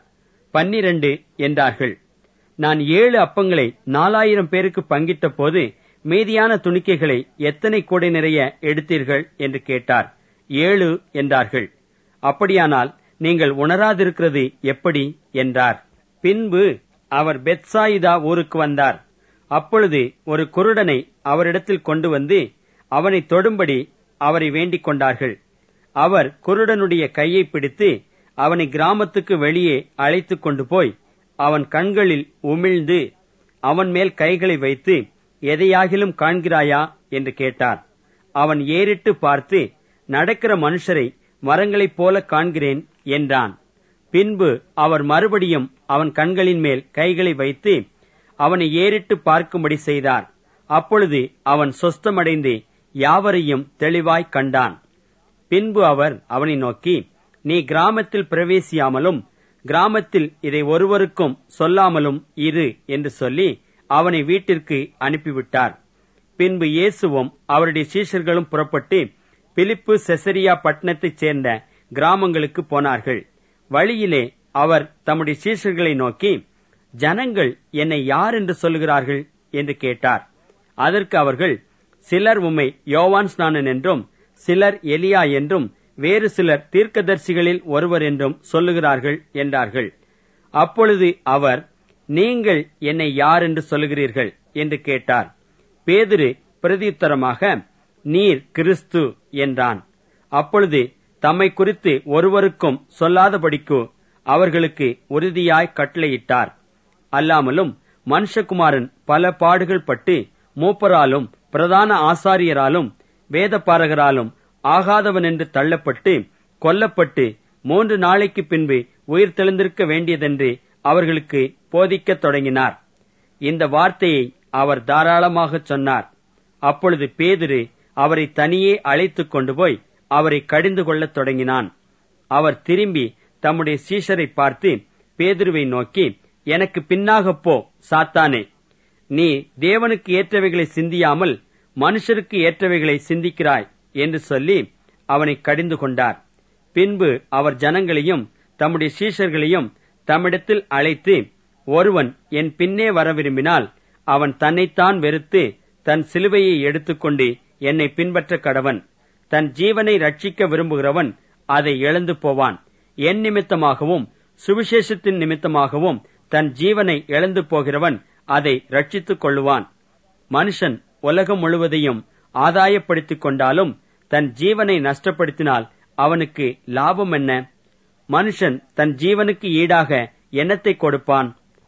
12 என்றார்கள். நான் 7 அப்பங்களை 4000 பேருக்கு பங்கிட்ட போது மீதியான துணிக்கைகளை எத்தனை கூடை நிறைய எடுத்தீர்கள் என்று கேட்டார். 7 என்றார்கள். அப்படியானால் நீங்கள் உணராதிருக்கிறது எப்படி என்றார். பின்பு அவர் பெத்சாயிதா ஊருக்கு வந்தார். அப்பொழுது ஒரு குருடனை அவரிடத்தில் கொண்டு வந்து அவனை தொடும்படி அவரை வேண்டிக் கொண்டார்கள். அவர் குருடனுடைய கையை பிடித்து அவனை கிராமத்துக்கு வெளியே அழைத்துக் கொண்டு போய் அவன் கண்களில் உமிழ்ந்து அவன் மேல் கைகளை வைத்து, எதையாகிலும் காண்கிறாயா என்று கேட்டார். அவன் ஏறிட்டு பார்த்து, நடக்கிற மனுஷரை மரங்களைப் போல காண்கிறேன் என்றான். பின்பு அவர் மறுபடியும் அவன் கண்களின் மேல் கைகளை வைத்து அவனை ஏறிட்டு பார்க்கும்படி செய்தார். அப்பொழுது அவன் சொஸ்தமடைந்து யாவரையும் தெளிவாய் கண்டான். பின்பு அவர் அவனை நோக்கி, நீ கிராமத்தில் பிரவேசியாமலும் கிராமத்தில் இதை ஒருவருக்கும் சொல்லாமலும் இரு என்று சொல்லி அவனை வீட்டிற்கு அனுப்பிவிட்டார். பின்பு இயேசுவும் அவருடைய சீஷர்களும் புறப்பட்டு பிலிப்பு செசரியா பட்டணத்தைச் சேர்ந்த கிராமங்களுக்கு போனார்கள். வழியிலே அவர் தம்முடைய சீஷர்களை நோக்கி, ஜனங்கள் என்னை யார் என்று சொல்லுகிறார்கள் என்று கேட்டார். அதற்கு அவர்கள், சிலர் உம்மை யோவான் ஸ்நானன் என்றும், சிலர் எலியா என்றும், வேறு சிலர் தீர்க்கதரிசிகளில் ஒருவர் என்றும் சொல்லுகிறார்கள் என்றார்கள். அப்பொழுது அவர், நீங்கள் என்னை யார் என்று சொல்லுகிறீர்கள் என்று கேட்டார். பேதுரு பிரதியுத்தரமாக, நீர் கிறிஸ்து என்றான். அப்பொழுது தம்மை குறித்து ஒருவருக்கும் சொல்லாதபடிக்கு அவர்களுக்கு உறுதியாய் கட்டளையிட்டார். அல்லாமலும் மனுஷகுமாரன் பல பாடுகள் பட்டு மூப்பராலும் பிரதான ஆசாரியராலும் வேதபாரகராலும் ஆகாதவன் என்று தள்ளப்பட்டு கொல்லப்பட்டு 3 நாளைக்கு பின்பு உயிர் தெழுந்திருக்க வேண்டியதென்று அவர்களுக்கு போதிக்கத் தொடங்கினார். இந்த வார்த்தையை அவர் தாராளமாக சொன்னார். அப்பொழுது பேதுரு அவரை தனியே அழைத்துக் கொண்டு போய் அவரை கடிந்து கொள்ளத் தொடங்கினான். அவர் திரும்பி தம்முடைய சீஷரை பார்த்து பேதுருவை நோக்கி, எனக்கு பின்னாகப் போ சாத்தானே, நீ தேவனுக்கு ஏற்றவைகளை சிந்தியாமல் மனுஷருக்கு ஏற்றவைகளை சிந்திக்கிறாய் என்று சொல்லி அவனை கடிந்து கொண்டார். பின்பு அவர் ஜனங்களையும் தம்முடைய சீஷர்களையும் தம்மிடத்தில் அழைத்து, ஒருவன் என் பின்னே வர விரும்பினால் அவன் தன்னைத்தான் வெறுத்து தன் சிலுவையை எடுத்துக்கொண்டு என்னை பின்பற்ற கடவன். தன் ஜீவனை ரட்சிக்க விரும்புகிறவன் அதை இழந்து போவான். என் நிமித்தமாகவும் சுவிசேஷத்தின் நிமித்தமாகவும் தன் ஜீவனை இழந்து போகிறவன் அதை ரட்சித்துக் கொள்ளுவான். மனுஷன் உலகம் முழுவதையும் ஆதாயப்படுத்திக் கொண்டாலும் தன் ஜீவனை நஷ்டப்படுத்தினால் அவனுக்கு லாபம் என்ன? மனுஷன் தன் ஜீவனுக்கு ஈடாக என்னத்தை கொடுப்பான்?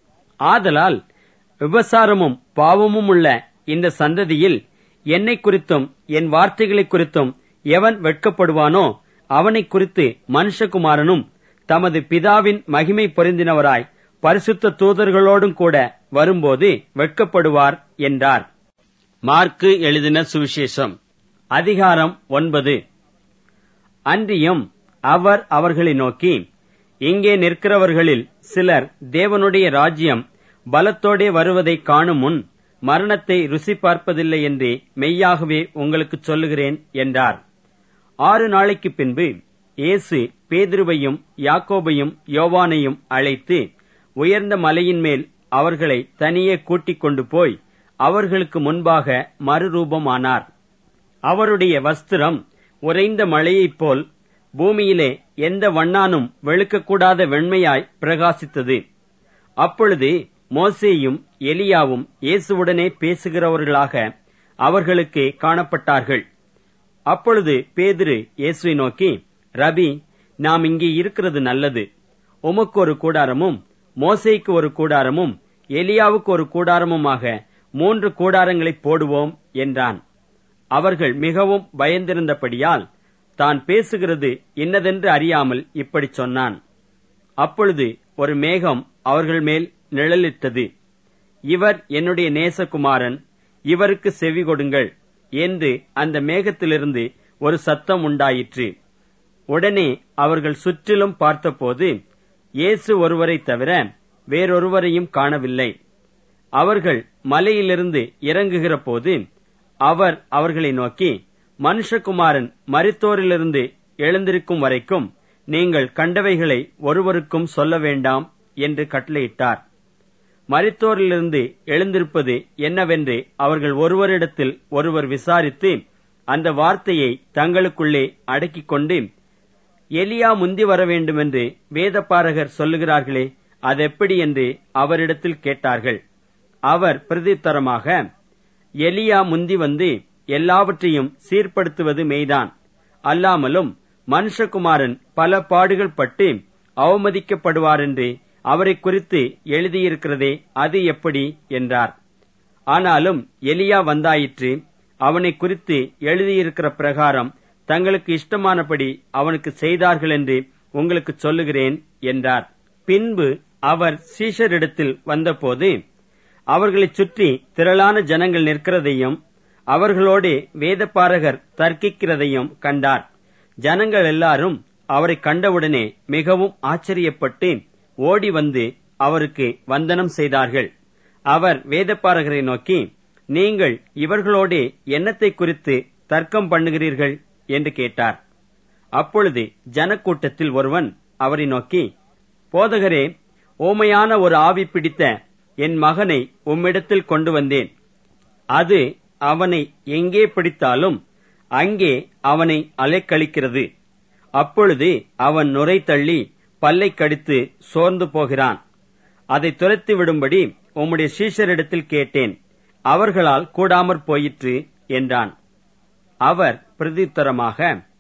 ஆதலால் விபசாரமும் பாவமும் உள்ள இந்த சந்ததியில் என்னை குறித்தும் என் வார்த்தைகளை குறித்தும் எவன் வெட்கப்படுவானோ அவனை குறித்து மனுஷகுமாரனும் தமது பிதாவின் மகிமை பொருந்தினவராய் பரிசுத்த தூதர்களோடும் கூட வரும்போது வெட்கப்படுவார் என்றார். மார்க்கு எழுதின சுவிசேஷம் அதிகாரம் 9. அன்றியும் அவர் அவர்களை நோக்கி, இங்கே நிற்கிறவர்களில் சிலர் தேவனுடைய ராஜ்யம் பலத்தோடே வருவதை காணும் முன் மரணத்தை ருசி பார்ப்பதில்லை என்று மெய்யாகவே உங்களுக்கு சொல்லுகிறேன் என்றார். 6 நாளைக்கு பின்பு இயேசு பேதுருவையும் யாக்கோபையும் யோவானையும் அழைத்து உயர்ந்த மலையின் மேல் அவர்களை தனியே கூட்டிக் கொண்டு போய் அவர்களுக்கு முன்பாக மறுரூபமானார். அவருடைய வஸ்திரம் உறைந்த மழையைப் போல் பூமியிலே எந்த வண்ணானும் வெளுக்கக்கூடாத வெண்மையாய் பிரகாசித்தது. அப்பொழுது மோசேயும் எலியாவும் இயேசுவுடனே பேசுகிறவர்களாக அவர்களுக்கு காணப்பட்டார்கள். அப்பொழுது பேதுரு இயேசுவை நோக்கி, ரபி, நாம் இங்கே இருக்கிறது நல்லது. உமக்கு ஒரு கூடாரமும் மோசேக்கு ஒரு கூடாரமும் எலியாவுக்கு ஒரு கூடாரமுமாக 3 கூடாரங்களை போடுவோம் என்றான். அவர்கள் மிகவும் பயந்திருந்தபடியால் தான் பேசுகிறது இன்னதென்று அறியாமல் இப்படி சொன்னான். அப்பொழுது ஒரு மேகம் அவர்கள் மேல் நிழலிட்டது. இவர் என்னுடைய நேசகுமாரன், இவருக்கு செவி கொடுங்கள் என்று அந்த மேகத்திலிருந்து ஒரு சத்தம் உண்டாயிற்று. உடனே அவர்கள் சுற்றிலும் பார்த்தபோது இயேசு ஒருவரை தவிர வேறொருவரையும் காணவில்லை. அவர்கள் மலையிலிருந்து இறங்குகிற போது அவர் அவர்களை நோக்கி, மனுஷகுமாரன் மரித்தோரிலிருந்து எழுந்திருக்கும் வரைக்கும் நீங்கள் கண்டவைகளை ஒருவருக்கும் சொல்ல வேண்டாம் என்று கட்டளையிட்டார். மரித்தோரிலிருந்து எழுந்திருப்பது என்னவென்று அவர்கள் ஒருவரிடத்தில் ஒருவர் விசாரித்து அந்த வார்த்தையை தங்களுக்குள்ளே அடக்கிக் கொண்டு, எலியா முந்தி வர வேண்டுமென்று வேதபாரகர் சொல்லுகிறார்களே, அதெப்படி என்று அவரிடத்தில் கேட்டார்கள். அவர் பிரதியுத்தரமாக, எலியா முந்தி வந்து எல்லாவற்றையும் சீர்படுத்துவது மெய்தான். அல்லாமலும் மனுஷகுமாரன் பல பாடுகள் பட்டு அவமதிக்கப்படுவாரென்று அவரை குறித்து எழுதியிருக்கிறதே, அது எப்படி என்றார். ஆனாலும் எலியா வந்தாயிற்று, அவனை குறித்து எழுதியிருக்கிற பிரகாரம் தங்களுக்கு இஷ்டமானபடி அவனுக்கு செய்தார்கள் என்று உங்களுக்கு சொல்லுகிறேன் என்றார். பின்பு அவர் சீஷரிடத்தில் வந்தபோது அவர்களைச் சுற்றி திரளான ஜனங்கள் நிற்கிறதையும் அவர்களோடு வேதபாரகர் தர்க்கிக்கிறதையும் கண்டார். ஜனங்கள் எல்லாரும் அவரை கண்டவுடனே மிகவும் ஆச்சரியப்பட்டு ஓடி வந்து அவருக்கு வந்தனம் செய்தார்கள். அவர் வேதபாரகரை நோக்கி, நீங்கள் இவர்களோடு என்னத்தை குறித்து தர்க்கம் பண்ணுகிறீர்கள் என்று கேட்டார். அப்பொழுது ஜனக்கூட்டத்தில் ஒருவன் அவரை நோக்கி, போதகரே, ஓமையான ஒரு ஆவி பிடித்த என் மகனை உம்மிடத்தில் கொண்டு வந்தேன். அது அவனை எங்கே பிடித்தாலும் அங்கே அவனை அலைக்கழிக்கிறது. அப்பொழுது அவன் நுரை தள்ளி பல்லை கடித்து சோர்ந்து போகிறான். அதை துரத்தி விடும்படி உம்முடைய சீஷரிடத்தில் கேட்டேன், அவர்களால் கூடாமற் போயிற்று என்றான். அவர் பிரதியுத்தரமாக,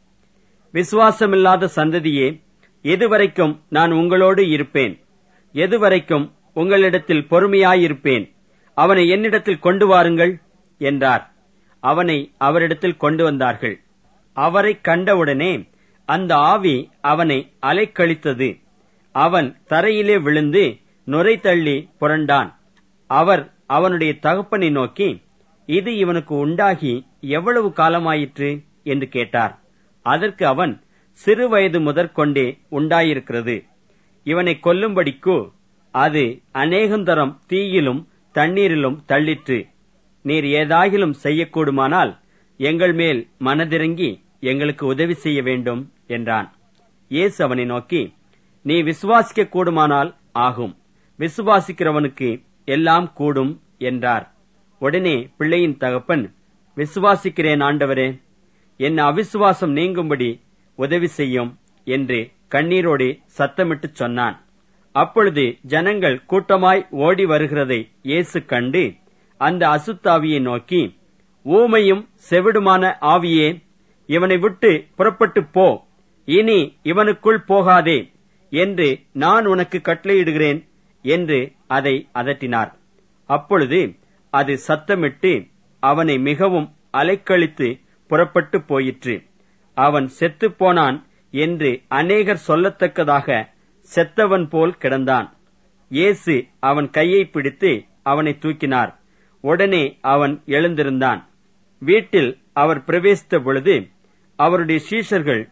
விசுவாசமில்லாத சந்ததியே, எதுவரைக்கும் நான் உங்களோடு இருப்பேன்? எதுவரைக்கும் உங்களிடத்தில் பொறுமையாயிருப்பேன்? அவனை என்னிடத்தில் கொண்டு வாருங்கள் என்றார். அவனை அவரிடத்தில் கொண்டு வந்தார்கள். அவரை கண்டவுடனே அந்த ஆவி அவனை அலைக்கழித்தது. அவன் தரையிலே விழுந்து நுரை தள்ளி புரண்டான். அவர் அவனுடைய தகப்பனை நோக்கி, இது இவனுக்கு உண்டாகி எவ்வளவு காலமாயிற்று என்று கேட்டார். அதற்கு அவன், சிறு வயது முதற்கொண்டே உண்டாயிருக்கிறது. இவனை கொல்லும்படிக்கு அது அநேகந்தரம் தீயிலும் தண்ணீரிலும் தள்ளிற்று. நீர் ஏதாகிலும் செய்யக்கூடுமானால் எங்கள் மேல் மனதிறங்கி எங்களுக்கு உதவி செய்ய வேண்டும் என்றான். இயேசு அவனை நோக்கி, நீ விசுவாசிக்க கூடுமானால் ஆகும், விசுவாசிக்கிறவனுக்கு எல்லாம் கூடும் என்றார். உடனே பிள்ளையின் தகப்பன், விசுவாசிக்கிறேன் ஆண்டவரே, என் அவிசுவாசம் நீங்கும்படி உதவி செய்யும் என்று கண்ணீரோடு சத்தமிட்டு சொன்னான். அப்பொழுது ஜனங்கள் கூட்டமாய் ஓடி வருகிறதை இயேசு கண்டு அந்த அசுத்தாவியை நோக்கி, ஊமையும் செவிடுமான ஆவியே, இவனை விட்டு புறப்பட்டு போ, இனி இவனுக்குள் போகாதே என்று நான் உனக்கு கட்டளையிடுகிறேன் என்று அதை அதட்டினார். அப்பொழுது அது சத்தமிட்டு அவனை மிகவும் அலைக்கழித்து புறப்பட்டு போயிற்று. அவன் செத்துப்போனான் என்று அநேகர் சொல்லத்தக்கதாக செத்தவன் போல் கிடந்தான். இயேசு அவன் கையை பிடித்து அவனை தூக்கினார். உடனே அவன் எழுந்திருந்தான். வீட்டில் அவர் பிரவேசித்த பொழுது அவருடைய சீஷர்கள்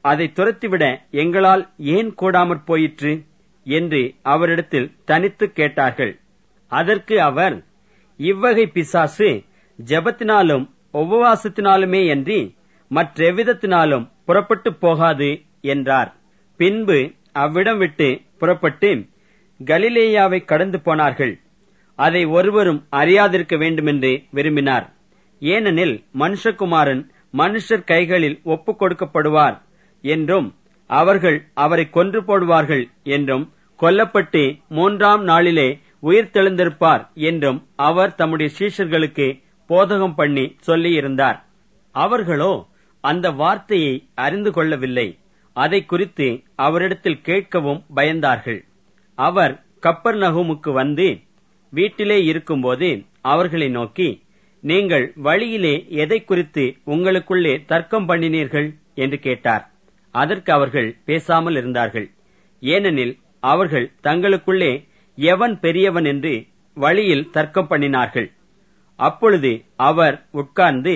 அதை துரத்திவிட எங்களால் ஏன் கூடாமற் போயிற்று என்று அவரிடத்தில் தனித்து கேட்டார்கள். அதற்கு அவர், இவ்வகை பிசாசு ஜெபத்தினாலும் உபவாசத்தினாலுமே அன்றி மற்றெவ்விதத்தினாலும் புறப்பட்டு போகாது என்றார். பின்பு அவ்விடம் விட்டு புறப்பட்டு கலிலேயாவை கடந்து போனார்கள். அதை ஒருவரும் அறியாதிருக்க வேண்டுமென்று விரும்பினார். ஏனெனில் மனுஷகுமாரன் மனுஷர் கைகளில் ஒப்புக் கொடுக்கப்படுவார் என்றும் அவர்கள் அவரை கொன்று போடுவார்கள் என்றும் கொல்லப்பட்டு 3ஆம் நாளிலே உயிர்த்தெழுந்திருப்பார் என்றும் அவர் தம்முடைய சீஷர்களுக்கு போதகம் பண்ணி சொல்லியிருந்தார். அவர்களோ அந்த வார்த்தையை அறிந்து கொள்ளவில்லை. அதை குறித்து அவரிடத்தில் கேட்கவும் பயந்தார்கள். அவர் கப்பர்நகூமுக்கு வந்து வீட்டிலே இருக்கும்போது அவர்களை நோக்கி, நீங்கள் வழியிலே எதை குறித்து உங்களுக்குள்ளே தர்க்கம் பண்ணினீர்கள் என்று கேட்டார். அதற்கு அவர்கள் பேசாமல் இருந்தார்கள். ஏனெனில் அவர்கள் தங்களுக்குள்ளே எவன் பெரியவன் என்று வழியில் தர்க்கம் பண்ணினார்கள். அப்பொழுது அவர் உட்கார்ந்து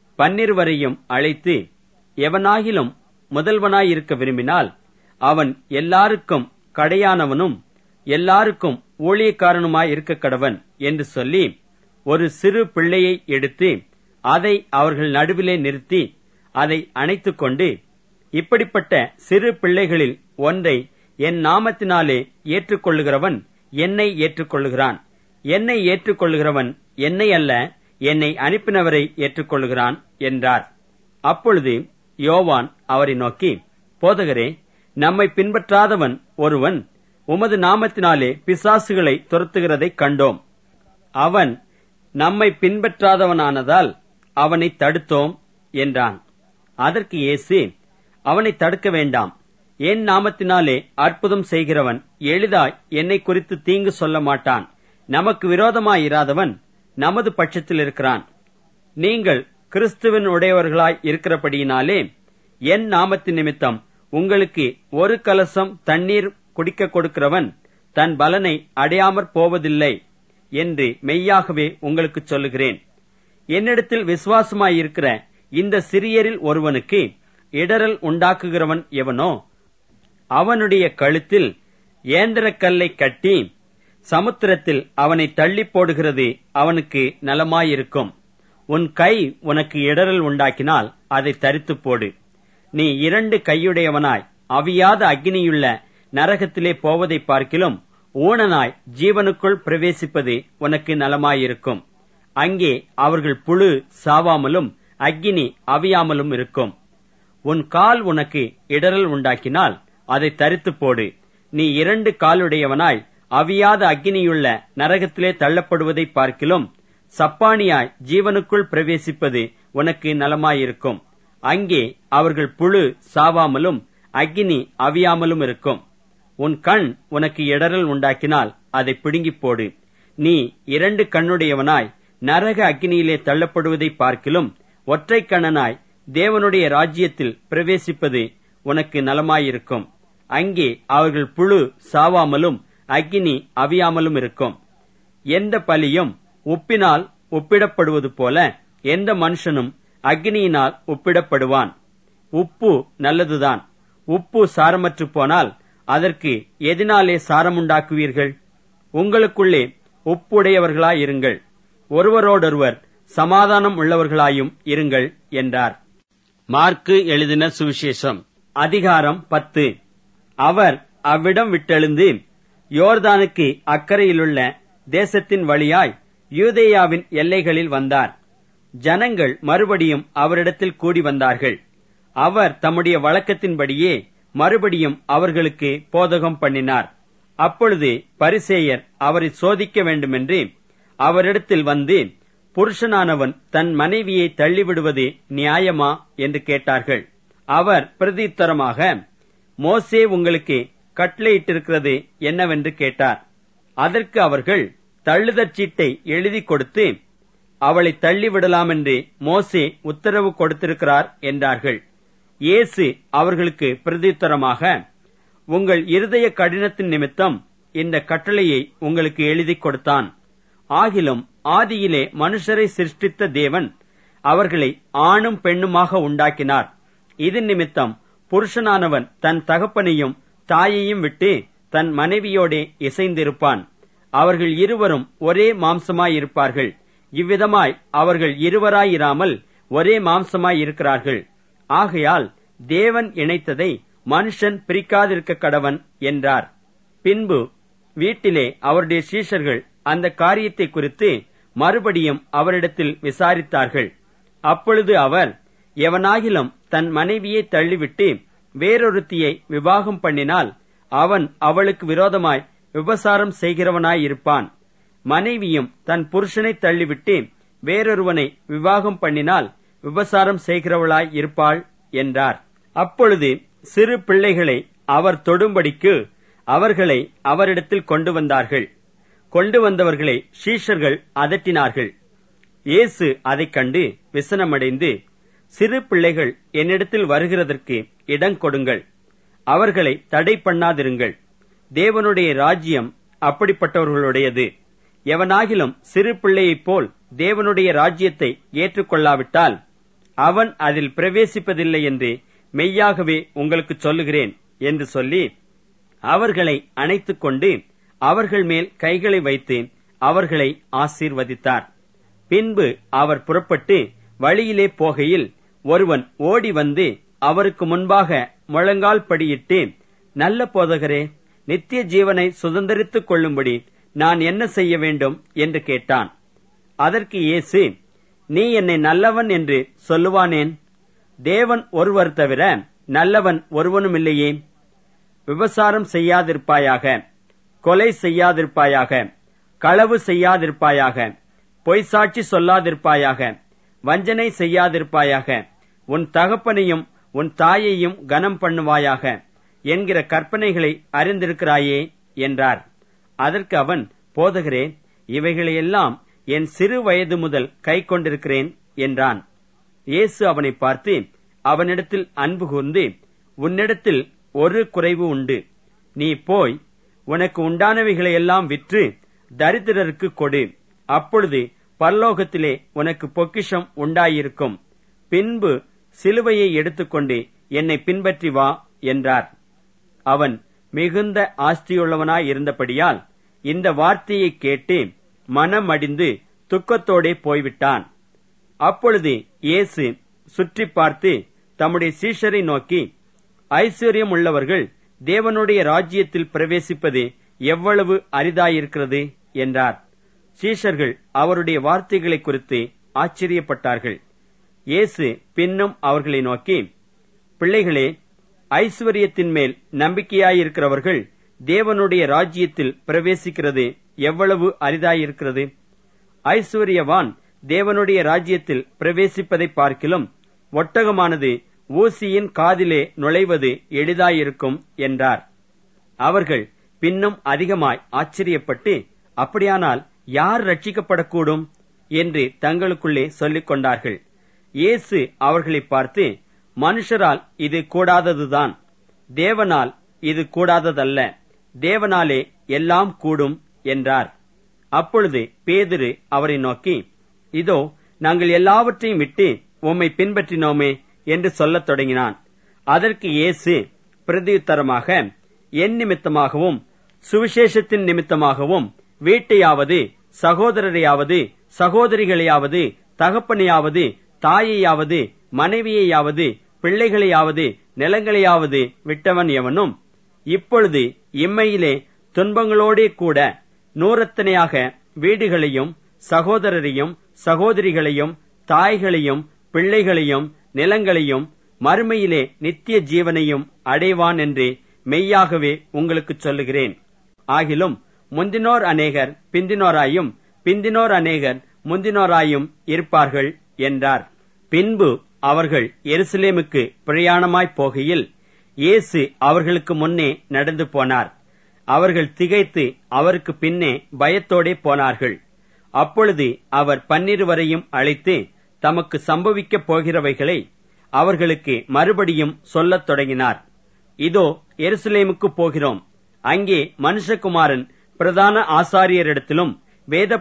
12 அழைத்து, எவனாகிலும் முதல்வனாயிருக்க விரும்பினால் அவன் எல்லாருக்கும் கடையானவனும் எல்லாருக்கும் ஊழியக்காரனுமாயிருக்க கடவன் என்று சொல்லி, ஒரு சிறு பிள்ளையை எடுத்து அதை அவர்கள் நடுவிலே நிறுத்தி அதை அணைத்துக் கொண்டு, இப்படிப்பட்ட சிறு பிள்ளைகளில் ஒன்றை என் நாமத்தினாலே ஏற்றுக்கொள்ளுகிறவன் என்னை ஏற்றுக்கொள்ளுகிறான். என்னை ஏற்றுக்கொள்ளுகிறவன் என்னை அல்ல, என்னை அனுப்பினவரை ஏற்றுக்கொள்ளுகிறான் என்றார். அப்பொழுது யோவான் அவரை நோக்கி, போதகரே, நம்மை பின்பற்றாதவன் ஒருவன் உமது நாமத்தினாலே பிசாசுகளை துரத்துகிறதைக் கண்டோம். அவன் நம்மை பின்பற்றாதவனானதால் அவனை தடுத்தோம் என்றான். அதற்கு இயேசு, அவனை தடுக்க வேண்டாம். என் நாமத்தினாலே அற்புதம் செய்கிறவன் எளிதாய் என்னை குறித்து தீங்கு சொல்ல மாட்டான். நமக்கு விரோதமாயிராதவன் நமது பட்சத்தில் இருக்கிறான். நீங்கள் கிறிஸ்துவின் உடையவர்களாய் இருக்கிறபடியினாலே என் நாமத்தின் நிமித்தம் உங்களுக்கு ஒரு கலசம் தண்ணீர் குடிக்க கொடுக்கிறவன் தன் பலனை அடையாமற் போவதில்லை என்று மெய்யாகவே உங்களுக்கு சொல்லுகிறேன். என்னிடத்தில் விசுவாசமாயிருக்கிற இந்த சிறியரில் ஒருவனுக்கு இடறல் உண்டாக்குகிறவன் எவனோ அவனுடைய கழுத்தில் ஏந்திரக்கல்லை கட்டி சமுத்திரத்தில் அவனை தள்ளி போடுகிறது அவனுக்கு நலமாயிருக்கும். உன் கை உனக்கு இடறல் உண்டாக்கினால் அதை தரித்து போடு. நீ 2 கையுடையவனாய் அவியாத அக்கினியுள்ள நரகத்திலே போவதை பார்க்கிலும் ஊனனாய் ஜீவனுக்குள் பிரவேசிப்பது உனக்கு நலமாயிருக்கும். அங்கே அவர்கள் புழு சாவாமலும் அக்கினி அவியாமலும் இருக்கும். உன் கால் உனக்கு இடறல் உண்டாக்கினால் அதை தரித்து போடு. நீ 2 காலுடையவனாய் அவியாத அக்கினியுள்ள நரகத்திலே தள்ளப்படுவதை பார்க்கிலும் சப்பானியாய் ஜீவனுக்குள் பிரவேசிப்பது உனக்கு நலமாயிருக்கும். அங்கே அவர்கள் புழு சாவாமலும் அக்கினி அவியாமலும் இருக்கும். உன் கண் உனக்கு இடறல் உண்டாக்கினால் அதை பிடுங்கிப் போடு. நீ 2 கண்ணுடையவனாய் நரக அக்கினியிலே தள்ளப்படுவதை பார்க்கிலும் ஒற்றை கண்ணனாய் தேவனுடைய ராஜ்யத்தில் பிரவேசிப்பது உனக்கு நலமாயிருக்கும். அங்கே அவர்கள் புழு சாவாமலும் அக்கினி அவியாமலும் இருக்கும். எந்த பலியும் உப்பினால் ஒப்பிடப்படுவது போல எந்த மனுஷனும் அக்கினியினால் ஒப்பிடப்படுவான். உப்பு நல்லதுதான். உப்பு சாரமற்று போனால் அதற்கு எதினாலே சாரமுண்டாக்குவீர்கள்? உங்களுக்குள்ளே உப்புடையவர்களாயிருங்கள், ஒருவரோடொருவர் சமாதானம் உள்ளவர்களாயும் இருங்கள் என்றார். மார்க்கு எழுதின சுவிசேஷம் அதிகாரம் 10. அவர் அவ்விடம் விட்டெழுந்து யோர்தானுக்கு அக்கறையிலுள்ள தேசத்தின் வழியாய் யூதேயாவின் எல்லைகளில் வந்தார். ஜனங்கள் மறுபடியும் அவரிடத்தில் கூடி வந்தார்கள். அவர் தம்முடைய வழக்கத்தின்படியே மறுபடியும் அவர்களுக்கு போதகம் பண்ணினார். அப்பொழுது பரிசேயர் அவரை சோதிக்க வேண்டுமென்று அவரிடத்தில் வந்து, புருஷனானவன் தன் மனைவியை தள்ளிவிடுவது நியாயமா என்று கேட்டார்கள். அவர் பிரதியுத்தரமாக, மோசே உங்களுக்கு கட்டளையிட்டிருக்கிறது என்னவென்று கேட்டார். அதற்கு அவர்கள், தள்ளுதற் சீட்டை எழுதி கொடுத்து அவளை தள்ளிவிடலாமென்று மோசே உத்தரவு கொடுத்திருக்கிறார் என்றார்கள். இயேசு அவர்களுக்கு பிரதியுத்தரமாக, உங்கள் இருதய கடினத்தின் நிமித்தம் இந்த கட்டளையை உங்களுக்கு எழுதி கொடுத்தான். ஆகிலும் ஆதியிலே மனுஷரை சிருஷ்டித்த தேவன் அவர்களை ஆணும் பெண்ணுமாக உண்டாக்கினார். இதன் நிமித்தம் புருஷனானவன் தன் தகப்பனையும் தாயையும் விட்டு தன் மனைவியோடே இசைந்திருப்பான். அவர்கள் இருவரும் ஒரே மாம்சமாயிருப்பார்கள். இவ்விதமாய் அவர்கள் இருவராயிராமல் ஒரே மாம்சமாயிருக்கிறார்கள். ஆகையால் தேவன் இணைத்ததை மனுஷன் பிரிக்காதிருக்க கடவன் என்றார். பின்பு வீட்டிலே அவருடைய சீஷர்கள் அந்த காரியத்தை குறித்து மறுபடியும் அவரிடத்தில் விசாரித்தார்கள். அப்பொழுது அவர், எவனாகிலும் தன் மனைவியை தள்ளிவிட்டு வேறொருத்தியை விவாகம் பண்ணினால் அவன் அவளுக்கு விரோதமாய் விபசாரம் செய்கிறவனாயிருப்பான். மனைவியும் தன் புருஷனை தள்ளிவிட்டு வேறொருவனை விவாகம் பண்ணினால் விபசாரம் செய்கிறவளாய் இருப்பாள் என்றார். அப்பொழுது சிறு பிள்ளைகளை அவர் தொடும்படிக்கு அவர்களை அவரிடத்தில் கொண்டு வந்தார்கள். கொண்டு வந்தவர்களை சீஷர்கள் அதட்டினார்கள். இயேசு அதைக் கண்டு விசனமடைந்து, சிறு பிள்ளைகள் என்னிடத்தில் வருகிறதற்கு இடம் கொடுங்கள், அவர்களை தடை பண்ணாதிருங்கள். தேவனுடைய ராஜ்யம் அப்படிப்பட்டவர்களுடையது. எவனாகிலும் சிறு பிள்ளையைப் போல் தேவனுடைய ராஜ்யத்தை ஏற்றுக்கொள்ளாவிட்டால் அவன் அதில் பிரவேசிப்பதில்லை என்று மெய்யாகவே உங்களுக்கு சொல்லுகிறேன் என்று சொல்லி அவர்களை அணைத்துக் கொண்டு அவர்கள் மேல் கைகளை வைத்து அவர்களை ஆசீர்வதித்தார். பின்பு அவர் புறப்பட்டு வழியிலே போகையில் ஒருவன் ஓடி வந்து அவருக்கு முன்பாக முழங்கால் படியிட்டு, நல்ல போதகரே, நித்திய ஜீவனை சுதந்தரித்துக் கொள்ளும்படி நான் என்ன செய்ய வேண்டும் என்று கேட்டான். அதற்கு இயேசு, நீ என்னை நல்லவன் என்று சொல்லுவானேன்? தேவன் ஒருவர் தவிர நல்லவன் ஒருவனுமில்லையே. விபசாரம் செய்யாதிருப்பாயாக, கொலை செய்யாதிருப்பாயாக, களவு செய்யாதிருப்பாயாக, பொய்சாட்சி சொல்லாதிருப்பாயாக, வஞ்சனை செய்யாதிருப்பாயாக, உன் தகப்பனையும் உன் தாயையும் கனம் பண்ணுவாயாக என்கிற கற்பனைகளை அறிந்திருக்கிறாயே என்றார். அதற்கு அவன், போதகரே, இவைகளையெல்லாம் என் சிறு வயது முதல் கை கொண்டிருக்கிறேன் என்றான். இயேசு அவனை பார்த்து அவனிடத்தில் அன்பு கூர்ந்து, உன்னிடத்தில் ஒரு குறைவு உண்டு. நீ போய் உனக்கு உண்டானவைகளையெல்லாம் விற்று தரித்திரருக்கு கொடு, அப்பொழுது பரலோகத்திலே உனக்கு பொக்கிஷம் உண்டாயிருக்கும். பின்பு சிலுவையை எடுத்துக்கொண்டு என்னை பின்பற்றி வா என்றார். அவன் மிகுந்த ஆஸ்தியுள்ளவனாயிருந்தபடியால் இந்த வார்த்தையை கேட்டு மனமடிந்து துக்கத்தோடே போய்விட்டான். அப்பொழுது இயேசு சுற்றி பார்த்து தம்முடைய சீஷரை நோக்கி, ஐஸ்வர்யம் உள்ளவர்கள் தேவனுடைய ராஜ்யத்தில் பிரவேசிப்பது எவ்வளவு அரிதாயிருக்கிறது என்றார். சீஷர்கள் அவருடைய வார்த்தைகளை குறித்து ஆச்சரியப்பட்டார்கள். இயேசு பின்னும் அவர்களை நோக்கி, பிள்ளைகளே, ஐஸ்வர்யத்தின் மேல் நம்பிக்கையாயிருக்கிறவர்கள் தேவனுடைய ராஜ்யத்தில் பிரவேசிக்கிறது எவ்வளவு அரிதாயிருக்கிறது. ஐஸ்வர்யவான் தேவனுடைய ராஜ்யத்தில் பிரவேசிப்பதை பார்க்கிலும் ஒட்டகமானது ஊசியின் காதிலே நுழைவது எளிதாயிருக்கும் என்றார். அவர்கள் பின்னும் அதிகமாய் ஆச்சரியப்பட்டு, அப்படியானால் யார் ரட்சிக்கப்படக்கூடும் என்று தங்களுக்குள்ளே சொல்லிக் கொண்டார்கள். இயேசு அவர்களை பார்த்து, மனுஷரால் இது கூடாததுதான், தேவனால் இது கூடாததல்ல. தேவனாலே எல்லாம் கூடும் என்றார். அப்பொழுது பேதுரு அவரை நோக்கி, இதோ நாங்கள் எல்லாவற்றையும் விட்டு உம்மை பின்பற்றினோமே என்று சொல்லத் தொடங்கினான். அதற்கு இயேசு பிரதியுத்தரமாக, என் நிமித்தமாகவும் சுவிசேஷத்தின் நிமித்தமாகவும் வீட்டையாவது சகோதரரையாவது சகோதரிகளையாவது தகப்பனையாவது தாயையாவது மனைவியையாவது பிள்ளைகளையாவது நிலங்களையாவது விட்டவன் எவனும் இப்பொழுது இம்மையிலே துன்பங்களோடே கூட நூறத்தனையாக வீடுகளையும் சகோதரரையும் சகோதரிகளையும் தாய்களையும் பிள்ளைகளையும் நிலங்களையும் மறுமையிலே நித்திய ஜீவனையும் அடைவான் என்று மெய்யாகவே உங்களுக்கு சொல்லுகிறேன். ஆகிலும் முந்தினோர் அநேகர் பிந்தினோராயும் பிந்தினோர் அநேகர் முந்தினோராயும் இருப்பார்கள் என்றார். பின்பு அவர்கள் எருசலேமுக்கு பிரயாணமாய்ப் போகையில் இயேசு அவர்களுக்கு முன்னே நடந்து போனார். அவர்கள் திகைத்து அவருக்கு பின்னே பயத்தோடே போனார்கள். அப்பொழுது அவர் 12 அழைத்து தமக்கு சம்பவிக்கப் போகிறவைகளை அவர்களுக்கு மறுபடியும் சொல்லத் தொடங்கினார். இதோ எருசலேமுக்கு போகிறோம், அங்கே மனுஷகுமாரன் பிரதான ஆசாரியரிடத்திலும்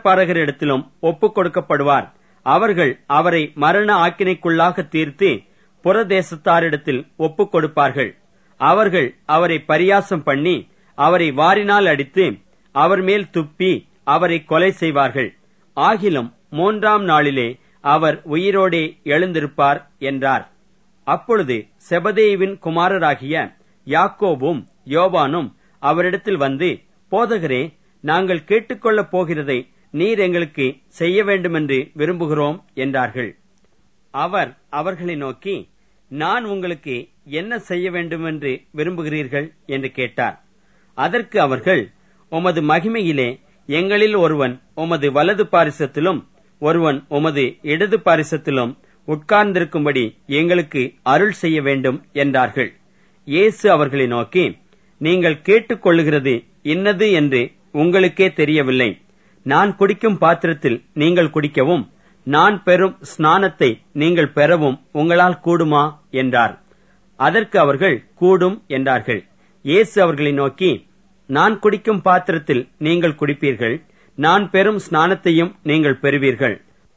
வேதபாரகரிடத்திலும் ஒப்புக் கொடுக்கப்படுவார். அவர்கள் அவரை மரண ஆக்கினைக்குள்ளாக தீர்த்து புறதேசத்தாரிடத்தில் ஒப்புக் கொடுப்பார்கள். அவர்கள் அவரை பரியாசம் பண்ணி அவரை வாரினால் அடித்து அவர் மேல் துப்பி அவரை கொலை செய்வார்கள். ஆகிலும் 3ஆம் நாளிலே அவர் உயிரோடே எழுந்திருப்பார் என்றார். அப்பொழுது செபதேயுவின் குமாரராகிய யாக்கோபும் யோவானும் அவரிடத்தில் வந்து, போதகரே, நாங்கள் கேட்டுக்கொள்ளப் போகிறதை நீர் எங்களுக்கு செய்ய வேண்டுமென்று விரும்புகிறோம் என்றார்கள். அவர் அவர்களை நோக்கி, நான் உங்களுக்கு என்ன செய்ய வேண்டுமென்று விரும்புகிறீர்கள் என்று கேட்டார். அதற்கு அவர்கள், உமது மகிமையிலே எங்களில் ஒருவன் உமது வலது பாரிசத்திலும் ஒருவன் உமது இடது பாரிசத்திலும் உட்கார்ந்திருக்கும்படி எங்களுக்கு அருள் செய்ய வேண்டும் என்றார்கள். இயேசு அவர்களை நோக்கி, நீங்கள் கேட்டுக்கொள்ளுகிறது இன்னது என்று உங்களுக்கே தெரியவில்லை. நான் குடிக்கும் பாத்திரத்தில் நீங்கள் குடிக்கவும் நான் பெறும் ஸ்நானத்தை நீங்கள் பெறவும் உங்களால் கூடுமா என்றார். அதற்கு அவர்கள் கூடும் என்றார்கள். இயேசு அவர்களை நோக்கி, நான் குடிக்கும் பாத்திரத்தில் நீங்கள் குடிப்பீர்கள், நான் பெறும் ஸ்நானத்தையும் நீங்கள் பெறுவீர்கள்.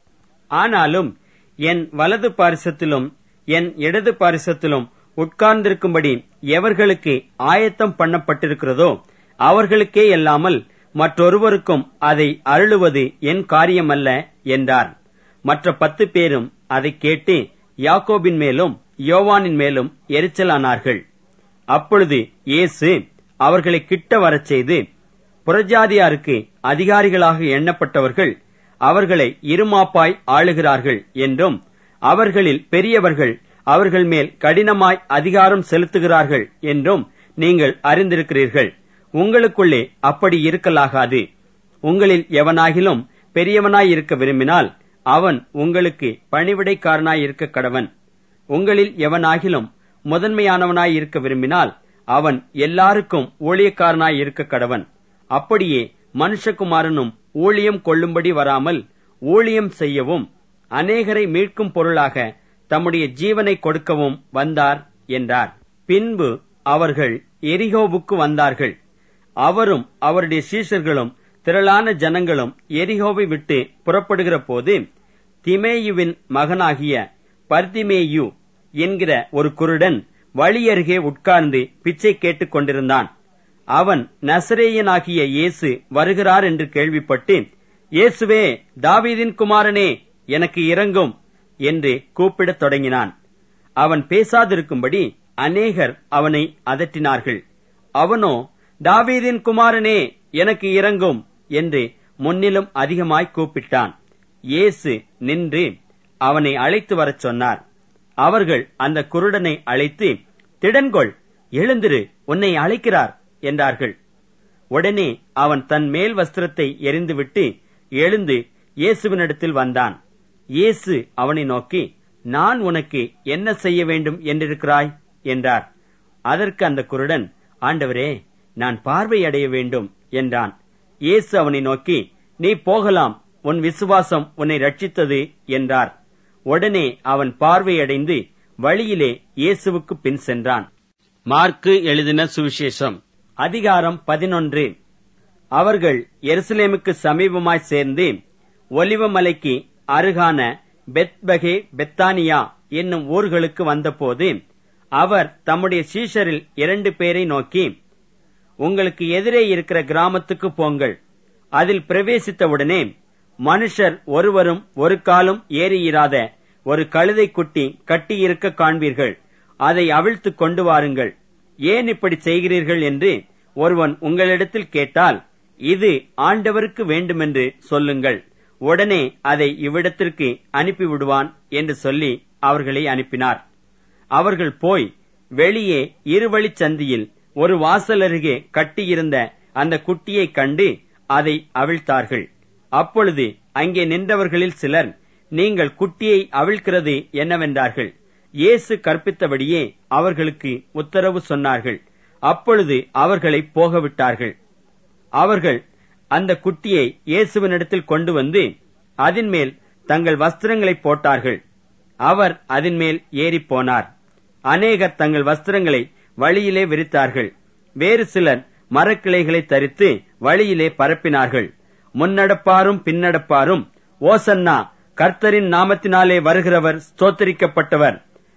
ஆனாலும் என் வலது பாரிசத்திலும் என் இடது பாரிசத்திலும் உட்கார்ந்திருக்கும்படி எவர்களுக்கு ஆயத்தம் பண்ணப்பட்டிருக்கிறதோ அவர்களுக்கே அல்லாமல் மற்றொருவருக்கும் அதை அருளுவது என் காரியமல்ல என்றார். மற்ற 10 பேரும் அதை கேட்டு யாக்கோபின் மேலும் யோவானின் மேலும் எரிச்சலானார்கள். அப்பொழுது இயேசு அவர்களை கிட்ட வரச் செய்து, புறஜாதியாருக்கு அதிகாரிகளாக எண்ணப்பட்டவர்கள் அவர்களை இருமாப்பாய் ஆளுகிறார்கள் என்றும், அவர்களில் பெரியவர்கள் அவர்கள் மேல் கடினமாய் அதிகாரம் செலுத்துகிறார்கள் என்றும் நீங்கள் அறிந்திருக்கிறீர்கள். உங்களுக்குள்ளே அப்படி இருக்கலாகாது. உங்களில் எவனாகிலும் பெரியவனாய் இருக்க விரும்பினால் அவன் உங்களுக்கு பணிவிடைக்காரனாய் இருக்க கடவன். உங்களில் எவனாகிலும் முதன்மையானவனாய் இருக்க விரும்பினால் அவன் எல்லாருக்கும் ஊழியக்காரனாய் இருக்க கடவன். அப்படியே மனுஷகுமாரனும் ஊழியம் கொள்ளும்படி வராமல் ஊழியம் செய்யவும் அநேகரை மீட்கும் பொருளாக தம்முடைய ஜீவனை கொடுக்கவும் வந்தார் என்றார். பின்பு அவர்கள் எரிகோவுக்கு வந்தார்கள். அவரும் அவருடைய சீஷர்களும் திரளான ஜனங்களும் எரிகோவை விட்டு புறப்படுகிற போது, திமேயுவின் மகனாகிய பர்திமேயு என்கிற ஒரு குருடன் வழியருகே உட்கார்ந்து பிச்சை கேட்டுக் கொண்டிருந்தான். அவன் நசரேயனாகிய இயேசு வருகிறார் என்று கேள்விப்பட்டு, இயேசுவே, தாவீதின் குமாரனே, எனக்கு இரங்கும் என்று கூப்பிடத் தொடங்கினான். அவன் பேசாதிருக்கும்படி அநேகர் அவனை அதட்டினார்கள். அவனோ, தாவீதின் குமாரனே, எனக்கு இரங்கும் என்று முன்னிலும் அதிகமாய் கூப்பிட்டான். இயேசு நின்று அவனை அழைத்து வரச் சொன்னார். அவர்கள் அந்த குருடனை அழைத்து, திடன்கொள், எழுந்திரு, உன்னை அழைக்கிறார் என்றார்கள். உடனே அவன் தன் மேல் வஸ்திரத்தை எறிந்துவிட்டு எழுந்து இயேசுவினிடத்தில் வந்தான். இயேசு அவனை நோக்கி, நான் உனக்கு என்ன செய்ய வேண்டும் என்றிருக்கிறாய் என்றார். அதற்கு அந்த குருடன், ஆண்டவரே, நான் பார்வை அடைய வேண்டும் என்றான். இயேசு அவனை நோக்கி, நீ போகலாம், உன் விசுவாசம் உன்னை ரட்சித்தது என்றார். உடனே அவன் பார்வையடைந்து வழியிலே இயேசுவுக்கு பின் சென்றான். மார்க்கு எழுதின சுவிசேஷம் அதிகாரம் 11. அவர்கள் எருசலேமுக்கு சமீபமாய் சேர்ந்து ஒலிவமலைக்கு அருகான பெத்பகே பெத்தானியா என்னும் ஊர்களுக்கு வந்தபோது அவர் தம்முடைய சீஷரில் 2 பேரை நோக்கி, உங்களுக்கு எதிரே இருக்கிற கிராமத்துக்கு போங்கள். அதில் பிரவேசித்தவுடனே மனுஷர் ஒருவரும் ஒரு காலும் ஏறியிராத ஒரு கழுதை குட்டி கட்டியிருக்க காண்பீர்கள். அதை அவிழ்த்து கொண்டு வாருங்கள். ஏன் இப்படி செய்கிறீர்கள் என்று ஒருவன் உங்களிடத்தில் கேட்டால், இது ஆண்டவருக்கு வேண்டுமென்று சொல்லுங்கள். உடனே அதை இவ்விடத்திற்கு அனுப்பிவிடுவான் என்று சொல்லி அவர்களை அனுப்பினார். அவர்கள் போய் வெளியே இருவழிச் சந்தியில் ஒரு வாசல் அருகே கட்டியிருந்த அந்த குட்டியை கண்டு அதை அவிழ்த்தார்கள். அப்பொழுது அங்கே நின்றவர்களில் சிலர், நீங்கள் குட்டியை அவிழ்க்கிறது என்னவென்றார்கள். இயேசு கற்பித்தபடியே அவர்களுக்கு உத்தரவு சொன்னார்கள். அப்பொழுது அவர்களை போகவிட்டார்கள். அவர்கள் அந்த குட்டியை இயேசுவினிடத்தில் கொண்டு வந்து அதின்மேல் தங்கள் வஸ்திரங்களை போட்டார்கள். அவர் அதின்மேல் ஏறிப் போனார். அநேகர் தங்கள் வஸ்திரங்களை வழியிலே விரித்தார்கள். வேறு சிலர் மரக்கிளைகளை தரித்து வழியிலே பரப்பினார்கள். முன்னடப்பாரும் பின்னடப்பாரும், ஓசன்னா, கர்த்தரின் நாமத்தினாலே வருகிறவர் ஸ்தோத்திரிக்கப்பட்டவர்,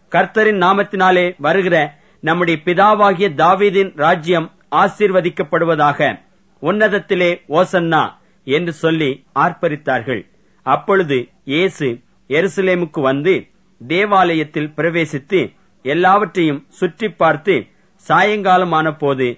கர்த்தரின் நாமத்தினாலே வருகிற நம்முடைய பிதாவாகிய தாவீதின் ராஜ்யம் ஆசீர்வதிக்கப்படுவதாக, உன்னதத்திலே ஓசன்னா என்று சொல்லி ஆர்ப்பரித்தார்கள். அப்பொழுது இயேசு எருசலேமுக்கு வந்து தேவாலயத்தில் பிரவேசித்து எல்லாவற்றையும் சுற்றி பார்த்து சாயங்காலமான போது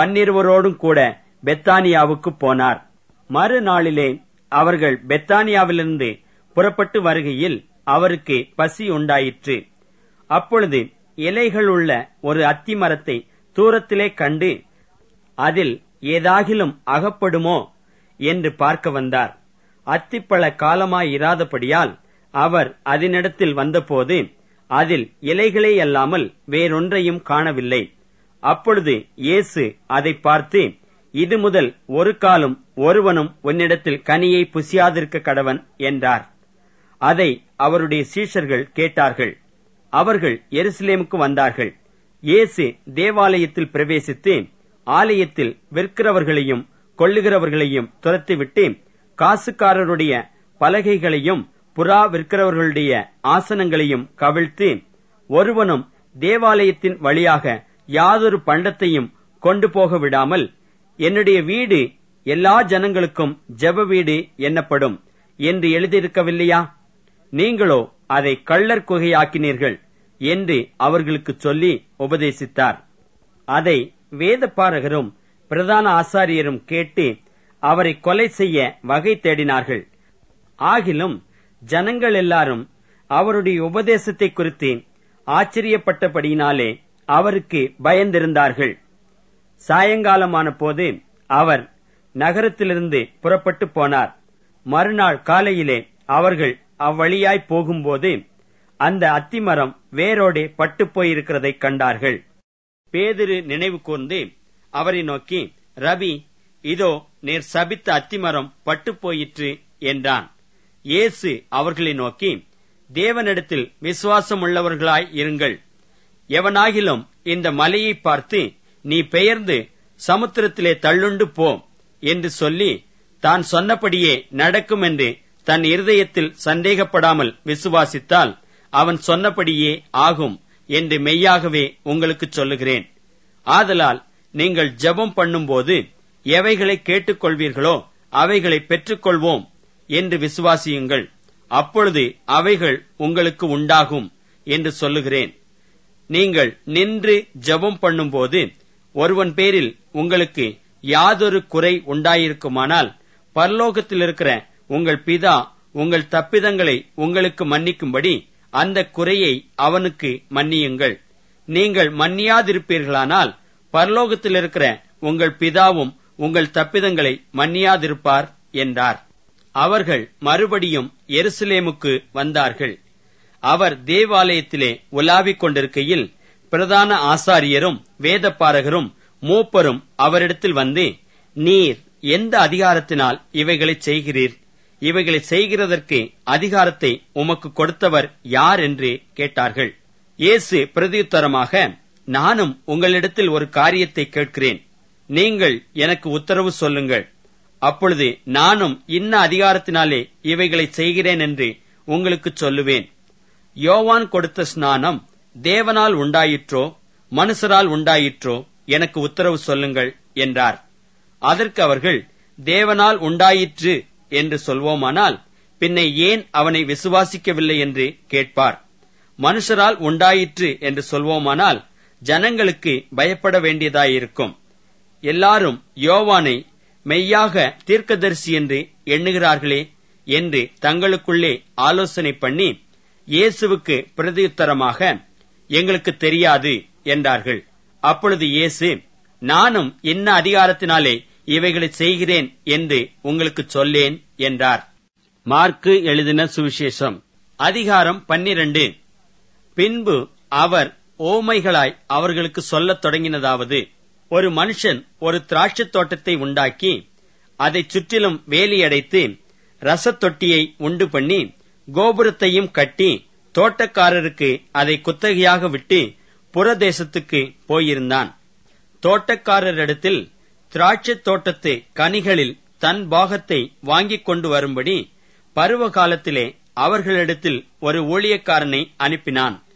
12 கூட பெத்தானியாவுக்கு போனார். மறுநாளிலே அவர்கள் பெத்தானியாவிலிருந்து புறப்பட்டு வருகையில் அவருக்கு பசி உண்டாயிற்று. அப்பொழுது இலைகள் உள்ள ஒரு அத்தி மரத்தை தூரத்திலே கண்டு அதில் ஏதாகிலும் அகப்படுமோ என்று பார்க்க வந்தார். அத்திப்பழ காலமாயிராதபடியால் அவர் அதனிடத்தில் வந்தபோது அதில் இலைகளே அல்லாமல் வேறொன்றையும் காணவில்லை. அப்பொழுது இயேசு அதை பார்த்து, இது முதல் ஒரு காலம் ஒருவனும் உன்னிடத்தில் கனியை புசியாதிருக்க கடவன் என்றார். அதை அவருடைய சீஷர்கள் கேட்டார்கள். அவர்கள் எருசலேமுக்கு வந்தார்கள். இயேசு தேவாலயத்தில் பிரவேசித்து ஆலயத்தில் விற்கிறவர்களையும் கொள்ளுகிறவர்களையும் துரத்திவிட்டு காசுக்காரருடைய பலகைகளையும் புறா விற்கிறவர்களுடைய ஆசனங்களையும் கவிழ்த்து, ஒருவனும் தேவாலயத்தின் வழியாக யாதொரு பண்டத்தையும் கொண்டு போக விடாமல், என்னுடைய வீடு எல்லா ஜனங்களுக்கும் ஜெப வீடு என்னப்படும் என்று எழுதியிருக்கவில்லையா? நீங்களோ அதை கள்ளர் குகையாக்கினீர்கள் என்று அவர்களுக்கு சொல்லி உபதேசித்தார். அதை வேதபாரகரும் பிரதான ஆசாரியரும் கேட்டு அவரை கொலை செய்ய வகை தேடினார்கள். ஆகிலும் ஜனங்கள் எல்லாரும் அவருடைய உபதேசத்தை குறித்து ஆச்சரியப்பட்டபடியினாலே அவருக்கு பயந்திருந்தார்கள். சாயங்காலமான போது அவர் நகரத்திலிருந்து புறப்பட்டு போனார். மறுநாள் காலையிலே அவர்கள் அவ்வழியாய் போகும்போது அந்த அத்திமரம் வேரோடே பட்டு போயிருக்கிறதை கண்டார்கள். பேதுரு நினைவு கூர்ந்து அவரை நோக்கி, ரபி, இதோ நீர் சபித்த அத்திமரம் பட்டு போயிற்று என்றான். இயேசு அவர்களை நோக்கி, தேவனிடத்தில் விசுவாசம் உள்ளவர்களாய் இருங்கள். எவனாகிலும் இந்த மலையை பார்த்து, நீ பெயர்ந்து சமுத்திரத்திலே தள்ளுண்டு போ என்று சொல்லி தான் சொன்னபடியே நடக்கும் என்று தன் இருதயத்தில் சந்தேகப்படாமல் விசுவாசித்தால் அவன் சொன்னபடியே ஆகும் என்று மெய்யாகவே உங்களுக்கு சொல்லுகிறேன். ஆதலால் நீங்கள் ஜெபம் பண்ணும்போது எவைகளை கேட்டுக்கொள்வீர்களோ அவைகளை பெற்றுக்கொள்வோம் என்று விசுவாசியுங்கள். அப்பொழுது அவைகள் உங்களுக்கு உண்டாகும் என்று சொல்லுகிறேன். நீங்கள் நின்று ஜெபம் பண்ணும்போது ஒருவன் பேரில் உங்களுக்கு யாதொரு குறை உண்டாயிருக்குமானால், பரலோகத்தில் இருக்கிற உங்கள் பிதா உங்கள் தப்பிதங்களை உங்களுக்கு மன்னிக்கும்படி அந்த குறையை அவனுக்கு மன்னியுங்கள். நீங்கள் மன்னியாதிருப்பீர்களானால் பரலோகத்தில் இருக்கிற உங்கள் பிதாவும் உங்கள் தப்பிதங்களை மன்னியாதிருப்பார் என்றார். அவர்கள் மறுபடியும் எருசலேமுக்கு வந்தார்கள். அவர் தேவாலயத்திலே உலாவிக் கொண்டிருக்கையில் பிரதான ஆசாரியரும் வேதபாரகரும் மூப்பரும் அவரிடத்தில் வந்து, நீர் எந்த அதிகாரத்தினால் இவைகளை செய்கிறீர்? இவைகளை செய்கிறதற்கு அதிகாரத்தை உமக்கு கொடுத்தவர் யார் என்று கேட்டார்கள். இயேசு பிரதியுத்தரமாக, நானும் உங்களிடத்தில் ஒரு காரியத்தை கேட்கிறேன். நீங்கள் எனக்கு உத்தரவு சொல்லுங்கள். அப்பொழுது நானும் இன்ன அதிகாரத்தினாலே இவைகளை செய்கிறேன் என்று உங்களுக்கு சொல்லுவேன். யோவான் கொடுத்த ஸ்நானம் தேவனால் உண்டாயிற்றோ மனுஷரால் உண்டாயிற்றோ எனக்கு உத்தரவு சொல்லுங்கள் என்றார். அதற்கு அவர்கள், தேவனால் உண்டாயிற்று என்று சொல்வோமானால் பின்னை ஏன் அவனை விசுவாசிக்கவில்லை என்று கேட்பார். மனுஷரால் உண்டாயிற்று என்று சொல்வோமானால் ஜனங்களுக்கு பயப்பட வேண்டியதாயிருக்கும். எல்லாரும் யோவானை மெய்யாக தீர்க்கதரிசி என்று எண்ணுகிறார்களே என்று தங்களுக்குள்ளே ஆலோசனை பண்ணி இயேசுவுக்கு பிரதியுத்தரமாக, எங்களுக்கு தெரியாது என்றார்கள். அப்பொழுது இயேசு, நானும் இன்ன அதிகாரத்தினாலே இவைகளை செய்கிறேன் என்று உங்களுக்கு சொல்லேன் என்றார். மார்க்கு எழுதின சுவிசேஷம் அதிகாரம் 12. பின்பு அவர் ஓமைகளாய் அவர்களுக்கு சொல்லத் தொடங்கினதாவது, ஒரு மனுஷன் ஒரு திராட்சைத் தோட்டத்தை உண்டாக்கி அதைச் சுற்றிலும் வேலியடைத்து ரசத்தொட்டியை உண்டு பண்ணி கோபுரத்தையும் கட்டி தோட்டக்காரருக்கு அதை குத்தகையாக விட்டு புறதேசத்துக்கு போயிருந்தான். தோட்டக்காரரிடத்தில் திராட்சைத் தோட்டத்து கனிகளில் தன் பாகத்தை வாங்கிக் கொண்டு வரும்படி பருவ காலத்திலே அவர்களிடத்தில் ஒரு ஊழியக்காரனை அனுப்பினான்.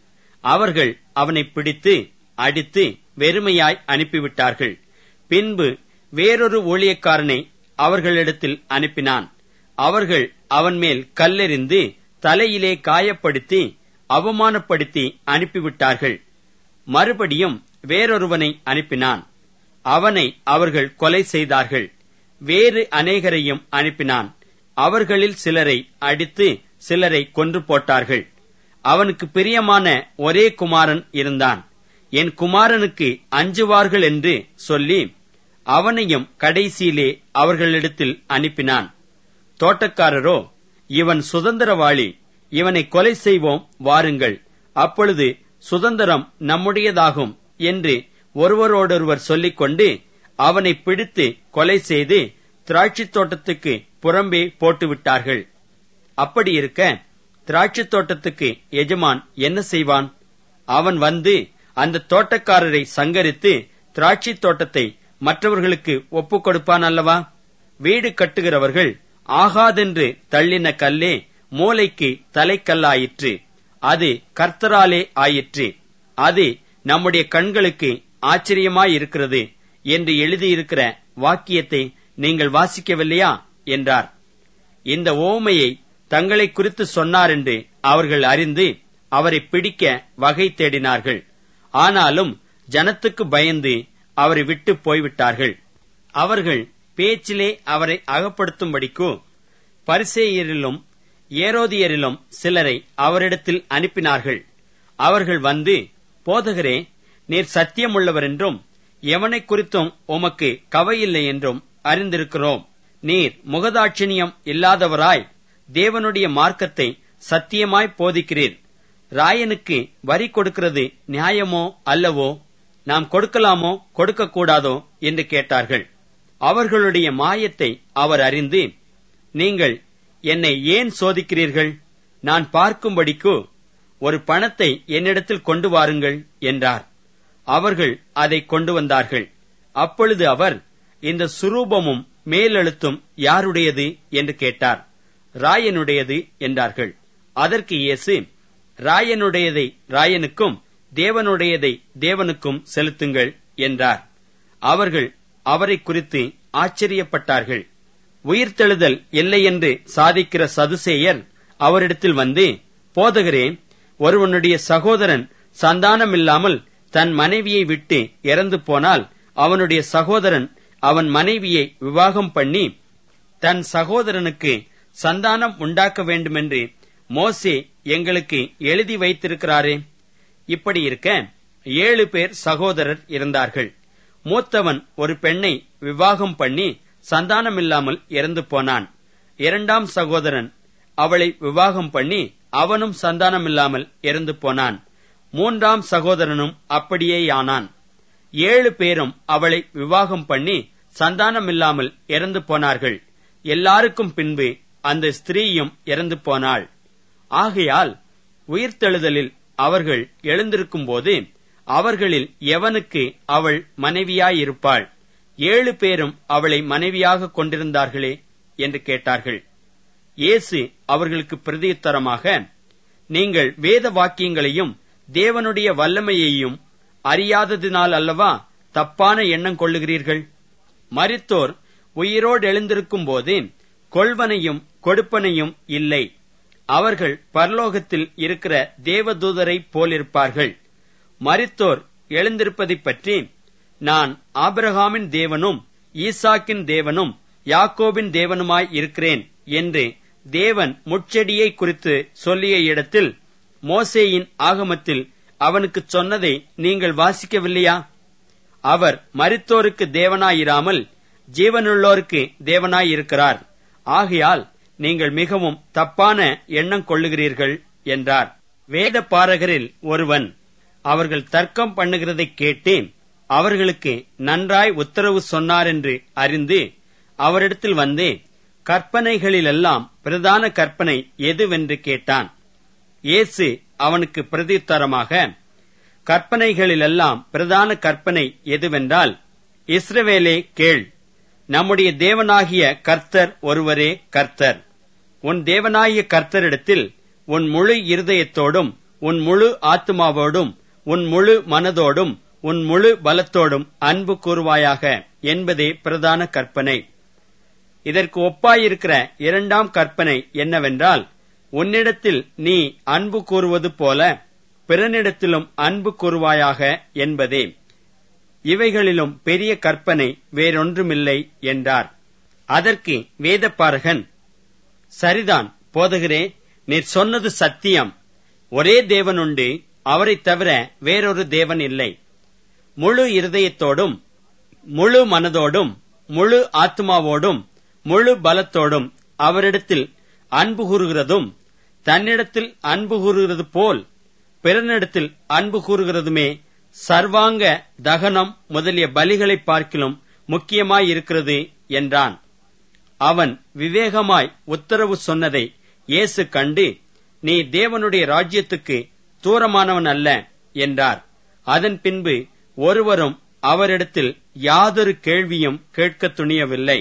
அவர்கள் அவனை பிடித்து அடித்து வெறுமையாய் அனுப்பிவிட்டார்கள். பின்பு வேறொரு ஊழியக்காரனை அவர்களிடத்தில் அனுப்பினான். அவர்கள் அவன் மேல் கல்லெறிந்து தலையிலே காயப்படுத்தி அவமானப்படுத்தி அனுப்பிவிட்டார்கள். மறுபடியும் வேறொருவனை அனுப்பினான். அவனை அவர்கள் கொலை செய்தார்கள். வேறு அநேகரையும் அனுப்பினான். அவர்களில் சிலரை அடித்து சிலரை கொன்று போட்டார்கள். அவனுக்கு பிரியமான ஒரே குமாரன் இருந்தான். என் குமாரனுக்கு அஞ்சுவார்கள் என்று சொல்லி அவனையும் கடைசியிலே அவர்களிடத்தில் அனுப்பினான். தோட்டக்காரரோ, இவன் சுதந்திரவாளி, இவனை கொலை செய்வோம், வாருங்கள், அப்பொழுது சுதந்திரம் நம்முடையதாகும் என்று ஒருவரோடொருவர் சொல்லிக்கொண்டு அவனை பிடித்து கொலை செய்து திராட்சைத் தோட்டத்துக்கு புறம்பே போட்டுவிட்டார்கள். அப்படி இருக்க திராட்சைத் தோட்டத்துக்கு எஜமான் என்ன செய்வான்? அவன் வந்து அந்த தோட்டக்காரரை சங்கரித்து திராட்சைத் தோட்டத்தை மற்றவர்களுக்கு ஒப்புக் கொடுப்பான் அல்லவா? வீடு கட்டுகிறவர்கள் ஆகாதென்று தள்ளின கல்லே மூலைக்கு தலைக்கல்லாயிற்று. அது கர்த்தராலே ஆயிற்று. அது நம்முடைய கண்களுக்கு ஆச்சரியமாயிருக்கிறது என்று எழுதியிருக்கிற வாக்கியத்தை நீங்கள் வாசிக்கவில்லையா என்றார். இந்த ஓமையை தங்களை குறித்து சொன்னார் என்று அவர்கள் அறிந்து அவரை பிடிக்க வகை தேடினார்கள். ஆனாலும் ஜனத்துக்கு பயந்து அவரை விட்டு போய்விட்டார்கள். அவர்கள் பேச்சிலே அவரை அகப்படுத்தும்படிக்கு பரிசேயரிலும் ஏரோதியரிலும் சிலரை அவரிடத்தில் அனுப்பினார்கள். அவர்கள் வந்து, போதகரே, நீர் சத்தியமுள்ளவர் என்றும் எவனை குறித்தும் உமக்கு கவையில்லை என்றும் அறிந்திருக்கிறோம். நீர் முகதாட்சிணியம் இல்லாதவராய் தேவனுடைய மார்க்கத்தை சத்தியமாய் போதிக்கிறீர். ராயனுக்கு வரி கொடுக்கிறது நியாயமோ அல்லவோ? நாம் கொடுக்கலாமோ கொடுக்கக்கூடாதோ என்று கேட்டார்கள். அவர்களுடைய மாயத்தை அவர் அறிந்து, நீங்கள் என்னை ஏன் சோதிக்கிறீர்கள்? நான் பார்க்கும்படிக்கு ஒரு பணத்தை என்னிடத்தில் கொண்டு வாருங்கள் என்றார். அவர்கள் அதை கொண்டு வந்தார்கள். அப்பொழுது அவர், இந்த சுரூபமும் மேலெழுத்தும் யாருடையது என்று கேட்டார். ராயனுடையது என்றார்கள். அதற்கு இயேசு, ராயனுடையதை ராயனுக்கும் தேவனுடையதை தேவனுக்கும் செலுத்துங்கள் என்றார். அவர்கள் அவரை குறித்து ஆச்சரியப்பட்டார்கள். உயிர்த்தெழுதல் இல்லை என்று சாதிக்கிற சதுசேயர் அவரிடத்தில் வந்து, போதகரே, ஒருவனுடைய சகோதரன் சந்தானமில்லாமல் தன் மனைவியை விட்டு இறந்து போனால் அவனுடைய சகோதரன் அவன் மனைவியை விவாகம் பண்ணி தன் சகோதரனுக்கு சந்தானம் உண்டாக்க வேண்டுமென்று மோசே எங்களுக்கு எழுதி வைத்திருக்கிறாரே. இப்படி இருக்க 7 பேர் சகோதரர் இருந்தார்கள். மூத்தவன் ஒரு பெண்ணை விவாகம் பண்ணி சந்தானமில்லாமல் இறந்து போனான். 2ஆம் சகோதரன் அவளை விவாகம் பண்ணி அவனும் சந்தானமில்லாமல் இறந்து போனான். 3ஆம் சகோதரனும் அப்படியேயானான். 7 பேரும் அவளை விவாகம் பண்ணி சந்தானமில்லாமல் இறந்து போனார்கள். எல்லாருக்கும் பின்பு அந்த ஸ்திரீயும் இறந்து போனாள். ஆகையால் உயிர்த்தெழுதலில் அவர்கள் எழுந்திருக்கும் போது அவர்களில் எவனுக்கு அவள் மனைவியாயிருப்பாள்? 7 பேரும் அவளை மனைவியாக கொண்டிருந்தார்களே என்று கேட்டார்கள். இயேசு அவர்களுக்கு பிரதியுத்தரமாக, நீங்கள் வேத வாக்கியங்களையும் தேவனுடைய வல்லமையையும் அறியாததினால் அல்லவா தப்பான எண்ணம் கொள்ளுகிறீர்கள்? மரித்தோர் உயிரோடு எழுந்திருக்கும் போது கொள்வனையும் கொடுப்பனையும் இல்லை. அவர்கள் பரலோகத்தில் இருக்கிற தேவதூதரை போலிருப்பார்கள். மரித்தோர் எழுந்திருப்பதைப் பற்றி, நான் ஆபிரகாமின் தேவனும் ஈசாக்கின் தேவனும் யாக்கோபின் தேவனுமாய் இருக்கிறேன் என்று தேவன் முட்செடியை குறித்து சொல்லிய இடத்தில் மோசேயின் ஆகமத்தில் அவனுக்கு சொன்னதை நீங்கள் வாசிக்கவில்லையா? அவர் மரித்தோருக்கு தேவனாயிராமல் ஜீவனுள்ளோருக்கு தேவனாயிருக்கிறார். ஆகையால் நீங்கள் மிகவும் தப்பான எண்ணம் கொள்ளுகிறீர்கள் என்றார். வேத பாரகரில் ஒருவன் அவர்கள் தர்க்கம் பண்ணுகிறதைக் கேட்டு அவர்களுக்கு நன்றாய் உத்தரவு சொன்னார் என்று அறிந்து அவரிடத்தில் வந்து, கற்பனைகளிலெல்லாம் பிரதான கற்பனை எதுவென்று கேட்டான். இயேசு அவனுக்கு பிரதியுத்தரமாக, கற்பனைகளிலெல்லாம் பிரதான கற்பனை எதுவென்றால், இஸ்ரவேலே கேள், நம்முடைய தேவனாகிய கர்த்தர் ஒருவரே கர்த்தர். உன் தேவனாகிய கர்த்தரிடத்தில் உன் முழு இருதயத்தோடும் உன் முழு ஆத்துமாவோடும் உன் முழு மனதோடும் உன் முழு பலத்தோடும் அன்பு கூறுவாயாக என்பதே பிரதான கற்பனை. இதற்கு ஒப்பாயிருக்கிற இரண்டாம் கற்பனை என்னவென்றால், உன்னிடத்தில் நீ அன்பு கூறுவது போல பிறனிடத்திலும் அன்பு கூறுவாயாக என்பதே. இவைகளிலும் பெரிய கற்பனை வேறொன்றுமில்லை என்றார். அதற்கு வேதபாரகன், சரிதான் போதகரே, நீர் சொன்னது சத்தியம். ஒரே தேவனுண்டு, அவரைத் தவிர வேறொரு தேவன் இல்லை. முழு இருதயத்தோடும் முழு மனதோடும் முழு ஆத்மாவோடும் முழு பலத்தோடும் அவரிடத்தில் அன்பு கூறுகிறதும், தன்னிடத்தில் அன்பு கூறுகிறது போல் பிறனிடத்தில் அன்பு கூறுகிறதுமே சர்வாங்க தகனம் முதலிய பலிகளை பார்க்கிலும் முக்கியமாயிருக்கிறது என்றான். அவன் விவேகமாய் உத்தரவு சொன்னதை இயேசு கண்டு, நீ தேவனுடைய ராஜ்யத்துக்கு தூரமானவன் அல்ல என்றார். அதன் பின்பு ஒருவரும் அவரிடத்தில் யாதொரு கேள்வியும் கேட்க துணியவில்லை.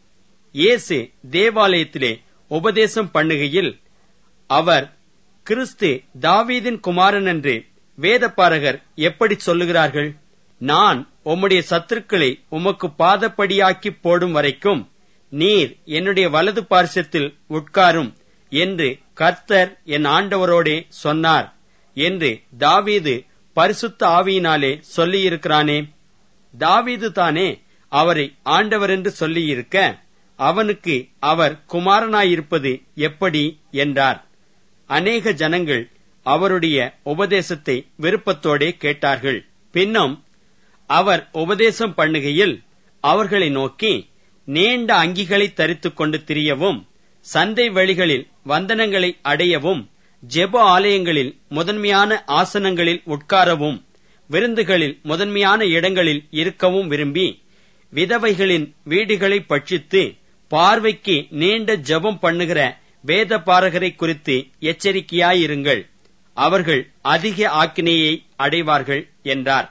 இயேசு தேவாலயத்திலே உபதேசம் பண்ணுகையில், அவர் கிறிஸ்து தாவீதின் குமாரன் என்று வேதபாரகர் எப்படி சொல்லுகிறார்கள்? நான் உம்முடைய சத்துருக்களை உமக்கு பாதப்படியாக்கி போடும் வரைக்கும் நீர் என்னுடைய வலது பார்சத்தில் உட்காரும் என்று கர்த்தர் என் ஆண்டவரோடே சொன்னார் என்று தாவீது பரிசுத்த ஆவியினாலே சொல்லியிருக்கிறானே. தாவீது தானே அவரை ஆண்டவர் என்று சொல்லியிருக்க, அவனுக்கு அவர் குமாரனாயிருப்பது எப்படி என்றார். அநேக ஜனங்கள் அவருடைய உபதேசத்தை விருப்பத்தோடே கேட்டார்கள். பின்னும் அவர் உபதேசம் பண்ணுகையில் அவர்களை நோக்கி, நீண்ட அங்கிகளை தரித்துக் கொண்டு திரியவும், சந்தை வழிகளில் வந்தனங்களை அடையவும், ஜெப ஆலயங்களில் முதன்மையான ஆசனங்களில் உட்காரவும், விருந்துகளில் முதன்மையான இடங்களில் இருக்கவும் விரும்பி, விதவைகளின் வீடுகளை பட்சித்து பார்வைக்கு நீண்ட ஜெபம் பண்ணுகிற வேதபாரகரை குறித்து எச்சரிக்கையாயிருங்கள். அவர்கள் அதிக ஆக்கினையை அடைவார்கள் என்றார்.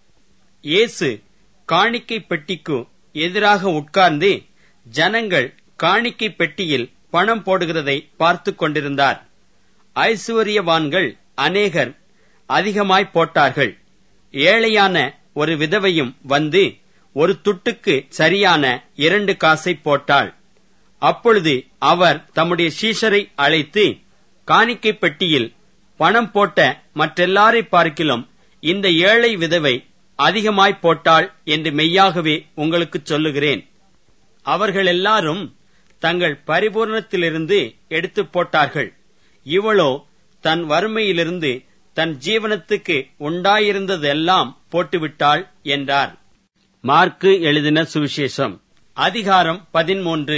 இயேசு காணிக்கை பெட்டிக்கு எதிராக உட்கார்ந்து ஜனங்கள் காணிக்கை பெட்டியில் பணம் போடுகிறதை பார்த்துக் கொண்டிருந்தார். ஐசுவரியவான்கள் அநேகர் அதிகமாய் போட்டார்கள். ஏழையான ஒரு விதவையும் வந்து ஒரு துட்டுக்கு சரியான 2 காசை போட்டாள். அப்பொழுது அவர் தம்முடைய சீஷரை அழைத்து, காணிக்கை பெட்டியில் பணம் போட்ட மற்றெல்லாரை பார்க்கிலும் இந்த ஏழை விதவை அதிகமாய் போட்டாள் என்று மெய்யாகவே உங்களுக்கு சொல்லுகிறேன். அவர்கள் எல்லாரும் தங்கள் பரிபூரணத்திலிருந்து எடுத்து போட்டார்கள். இவளோ தன் வறுமையிலிருந்து தன் ஜீவனத்துக்கு உண்டாயிருந்ததெல்லாம் போட்டுவிட்டாள் என்றார். மார்க்கு எழுதின சுவிசேஷம் அதிகாரம் 13.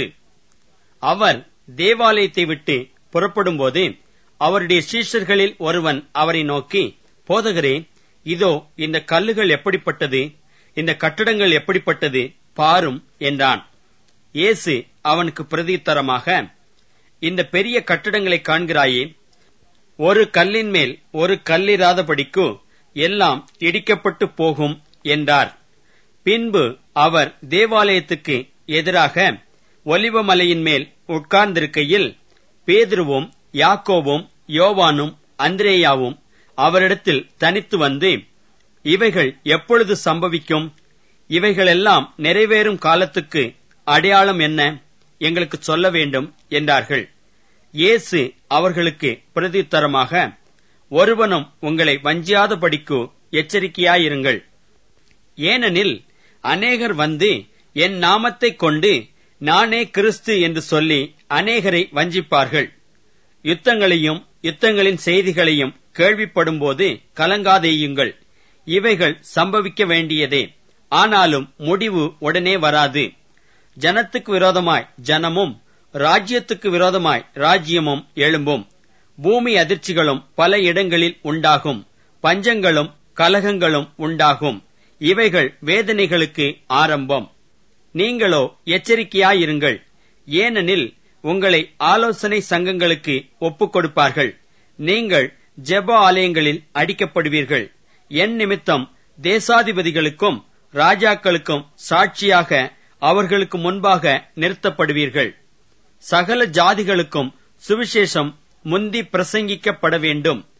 அவர் தேவாலயத்தை விட்டு புறப்படும்போது அவருடைய சீஷர்களில் ஒருவன் அவரை நோக்கி, போதகரே, இதோ இந்த கல்லுகள் எப்படிப்பட்டது, இந்த கட்டடங்கள் எப்படிப்பட்டது பாரும் என்றான். இயேசு அவனுக்கு பிரதியுத்தரமாக, இந்த பெரிய கட்டடங்களை காண்கிறாயே, ஒரு கல்லின் மேல் ஒரு கல்லிராதபடிக்கு எல்லாம் இடிக்கப்பட்டு போகும் என்றார். பின்பு அவர் தேவாலயத்துக்கு எதிராக ஒலிவமலையின் மேல் உட்கார்ந்திருக்கையில் பேதுருவும் யாக்கோவும் யோவானும் அந்திரேயாவும் அவரிடத்தில் தனித்து வந்து, இவைகள் எப்பொழுது சம்பவிக்கும்? இவைகளெல்லாம் நிறைவேறும் காலத்துக்கு அடையாளம் என்ன? எங்களுக்கு சொல்ல வேண்டும் என்றார்கள். இயேசு அவர்களுக்கு பிரதியுத்தரமாக, ஒருவனும் உங்களை வஞ்சியாதபடிக்கு எச்சரிக்கையாயிருங்கள். ஏனெனில் அநேகர் வந்து என் நாமத்தைக் கொண்டு நானே கிறிஸ்து என்று சொல்லி அநேகரை வஞ்சிப்பார்கள். யுத்தங்களையும் யுத்தங்களின் செய்திகளையும் கேள்விப்படும்போது கலங்காதேயுங்கள். இவைகள் சம்பவிக்க வேண்டியதே, ஆனாலும் முடிவு உடனே வராது. ஜனத்துக்கு விரோதமாய் ஜனமும் ராஜ்யத்துக்கு விரோதமாய் ராஜ்யமும் எழும்பும். பூமி அதிர்ச்சிகளும் பல இடங்களில் உண்டாகும். பஞ்சங்களும் கலகங்களும் உண்டாகும். இவைகள் வேதனைகளுக்கு ஆரம்பம். நீங்களோ எச்சரிக்கையாயிருங்கள். ஏனெனில் உங்களை ஆலோசனை சங்கங்களுக்கு ஒப்புக் கொடுப்பார்கள். நீங்கள் ஜெப ஆலயங்களில் அடிக்கப்படுவீர்கள். என் நிமித்தம் தேசாதிபதிகளுக்கும் ராஜாக்களுக்கும் சாட்சியாக அவர்களுக்கு முன்பாக நிறுத்தப்படுவீர்கள். சகல ஜாதிகளுக்கும் சுவிசேஷம் முந்தி பிரசங்கிக்கப்பட வேண்டும்.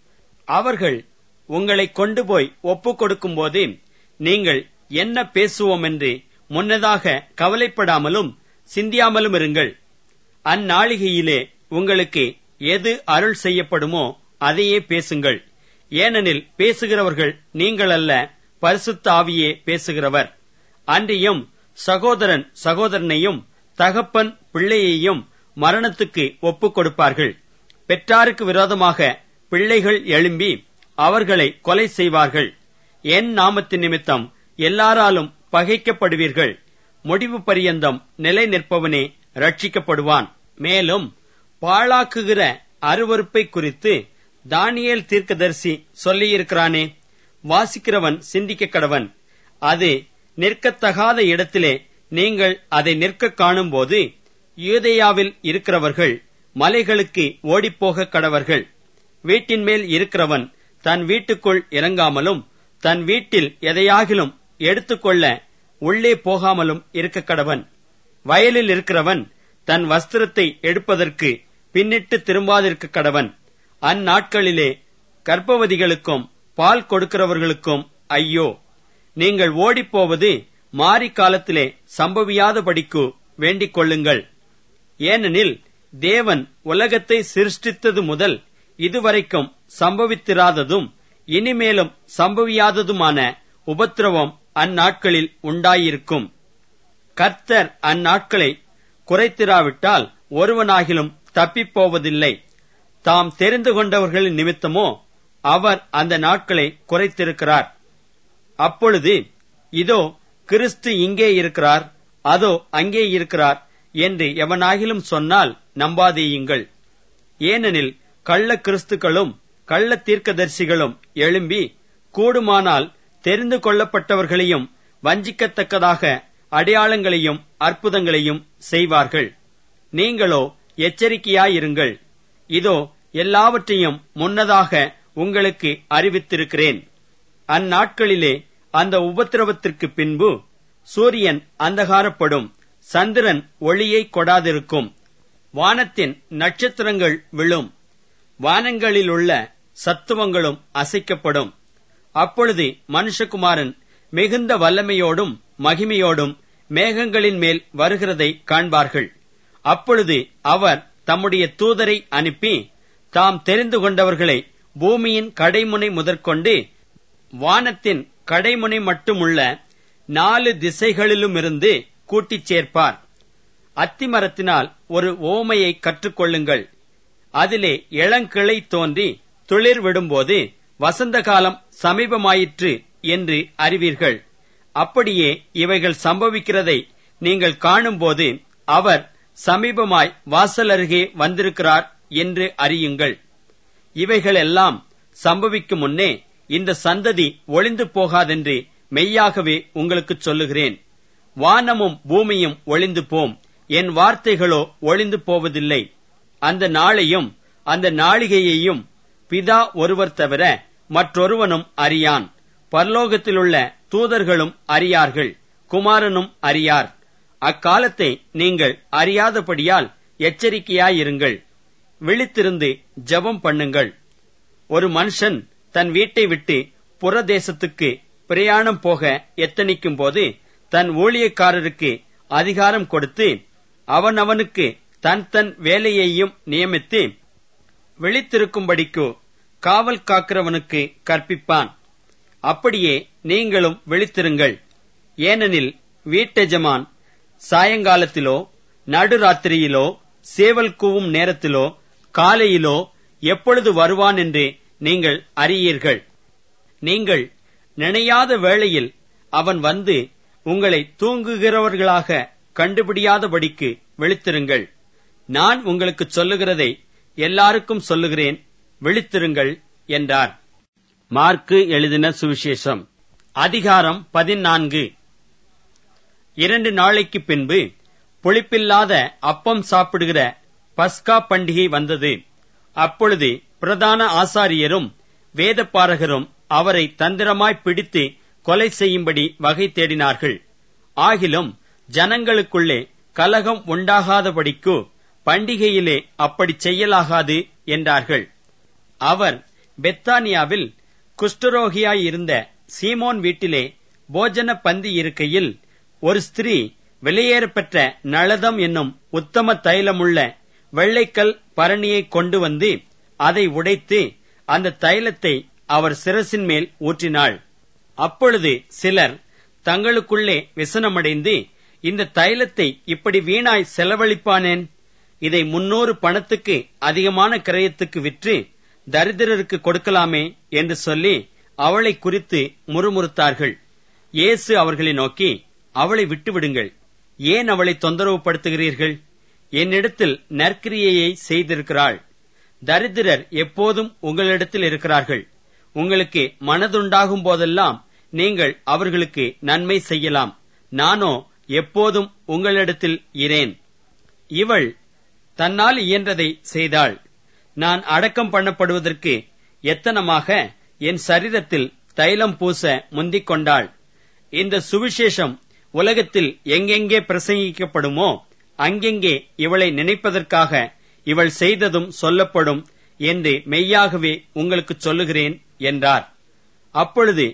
அவர்கள் உங்களை கொண்டு போய் ஒப்புக் கொடுக்கும்போது நீங்கள் என்ன பேசுவோம் என்று முன்னதாக கவலைப்படாமலும் சிந்தியாமலும் இருங்கள். அந்நாளிகையிலே உங்களுக்கு எது அருள் செய்யப்படுமோ அதையே பேசுங்கள். ஏனெனில் பேசுகிறவர்கள் நீங்கள் அல்ல, பரிசுத்த ஆவியே பேசுகிறவர். அன்றியும் சகோதரன் சகோதரனையும் தகப்பன் பிள்ளையையும் மரணத்துக்கு ஒப்புக் கொடுப்பார்கள். பெற்றாருக்கு விரோதமாக பிள்ளைகள் எழும்பி அவர்களை கொலை செய்வார்கள். என் நாமத்தின் நிமித்தம் எல்லாராலும் பகைக்கப்படுவீர்கள். முடிவு பரியந்தம் நிலை நிற்பவனே ரட்சிக்கப்படுவான். மேலும் பாழாக்குகிற அருவருப்பை குறித்து தானியேல் தீர்க்கதரிசி சொல்லியிருக்கிறானே, வாசிக்கிறவன் சிந்திக்க கடவன். அது நிற்கத்தகாத இடத்திலே நீங்கள் அதை நிற்க காணும்போது யூதேயாவில் இருக்கிறவர்கள் மலைகளுக்கு ஓடிப்போக கடவர்கள். வீட்டின் மேல் இருக்கிறவன் தன் வீட்டுக்குள் இறங்காமலும் தன் வீட்டில் எதையாகிலும் எடுத்துக்கொள்ள உள்ளே போகாமலும் இருக்க கடவன். வயலில் இருக்கிறவன் தன் வஸ்திரத்தை எடுப்பதற்கு பின்னிட்டு திரும்பாதிருக்க கடவன். அந்நாட்களிலே கர்ப்பவதிகளுக்கும் பால் கொடுக்கிறவர்களுக்கும் ஐயோ! நீங்கள் ஓடிப்போவது மாரி காலத்திலே சம்பவியாதபடிக்கு வேண்டிக் கொள்ளுங்கள். ஏனெனில் தேவன் உலகத்தை சிருஷ்டித்தது முதல் இதுவரைக்கும் சம்பவித்திராததும் இனிமேலும் சம்பவியாததுமான உபத்திரவம் அந்நாட்களில் உண்டாயிருக்கும். கர்த்தர் அந்நாட்களை குறைத்திராவிட்டால் ஒருவனாகிலும் தப்பிப்போவதில்லை. தாம் தெரிந்து கொண்டவர்களின் நிமித்தமோ அவர் அந்த நாட்களை குறைத்திருக்கிறார். அப்பொழுது இதோ கிறிஸ்து இங்கே இருக்கிறார், அதோ அங்கே இருக்கிறார் என்று எவனாகிலும் சொன்னால் நம்பாதேயுங்கள். ஏனெனில் கள்ள கிறிஸ்துக்களும் கள்ள தீர்க்கதரிசிகளும் எழும்பி கூடுமானால் தெரிந்து கொள்ளப்பட்டவர்களையும் வஞ்சிக்கத்தக்கதாக அடையாளங்களையும் அற்புதங்களையும் செய்வார்கள். நீங்களோ எச்சரிக்கையாயிருங்கள். இதோ எல்லாவற்றையும் முன்னதாக உங்களுக்கு அறிவித்திருக்கிறேன். அந்நாட்களிலே அந்த உபத்திரவத்திற்கு பின்பு சூரியன் அந்தகாரப்படும், சந்திரன் ஒளியை கொடாதிருக்கும், வானத்தின் நட்சத்திரங்கள் விழும், வானங்களிலுள்ள சத்துவங்களும் அசைக்கப்படும். அப்பொழுது மனுஷகுமாரன் மிகுந்த வல்லமையோடும் மகிமையோடும் மேகங்களின் மேல் வருகிறதை காண்பார்கள். அப்பொழுது அவர் தம்முடைய தூதரை அனுப்பி தாம் தெரிந்து கொண்டவர்களை பூமியின் கடைமுனை முதற்கொண்டு வானத்தின் கடைமுனை மட்டுமுள்ள 4 திசைகளிலுமிருந்து கூட்டிச் சேர்ப்பார். அத்திமரத்தினால் ஒரு ஓமையை கற்றுக்கொள்ளுங்கள். அதிலே இளங்கிளை தோன்றி துளிர் விடும்போது வசந்த காலம் சமீபமாயிற்று என்று அறிவீர்கள். அப்படியே இவைகள் சம்பவிக்கிறதை நீங்கள் காணும்போது அவர் சமீபமாய் வாசல் அருகே வந்திருக்கிறார் என்று அறியுங்கள். இவைகளெல்லாம் சம்பவிக்கும் முன்னே இந்த சந்ததி ஒளிந்து போகாதென்று மெய்யாகவே உங்களுக்குச் சொல்லுகிறேன். வானமும் பூமியும் ஒளிந்து போம், என் வார்த்தைகளோ ஒளிந்து போவதில்லை. அந்த நாளையும் அந்த நாளிகையையும் பிதா ஒருவர் தவிர மற்றொருவனும் அறியான். பரலோகத்திலுள்ள தூதர்களும் அறியார்கள், குமாரனும் அறியார். அக்காலத்தை நீங்கள் அறியாதபடியால் எச்சரிக்கையாயிருங்கள். விழித்திருந்து ஜெபம் பண்ணுங்கள். ஒரு மனுஷன் தன் வீட்டை விட்டு புறதேசத்துக்கு பிரயாணம் போக எத்தனிக்கும் போது தன் ஊழியக்காரருக்கு அதிகாரம் கொடுத்து அவனவனுக்கு தன் தன் வேலையையும் நியமித்து விழித்திருக்கும்படிக்கு காவல் காக்கிறவனுக்கு கற்பிப்பான். அப்படியே நீங்களும் விழித்திருங்கள். ஏனெனில் வீட்டெஜமான் சாயங்காலத்திலோ நடுராத்திரியிலோ சேவல் கூவும் நேரத்திலோ காலையிலோ எப்பொழுது வருவான் என்று நீங்கள் அறியீர்கள். நீங்கள் நினையாத வேளையில் அவன் வந்து உங்களை தூங்குகிறவர்களாக கண்டுபிடியாதபடிக்கு விழித்திருங்கள். நான் உங்களுக்கு சொல்லுகிறதை எல்லாருக்கும் சொல்லுகிறேன், விழித்திருங்கள் என்றார். மார்க்கு எழுதின சுவிசேஷம் அதிகாரம் 14. 2 நாளைக்கு பின்பு புளிப்பில்லாத அப்பம் சாப்பிடுகிற பஸ்கா பண்டிகை வந்தது. அப்பொழுது பிரதான ஆசாரியரும் வேதபாரகரும் அவரை தந்திரமாய் பிடித்து கொலை செய்யும்படி வகை தேடினார்கள். ஆகிலும் ஜனங்களுக்குள்ளே கலகம் உண்டாகாதபடிக்கு பண்டிகையிலே அப்படி செய்யலாகாது என்றார்கள். அவர் பெத்தானியாவில் குஷ்டரோகியாயிருந்த சீமோன் வீட்டிலே போஜன பந்தி இருக்கையில் ஒரு ஸ்திரீ வெளியேறப்பெற்ற நளதம் என்னும் உத்தம தைலமுள்ள வெள்ளைக்கல் பரணியை கொண்டு வந்து அதை உடைத்து அந்த தைலத்தை அவர் சிரசின் மேல் ஊற்றினாள். அப்பொழுது சிலர் தங்களுக்குள்ளே விசனமடைந்து, இந்த தைலத்தை இப்படி வீணாய் செலவழிப்பானேன்? இதை 300 பணத்துக்கு அதிகமான கிரயத்துக்கு விற்று தரித்திரருக்கு கொடுக்கலாமே என்று சொல்லி அவளை குறித்து முறுமுறுத்தார்கள். இயேசு அவர்களை நோக்கி, அவளை விட்டுவிடுங்கள், ஏன் அவளை தொந்தரவு படுத்துகிறீர்கள்? என்னிடத்தில் நற்கிரியையை செய்திருக்கிறாள். தரித்திரர் எப்போதும் உங்களிடத்தில் இருக்கிறார்கள். உங்களுக்கு மனதுண்டாகும் போதெல்லாம் நீங்கள் அவர்களுக்கு நன்மை செய்யலாம். நானோ எப்போதும் உங்களிடத்தில் இரேன். இவள் தன்னால் இயன்றதை செய்தாள். நான் அடக்கம் பண்ணப்படுவதற்கு எத்தனமாக என் சரீரத்தில் தைலம் பூச முந்திக் கொண்டாள். இந்த சுவிசேஷம் உலகத்தில் எங்கெங்கே பிரசங்கிக்கப்படுமோ அங்கெங்கே இவளை நினைப்பதற்காக இவள் செய்ததும் சொல்லப்படும் என்று மெய்யாகவே உங்களுக்கு சொல்லுகிறேன் என்றார். அப்பொழுது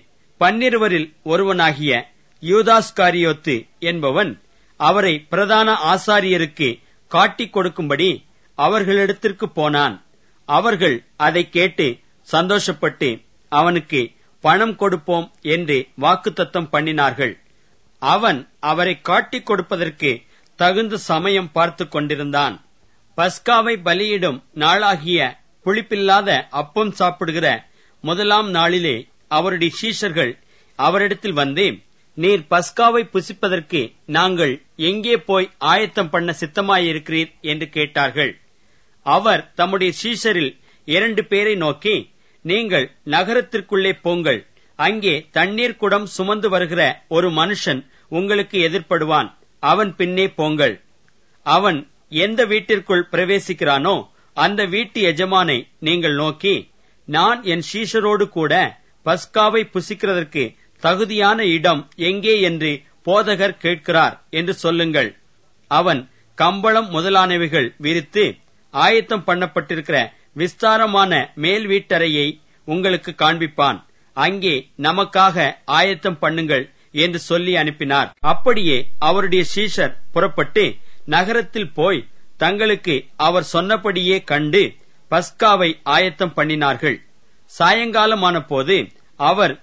12 ஒருவனாகிய யூதாஸ்காரியோத்து என்பவன் அவரை பிரதான ஆசாரியருக்கு காட்டிக் கொடுக்கும்படி அவர்களிடத்திற்கு போனான். அவர்கள் அதை கேட்டு சந்தோஷப்பட்டு அவனுக்கு பணம் கொடுப்போம் என்று வாக்குத்தத்தம் பண்ணினார்கள். அவன் அவரை காட்டிக் கொடுப்பதற்கு தகுந்த சமயம் பார்த்துக் கொண்டிருந்தான். பஸ்காவை பலியிடும் நாளாகிய புளிப்பில்லாத அப்பம் சாப்பிடுகிற முதலாம் நாளிலே அவருடைய சீஷர்கள் அவரிடத்தில் வந்து, நீர் பஸ்காவை புசிப்பதற்கு நாங்கள் எங்கே போய் ஆயத்தம் பண்ண சித்தமாயிருக்கிறீர் என்று கேட்டார்கள். அவர் தம்முடைய சீஷரில் 2 பேரை நோக்கி, நீங்கள் நகரத்திற்குள்ளே போங்கள், அங்கே தண்ணீர் குடம் சுமந்து வருகிற ஒரு மனுஷன் உங்களுக்கு எதிர்ப்படுவான், அவன் பின்னே போங்கள். அவன் எந்த வீட்டிற்குள் பிரவேசிக்கிறானோ அந்த வீட்டு எஜமானை நீங்கள் நோக்கி, நான் என் சீஷரோடு கூட பஸ்காவை புசிக்கிறதற்கு தகுதியான இடம் எங்கே என்று போதகர் கேட்கிறார் என்று சொல்லுங்கள். அவன் கம்பளம் முதலானவைகள் விரித்து ஆயத்தம் பண்ணப்பட்டிருக்கிற விஸ்தாரமான மேல் வீட்டறையை உங்களுக்கு காண்பிப்பான். அங்கே நமக்காக ஆயத்தம் பண்ணுங்கள் என்று சொல்லி அனுப்பினார். அப்படியே அவருடைய சீஷர் புறப்பட்டு நகரத்தில் போய் தங்களுக்கு அவர் சொன்னபடியே கண்டு பஸ்காவை ஆயத்தம் பண்ணினார்கள். சாயங்காலமான போது அவர்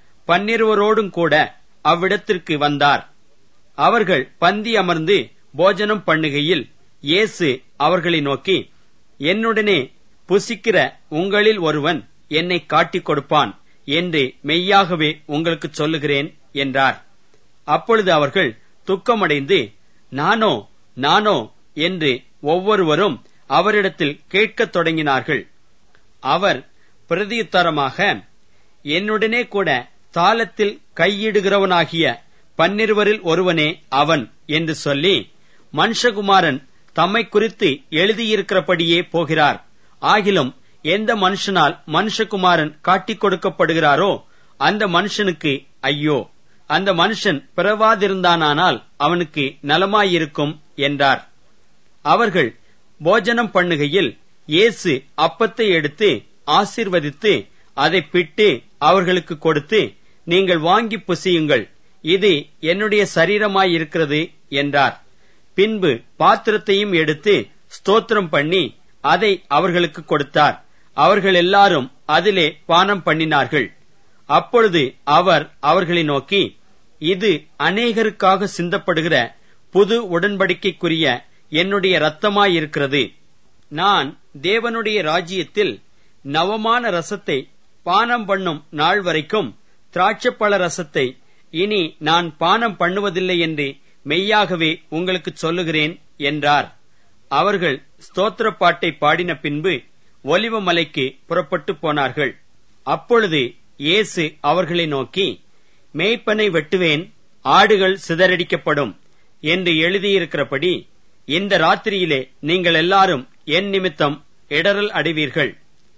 12 கூட அவ்விடத்திற்கு வந்தார். அவர்கள் பந்தி அமர்ந்து போஜனம் பண்ணுகையில் இயேசு அவர்களை நோக்கி, என்னுடனே புசிக்கிற உங்களில் ஒருவன் என்னை காட்டிக் கொடுப்பான் என்று மெய்யாகவே உங்களுக்கு சொல்லுகிறேன் என்றார். அப்பொழுது அவர்கள் துக்கமடைந்து, நானோ நானோ என்று ஒவ்வொருவரும் அவரிடத்தில் கேட்கத் தொடங்கினார்கள். அவர் பிரதியுத்தரமாக, என்னுடனே கூட தாளத்தில் கையிடுகிறவனாகிய 12 ஒருவனே அவன் என்று சொல்லி, மனுஷகுமாரன் தம்மை குறித்து எழுதியிருக்கிறபடியே போகிறார். ஆகிலும் எந்த மனுஷனால் மனுஷகுமாரன் காட்டிக் கொடுக்கப்படுகிறாரோ அந்த மனுஷனுக்கு ஐயோ, அந்த மனுஷன் பிறவாதிருந்தானால் அவனுக்கு நலமாயிருக்கும் என்றார். அவர்கள் போஜனம் பண்ணுகையில் இயேசு அப்பத்தை எடுத்து ஆசீர்வதித்து அதை பிட்டு அவர்களுக்கு கொடுத்து, நீங்கள் வாங்கி புசியுங்கள், இது என்னுடைய சரீரமாயிருக்கிறது என்றார். பின்பு பாத்திரத்தையும் எடுத்து ஸ்தோத்திரம் பண்ணி அதை அவர்களுக்கு கொடுத்தார். அவர்கள் எல்லாரும் அதிலே பானம் பண்ணினார்கள். அப்பொழுது அவர் அவர்களை நோக்கி, இது அநேகருக்காக சிந்தப்படுகிற புது உடன்படிக்கைக்குரிய என்னுடைய இரத்தமாயிருக்கிறது. நான் தேவனுடைய ராஜ்யத்தில் நவமான ரசத்தை பானம் பண்ணும் நாள் வரைக்கும் திராட்சப்பழ ரசத்தை இனி நான் பானம் பண்ணுவதில்லை என்று மெய்யாகவே உங்களுக்கு சொல்லுகிறேன் என்றார். அவர்கள் ஸ்தோத்திர பாட்டை பாடின பின்பு ஒலிவ மலைக்கு புறப்பட்டு போனார்கள். அப்பொழுது இயேசு அவர்களை நோக்கி, மேய்ப்பனை வெட்டுவேன், ஆடுகள் சிதறடிக்கப்படும் என்று எழுதியிருக்கிறபடி இந்த ராத்திரியிலே நீங்கள் எல்லாரும் என் நிமித்தம் இடறல் அடைவீர்கள்.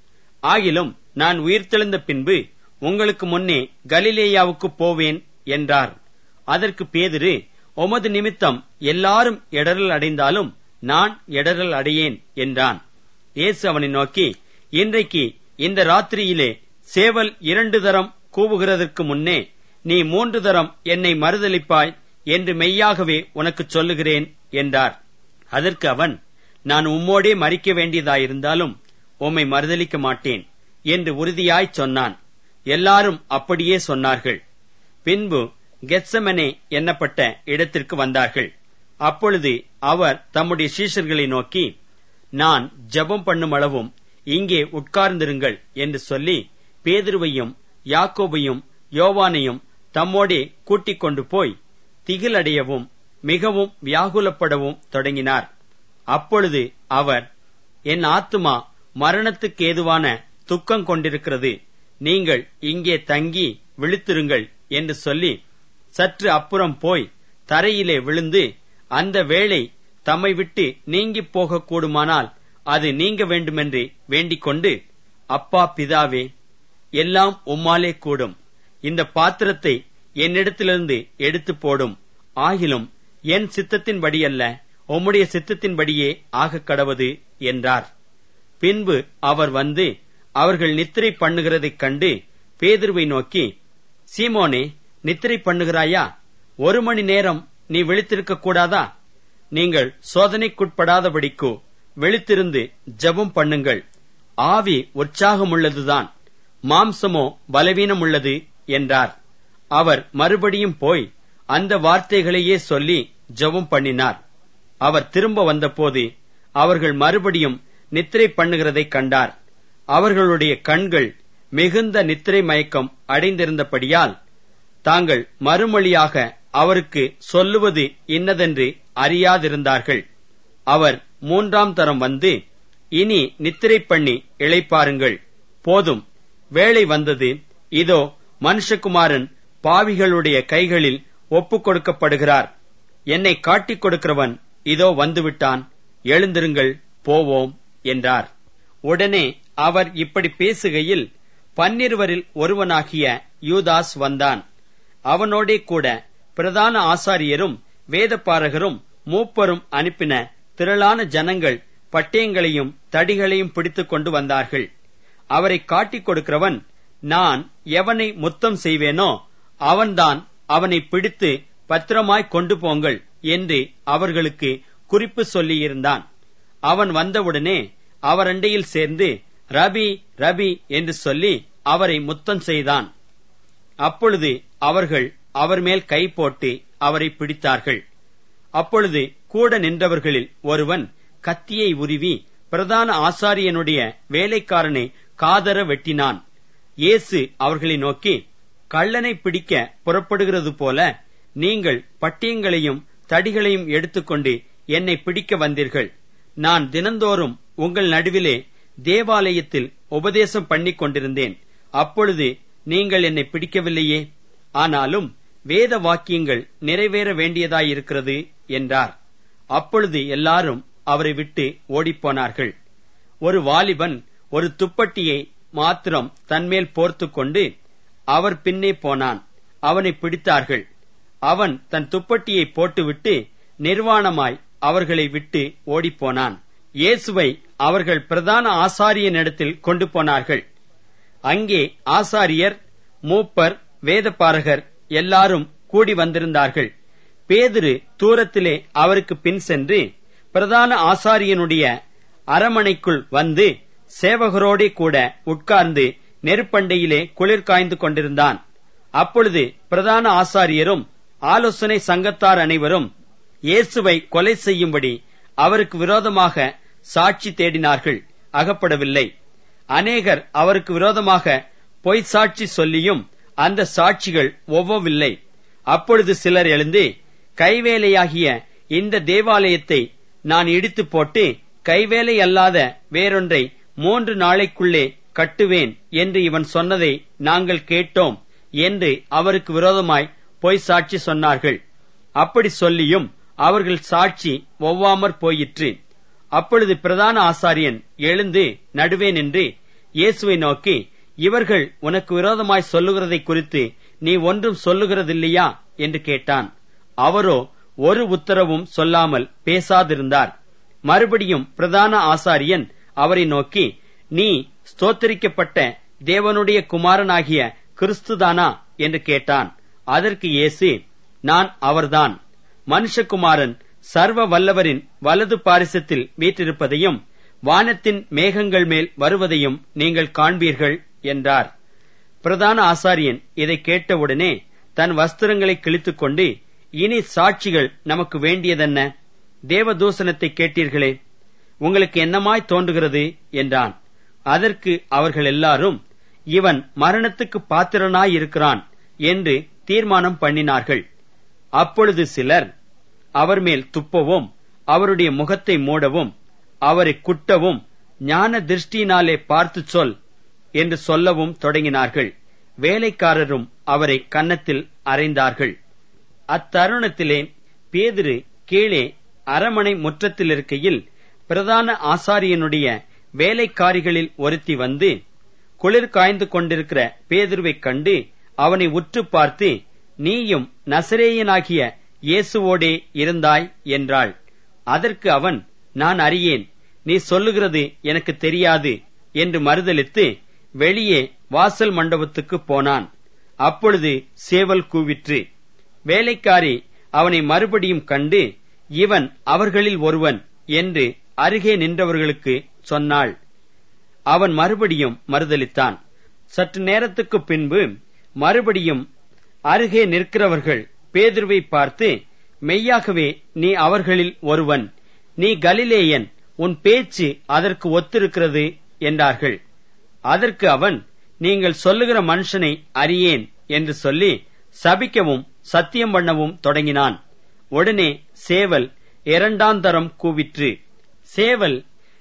ஆகிலும் நான் உயிர்த்தெழுந்த பின்பு உங்களுக்கு முன்னே கலிலேயாவுக்கு போவேன் என்றார். அதற்கு பேதுரு, உமது நிமித்தம் எல்லாரும் இடறல் அடைந்தாலும் நான் இடறல் அடையேன் என்றான். இயேசு அவனை நோக்கி, இன்றைக்கு இந்த ராத்திரியிலே சேவல் 2 தரம் கூவுகிறதற்கு முன்னே நீ 3 தரம் என்னை மறுதலிப்பாய் என்று மெய்யாகவே உனக்குச் சொல்லுகிறேன் என்றார். அதற்கு அவன், நான் உம்மோடே மரிக்க வேண்டியதாயிருந்தாலும் உம்மை மறுதலிக்க மாட்டேன் என்று உறுதியாய்ச் சொன்னான். எல்லாரும் அப்படியே சொன்னார்கள். பின்பு கெத்செமனே என்னப்பட்ட இடத்திற்கு வந்தார்கள். அப்பொழுது அவர் தம்முடைய சீஷர்களை நோக்கி, நான் ஜெபம் பண்ணும் அளவும் இங்கே உட்கார்ந்திருங்கள் என்று சொல்லி பேதுருவையும் யாக்கோபையும் யோவானையும் தம்மோடே கூட்டிக் கொண்டு போய் திகிலடையவும் மிகவும் வியாகுலப்படவும் தொடங்கினார். அப்பொழுது அவர், என் ஆத்துமா மரணத்துக்கு ஏதுவான துக்கம் கொண்டிருக்கிறது, நீங்கள் இங்கே தங்கி விழித்திருங்கள் என்று சொல்லி சற்று அப்புறம் போய் தரையிலே விழுந்து, அந்த வேளை தம்மை விட்டு நீங்கிப் போக கூடுமானால் அது நீங்க வேண்டுமென்று வேண்டிக் கொண்டு, அப்பா பிதாவே, எல்லாம் உம்மாலே கூடும், இந்த பாத்திரத்தை என்னிடத்திலிருந்து எடுத்து போடும், ஆகிலும் என் சித்தத்தின்படியல்ல உம்முடைய சித்தத்தின்படியே ஆகக் கடவது என்றார். பின்பு அவர் வந்து அவர்கள் நித்திரை பண்ணுகிறதைக் கண்டு பேதுருவை நோக்கி, சீமோனே, நித்திரை பண்ணுகிறாயா? 1 மணி நேரம் நீ விழித்திருக்க கூடாதா? நீங்கள் சோதனைக்குட்படாதபடிக்கு விழித்திருந்து ஜெபம் பண்ணுங்கள். ஆவி உற்சாகமுள்ளதுதான், மாம்சமோ பலவீனமுள்ளது என்றார். அவர் மறுபடியும் போய் அந்த வார்த்தைகளையே சொல்லி ஜெபம் பண்ணினார். அவர் திரும்ப வந்தபோது அவர்கள் மறுபடியும் நித்திரை பண்ணுகிறதைக் கண்டார். அவர்களுடைய கண்கள் மிகுந்த நித்திரை மயக்கம் அடைந்திருந்தபடியால் தாங்கள் மறுமொழியாக அவருக்கு சொல்லுவது இன்னதென்று அறியாதிருந்தார்கள். அவர் 3ஆம் தரம் வந்து, இனி நித்திரை பண்ணி இளைப்பாருங்கள், போதும், வேளை வந்தது, இதோ மனுஷகுமாரன் பாவிகளுடைய கைகளில் ஒப்புக் கொடுக்கப்படுகிறார், என்னை காட்டிக் கொடுக்கிறவன் இதோ வந்துவிட்டான், எழுந்திருங்கள், போவோம் என்றார். உடனே அவர் இப்படி பேசுகையில் 12 ஒருவனாகிய யூதாஸ் வந்தான். அவனோடே கூட பிரதான ஆசாரியரும் வேதபாரகரும் மூப்பரும் அனுப்பின திரளான ஜனங்கள் பட்டயங்களையும் தடிகளையும் பிடித்துக் கொண்டு வந்தார்கள். அவரை காட்டிக் கொடுக்கிறவன், நான் எவனை முத்தம் செய்வேனோ அவன்தான், அவனை பிடித்து பத்திரமாய் கொண்டு போங்கள் என்று அவர்களுக்கு குறிப்பு சொல்லியிருந்தான். அவன் வந்தவுடனே அவர் அண்டையில் சேர்ந்து, ரபி, ரபி என்று சொல்லி அவரை முத்தம் செய்தான். அப்பொழுது அவர்கள் அவர் மேல் கை போட்டு அவரை பிடித்தார்கள். அப்பொழுது கூட நின்றவர்களில் ஒருவன் கத்தியை உருவி பிரதான ஆசாரியனுடைய வேலைக்காரனை காதர வெட்டினான். இயேசு அவர்களை நோக்கி, கள்ளனை பிடிக்க புறப்படுகிறது போல நீங்கள் பட்டயங்களையும் தடிகளையும் எடுத்துக்கொண்டு என்னை பிடிக்க வந்தீர்கள். நான் தினந்தோறும் உங்கள் நடுவிலே தேவாலயத்தில் உபதேசம் பண்ணிக் கொண்டிருந்தேன், அப்பொழுது நீங்கள் என்னை பிடிக்கவில்லையே. ஆனாலும் வேத வாக்கியங்கள் நிறைவேற வேண்டியதாயிருக்கிறது என்றார். அப்பொழுது எல்லாரும் அவரை விட்டு ஓடிப்போனார்கள். ஒரு வாலிபன் ஒரு துப்பட்டியை மாத்திரம் தன்மேல் போர்த்துக் கொண்டு அவர் பின்னே போனான். அவனை பிடித்தார்கள். அவன் தன் துப்பட்டியை போட்டுவிட்டு நிர்வாணமாய் அவர்களை விட்டு ஓடிப்போனான். இயேசுவை அவர்கள் பிரதான ஆசாரியனிடத்தில் கொண்டு போனார்கள். அங்கே ஆசாரியர், மூப்பர், வேதபாரகர் எல்லாரும் கூடி வந்திருந்தார்கள். பேதுரு தூரத்திலே அவருக்கு பின் சென்று பிரதான ஆசாரியனுடைய அரமனைக்குள் வந்து சேவகரோடே கூட உட்கார்ந்து நெருப்பண்டையிலே குளிர் காய்ந்து கொண்டிருந்தான். அப்பொழுது பிரதான ஆசாரியரும் ஆலோசனை சங்கத்தார் அனைவரும் இயேசுவை கொலை செய்யும்படி அவருக்கு விரோதமாக சாட்சி தேடினார்கள், அகப்படவில்லை. அநேகர் அவருக்கு விரோதமாக பொய் சாட்சி சொல்லியும் அந்த சாட்சிகள் ஒவ்வவில்லை. அப்பொழுது சிலர் எழுந்து, கைவேலையாகிய இந்த தேவாலயத்தை நான் இடித்து போட்டு கைவேலை அல்லாத வேறொன்றை 3 நாளைக்குள்ளே கட்டுவேன் என்று இவன் சொன்னதை நாங்கள் கேட்டோம் என்று அவருக்கு விரோதமாய் பொய் சாட்சி சொன்னார்கள். அப்படி சொல்லியும் அவர்கள் சாட்சி ஒவ்வாமற் போயிற்று. அப்பொழுது பிரதான ஆசாரியன் எழுந்து நடுவே நின்று இயேசுவை நோக்கி, இவர்கள் உனக்கு விரோதமாய் சொல்லுகிறதை குறித்து நீ ஒன்றும் சொல்லுகிறதில்லையா என்று கேட்டான். அவரோ ஒரு உத்தரவும் சொல்லாமல் பேசாதிருந்தார். மறுபடியும் பிரதான ஆசாரியன் அவரை நோக்கி, நீ ஸ்தோத்தரிக்கப்பட்ட தேவனுடைய குமாரனாகிய கிறிஸ்துதானா என்று கேட்டான். அதற்கு இயேசு, நான் அவர்தான். மனுஷகுமாரன் சர்வ வல்லவரின் வலது பாரிசத்தில் வீற்றிருப்பதையும் வானத்தின் மேகங்கள் மேல் வருவதையும் நீங்கள் காண்பீர்கள் என்றார். பிரதான ஆசாரியன் இதை கேட்டவுடனே தன் வஸ்திரங்களை கிழித்துக் கொண்டு, இனி சாட்சிகள் நமக்கு வேண்டியதென்ன? தேவதூசணத்தை கேட்டீர்களே, உங்களுக்கு என்னமாய் தோன்றுகிறது என்றான். அதற்கு அவர்கள் எல்லாரும், இவன் மரணத்துக்கு பாத்திரனாயிருக்கிறான் என்று தீர்மானம் பண்ணினார்கள். அப்பொழுது சிலர் அவர் மேல் துப்பவும், அவருடைய முகத்தை மூடவும், அவரை குட்டவும், ஞான திருஷ்டியினாலே பார்த்து சொல் என்று சொல்லவும் தொடங்கினார்கள். வேலைக்காரரும் அவரை கன்னத்தில் அறைந்தார்கள். அத்தருணத்திலே பேதுரு கீழே அரமனை முற்றத்தில் இருக்கையில் பிரதான ஆசாரியனுடைய வேலைக்காரிகளில் ஒருத்தி வந்து குளிர் காய்ந்து கொண்டிருக்கிற பேதுருவைக் கண்டு அவனை உற்று பார்த்து, நீயும் நசரேயனாகிய இயேசுவோடே இருந்தாய் என்றாள். அதற்கு அவன், நான் அறியேன், நீ சொல்லுகிறது எனக்கு தெரியாது என்று மறுதலித்து வெளியே வாசல் மண்டபத்துக்கு போனான். அப்பொழுது சேவல் கூவிற்று. வேலைக்காரி அவனை மறுபடியும் கண்டு, இவன் அவர்களில் ஒருவன் என்று அருகே நின்றவர்களுக்கு சொன்னாள். அவன் மறுபடியும் மறுதலித்தான். சற்று நேரத்துக்கு பின்பு மறுபடியும் அருகே நிற்கிறவர்கள் பேதுருவை பார்த்து, மெய்யாகவே நீ அவர்களில் ஒருவன், நீ கலிலேயன், உன் பேச்சு அதற்கு ஒத்திருக்கிறது என்றார்கள். அதற்கு அவன், நீங்கள் சொல்லுகிற மனுஷனை அறியேன் என்று சொல்லி சபிக்கவும் சத்தியம் பண்ணவும் தொடங்கினான். உடனே சேவல் 2ஆம் தரம் கூவிற்று. சேவல்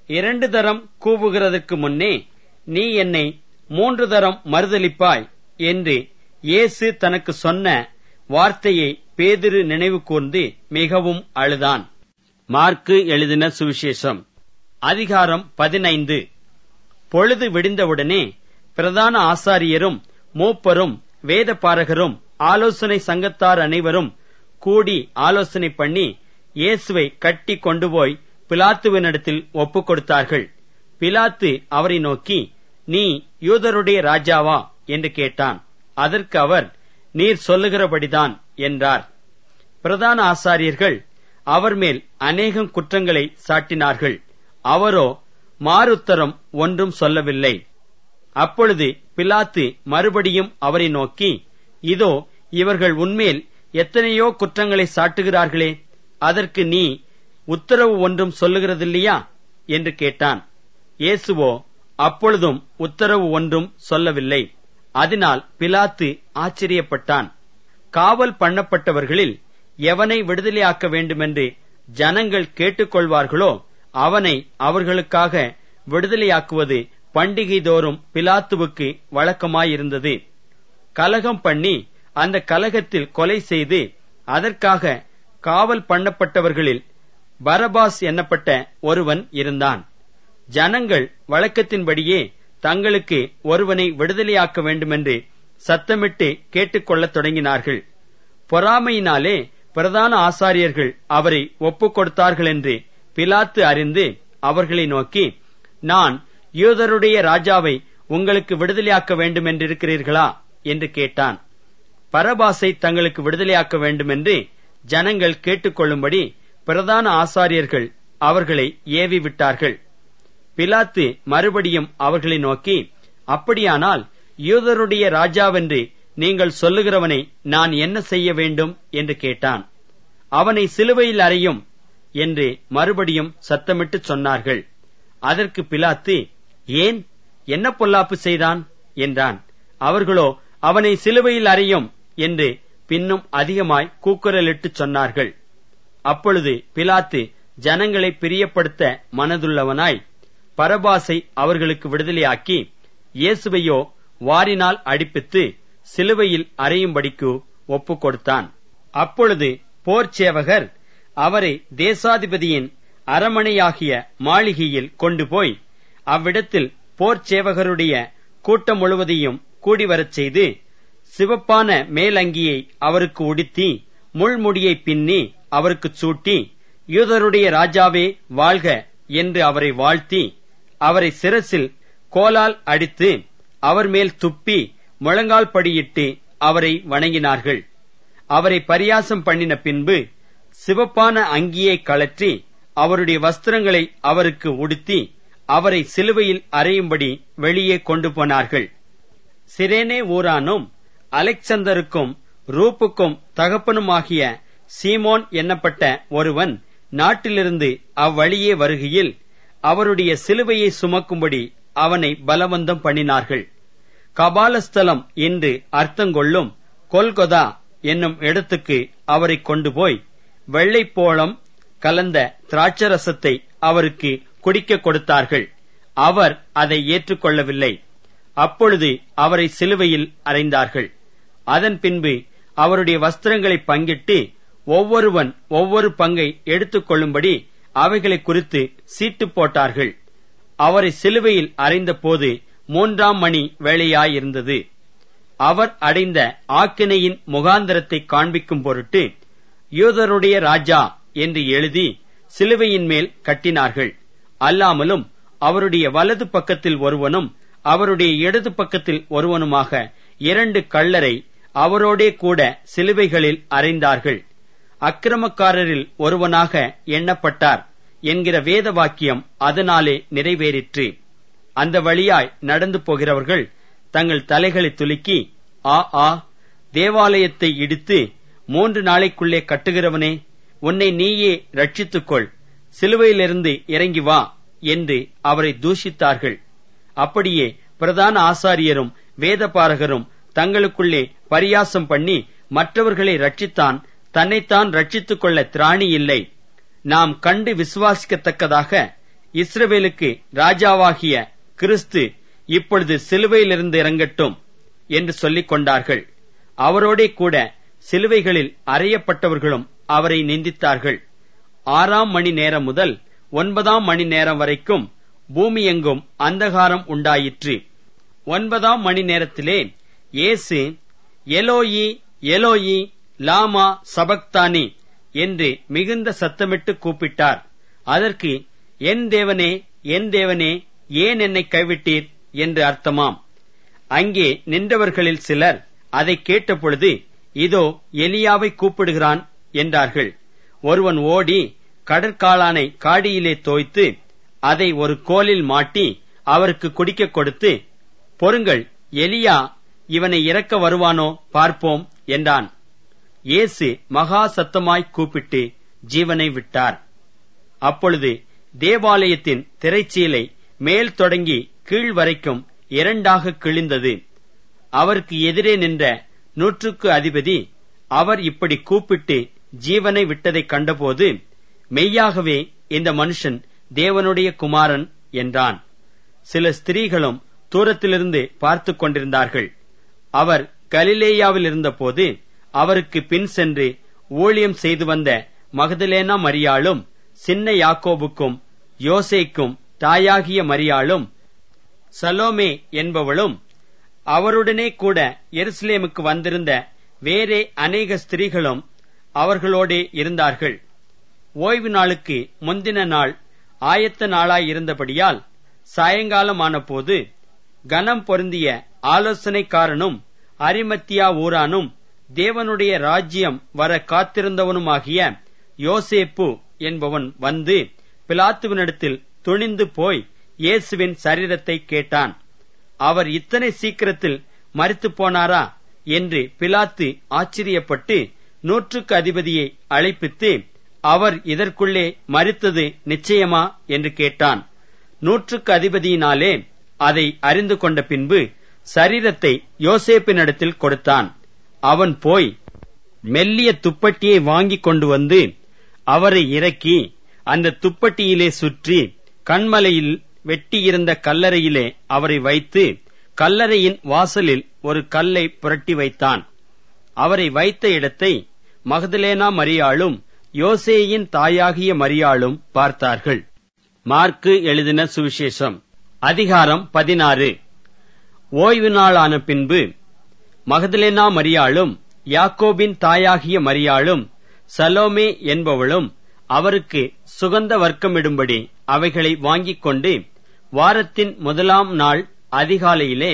2 தரம் கூவுகிறதற்கு முன்னே, நீ என்னை 3 தரம் மறுதலிப்பாய் என்று இயேசு தனக்கு சொன்ன வார்த்தையை பேதுரு நினைவு கூர்ந்து மிகவும் அழுதான். மார்க்கு எழுதின சுவிசேஷம் அதிகாரம் 15. பொழுது விடிந்தவுடனே பிரதான ஆசாரியரும் மூப்பரும் வேதபாரகரும் ஆலோசனை சங்கத்தார் அனைவரும் கூடி ஆலோசனை பண்ணி இயேசுவை கட்டி கொண்டு போய் பிலாத்துவினிடத்தில் ஒப்புக் கொடுத்தார்கள். பிலாத்து அவரை நோக்கி, நீ யூதருடைய ராஜாவா என்று கேட்டான். அதற்கு அவர், நீர் சொல்லுகிறபடிதான் என்றார். பிரதான ஆசாரியர்கள் அவர் மேல் அநேகம் குற்றங்களை சாட்டினார்கள். அவரோ மாறுத்தரம் ஒன்றும் சொல்லவில்லை. அப்பொழுது பிலாத்து மறுபடியும் அவரை நோக்கி, இதோ இவர்கள் உன்மேல் எத்தனையோ குற்றங்களை சாட்டுகிறார்களே, அதற்கு நீ உத்தரவு ஒன்றும் சொல்லுகிறதில்லையா என்று கேட்டான். இயேசுவோ அப்பொழுதும் உத்தரவு ஒன்றும் சொல்லவில்லை. அதனால் பிலாத்து ஆச்சரியப்பட்டான். காவல் பண்ணப்பட்டவர்களில் எவனை விடுதலையாக்க வேண்டுமென்று ஜனங்கள் கேட்டுக்கொள்வார்களோ அவனை அவர்களுக்காக விடுதலையாக்குவது பண்டிகை தோறும் பிலாத்துவுக்கு வழக்கமாயிருந்தது. கலகம் பண்ணி அந்த கலகத்தில் கொலை செய்து அதற்காக காவல் பண்ணப்பட்டவர்களில் பரபாஸ் என்னப்பட்ட ஒருவன் இருந்தான். ஜனங்கள் வழக்கத்தின்படியே தங்களுக்கு ஒருவனை விடுதலையாக்க வேண்டுமென்று சத்தமிட்டு கேட்டுக்கொள்ளத் தொடங்கினார்கள். பொறாமையினாலே பிரதான ஆசாரியர்கள் அவரை ஒப்புக் கொடுத்தார்கள் என்று பிலாத்து அறிந்து அவர்களை நோக்கி, நான் யூதருடைய ராஜாவை உங்களுக்கு விடுதலையாக்க வேண்டுமென்றிருக்கிறீர்களா என்று கேட்டான். பரபாசை தங்களுக்கு விடுதலையாக்க வேண்டுமென்று ஜனங்கள் கேட்டுக்கொள்ளும்படி பிரதான ஆசாரியர்கள் அவர்களை ஏவி விட்டார்கள். பிலாத்து மறுபடியும் அவர்களை நோக்கி, அப்படியானால் யூதருடைய ராஜாவென்று நீங்கள் சொல்லுகிறவனை நான் என்ன செய்ய வேண்டும் என்று கேட்டான். அவனை சிலுவையில் அறையும் என்று மறுபடியும் சத்தமிட்டு சொன்னார்கள். அதற்கு பிலாத்து, ஏன், என்ன பொல்லாப்பு செய்தான் என்றான். அவர்களோ, அவனை சிலுவையில் அறையும் என்று பின்னும் அதிகமாய் கூக்குரலிட்டு சொன்னார்கள். அப்பொழுது பிலாத்து ஜனங்களை பிரியப்படுத்த மனதுள்ளவனாய் பரபாசை அவர்களுக்கு விடுதலையாக்கி இயேசுவையோ வாரினால் அடிப்பித்து சிலுவையில் அறையும்படிக்கு ஒப்புக் கொடுத்தான். அப்பொழுது போர்ச்சேவகர் அவரை தேசாதிபதியின் அரமனையாகிய மாளிகையில் கொண்டு போய் அவ்விடத்தில் போர்ச்சேவகருடைய கூட்டம் முழுவதையும் கூடிவரச் செய்து சிவப்பான மேலங்கியை அவருக்கு உடுத்தி முள்முடியை பின்னி அவருக்கு சூட்டி, யூதருடைய ராஜாவே வாழ்க என்று அவரை வாழ்த்தி அவரை சிரசில் கோலால் அடித்து அவர் மேல் துப்பி முழங்கால் படியிட்டு அவரை வணங்கினார்கள். அவரை பரியாசம் பண்ணின பின்பு சிவப்பான அங்கியை கழற்றி அவருடைய வஸ்திரங்களை அவருக்கு உடுத்தி அவரை சிலுவையில் அறையும்படி வெளியே கொண்டு போனார்கள். சிரேனே ஊரானும் அலெக்சந்தருக்கும் ரூப்புக்கும் தகப்பனுமாகிய சீமோன் என்னப்பட்ட ஒருவன் நாட்டிலிருந்து அவ்வழியே வருகையில் அவருடைய சிலுவையை சுமக்கும்படி அவனை பலவந்தம் பண்ணினார்கள். கபாலஸ்தலம் என்று அர்த்தங்கொள்ளும் கொல்கொதா என்னும் இடத்துக்கு அவரை கொண்டு போய் வெள்ளைப்போளம் கலந்த திராட்சரசத்தை அவருக்கு குடிக்க கொடுத்தார்கள். அவர் அதை ஏற்றுக்கொள்ளவில்லை. அப்பொழுது அவரை சிலுவையில் அறைந்தார்கள். அதன் பின்பு அவருடைய வஸ்திரங்களை பங்கிட்டு ஒவ்வொருவன் ஒவ்வொரு பங்கை எடுத்துக் கொள்ளும்படி அவைகளை குறித்து சீட்டு போட்டார்கள். அவரை சிலுவையில் அறைந்த போது 3ஆம் மணி வேளையாயிருந்தது. அவர் அடைந்த ஆக்கினையின் முகாந்தரத்தை காண்பிக்கும் பொருட்டு யூதருடைய ராஜா என்று எழுதி சிலுவையின் மேல் கட்டினார்கள். அல்லாமலும் அவருடைய வலது பக்கத்தில் ஒருவனும் அவருடைய இடது பக்கத்தில் ஒருவனுமாக 2 கள்ளரை அவரோடே கூட சிலுவைகளில் அறைந்தார்கள். அக்கிரமக்காரரில் ஒருவனாக எண்ணப்பட்டார் என்கிற வேத வாக்கியம் அதனாலே நிறைவேறிற்று. அந்த வழியாய் நடந்து போகிறவர்கள் தங்கள் தலைகளை துலுக்கி, ஆ தேவாலயத்தை இடித்து 3 நாளைக்குள்ளே கட்டுகிறவனே, உன்னை நீயே ரட்சித்துக்கொள், சிலுவையிலிருந்து இறங்கி வா என்று அவரை தூஷித்தார்கள். அப்படியே பிரதான ஆசாரியரும் வேதபாரகரும் தங்களுக்குள்ளே பரியாசம் பண்ணி மற்றவர்களை ரட்சித்தான், தன்னைத்தான் ரட்சித்துக் கொள்ள திராணி இல்லை. நாம் கண்டு விசுவாசிக்கத்தக்கதாக இஸ்ரவேலுக்கு ராஜாவாகிய கிறிஸ்து இப்பொழுது சிலுவையிலிருந்து இறங்கட்டும் என்று சொல்லிக் கொண்டார்கள். அவரோடே கூட சிலுவைகளில் அறையப்பட்டவர்களும் அவரை நிந்தித்தார்கள். 6ஆம் மணி நேரம் முதல் 9ஆம் மணி நேரம் வரைக்கும் பூமி எங்கும் அந்தகாரம் உண்டாயிற்று. 9ஆம் மணி நேரத்திலே இயேசு எலோயி எலோயி லாமா சபக்தானி என்று மிகுந்த சத்தமிட்டு கூப்பிட்டார். அதற்கு என் தேவனே என் தேவனே ஏன் என்னை கைவிட்டீர் என்று அர்த்தமாம். அங்கே நின்றவர்களில் சிலர் அதை கேட்டபொழுது, இதோ எலியாவை கூப்பிடுகிறான் என்றார்கள். ஒருவன் ஓடி கடற்காளானை காடியிலே தோய்த்து அதை ஒரு கோலில் மாட்டி அவருக்கு குடிக்க கொடுத்து, பொறுங்கள், எலியா இவனை இறக்க வருவானோ பார்ப்போம் என்றான். இயேசு மகா சத்தமாய் கூப்பிட்டு ஜீவனை விட்டார். அப்பொழுது தேவாலயத்தின் திரைச்சீலை மேல் தொடங்கி கீழ் வரைக்கும் 2ஆக கிழிந்தது. அவருக்கு எதிரே நின்ற 100க்கு அதிபதி அவர் இப்படி கூப்பிட்டு ஜீவனை விட்டதைக் கண்டபோது, மெய்யாகவே இந்த மனுஷன் தேவனுடைய குமாரன் என்றான். சில ஸ்திரீகளும் தூரத்திலிருந்து பார்த்துக் கொண்டிருந்தார்கள். அவர் கலிலேயாவில் இருந்தபோது அவருக்கு பின் சென்று ஊழியம் செய்து வந்த மகதலேனா மரியாளும், சின்ன யாக்கோபுக்கும் யோசேக்கும் தாயாகிய மரியாளும், சலோமே என்பவளும், அவருடனே கூட எருசலேமுக்கு வந்திருந்த வேறே அநேக ஸ்திரீகளும் அவர்களோடே இருந்தார்கள். ஓய்வு நாளுக்கு முந்தின நாள் ஆயத்த நாளாயிருந்தபடியால் சாயங்காலமான போது கனம் பொருந்திய ஆலோசனைக்காரனும் அரிமத்தியா ஊரானும் தேவனுடைய ராஜ்யம் வர காத்திருந்தவனுமாகிய யோசேப்பு என்பவன் வந்து பிலாத்துவினிடத்தில் துணிந்து போய் இயேசுவின் சரீரத்தை கேட்டான். அவர் இத்தனை சீக்கிரத்தில் மரித்து போனாரா என்று பிலாத்து ஆச்சரியப்பட்டு 100க்கு அதிபதியை அழைப்பித்து, அவர் இதற்குள்ளே மரித்தது நிச்சயமா என்று கேட்டான். 100க்கு அதிபதியினாலே அதை அறிந்து கொண்ட பின்பு சரீரத்தை யோசேப்பினிடத்தில் கொடுத்தான். அவன் போய் மெல்லிய துப்பட்டியை வாங்கிக் கொண்டு வந்து அவரை இறக்கி அந்த துப்பட்டியிலே சுற்றி கண்மலையில் வெட்டியிருந்த கல்லறையிலே அவரை வைத்து கல்லறையின் வாசலில் ஒரு கல்லை புரட்டி வைத்தான். அவரை வைத்த இடத்தை மகதலேனா மரியாளும் யோசேயின் தாயாகிய மரியாளும் பார்த்தார்கள். மார்க்கு எழுதின சுவிசேஷம் அதிகாரம் 16. ஓய்வு நாளான பின்பு மகதலேனா மரியாளும் யாக்கோபின் தாயாகிய மரியாளும் சலோமே என்பவளும் அவருக்கு சுகந்த வர்க்கமிடும்படி அவைகளை வாங்கிக் கொண்டு வாரத்தின் முதலாம் நாள் அதிகாலையிலே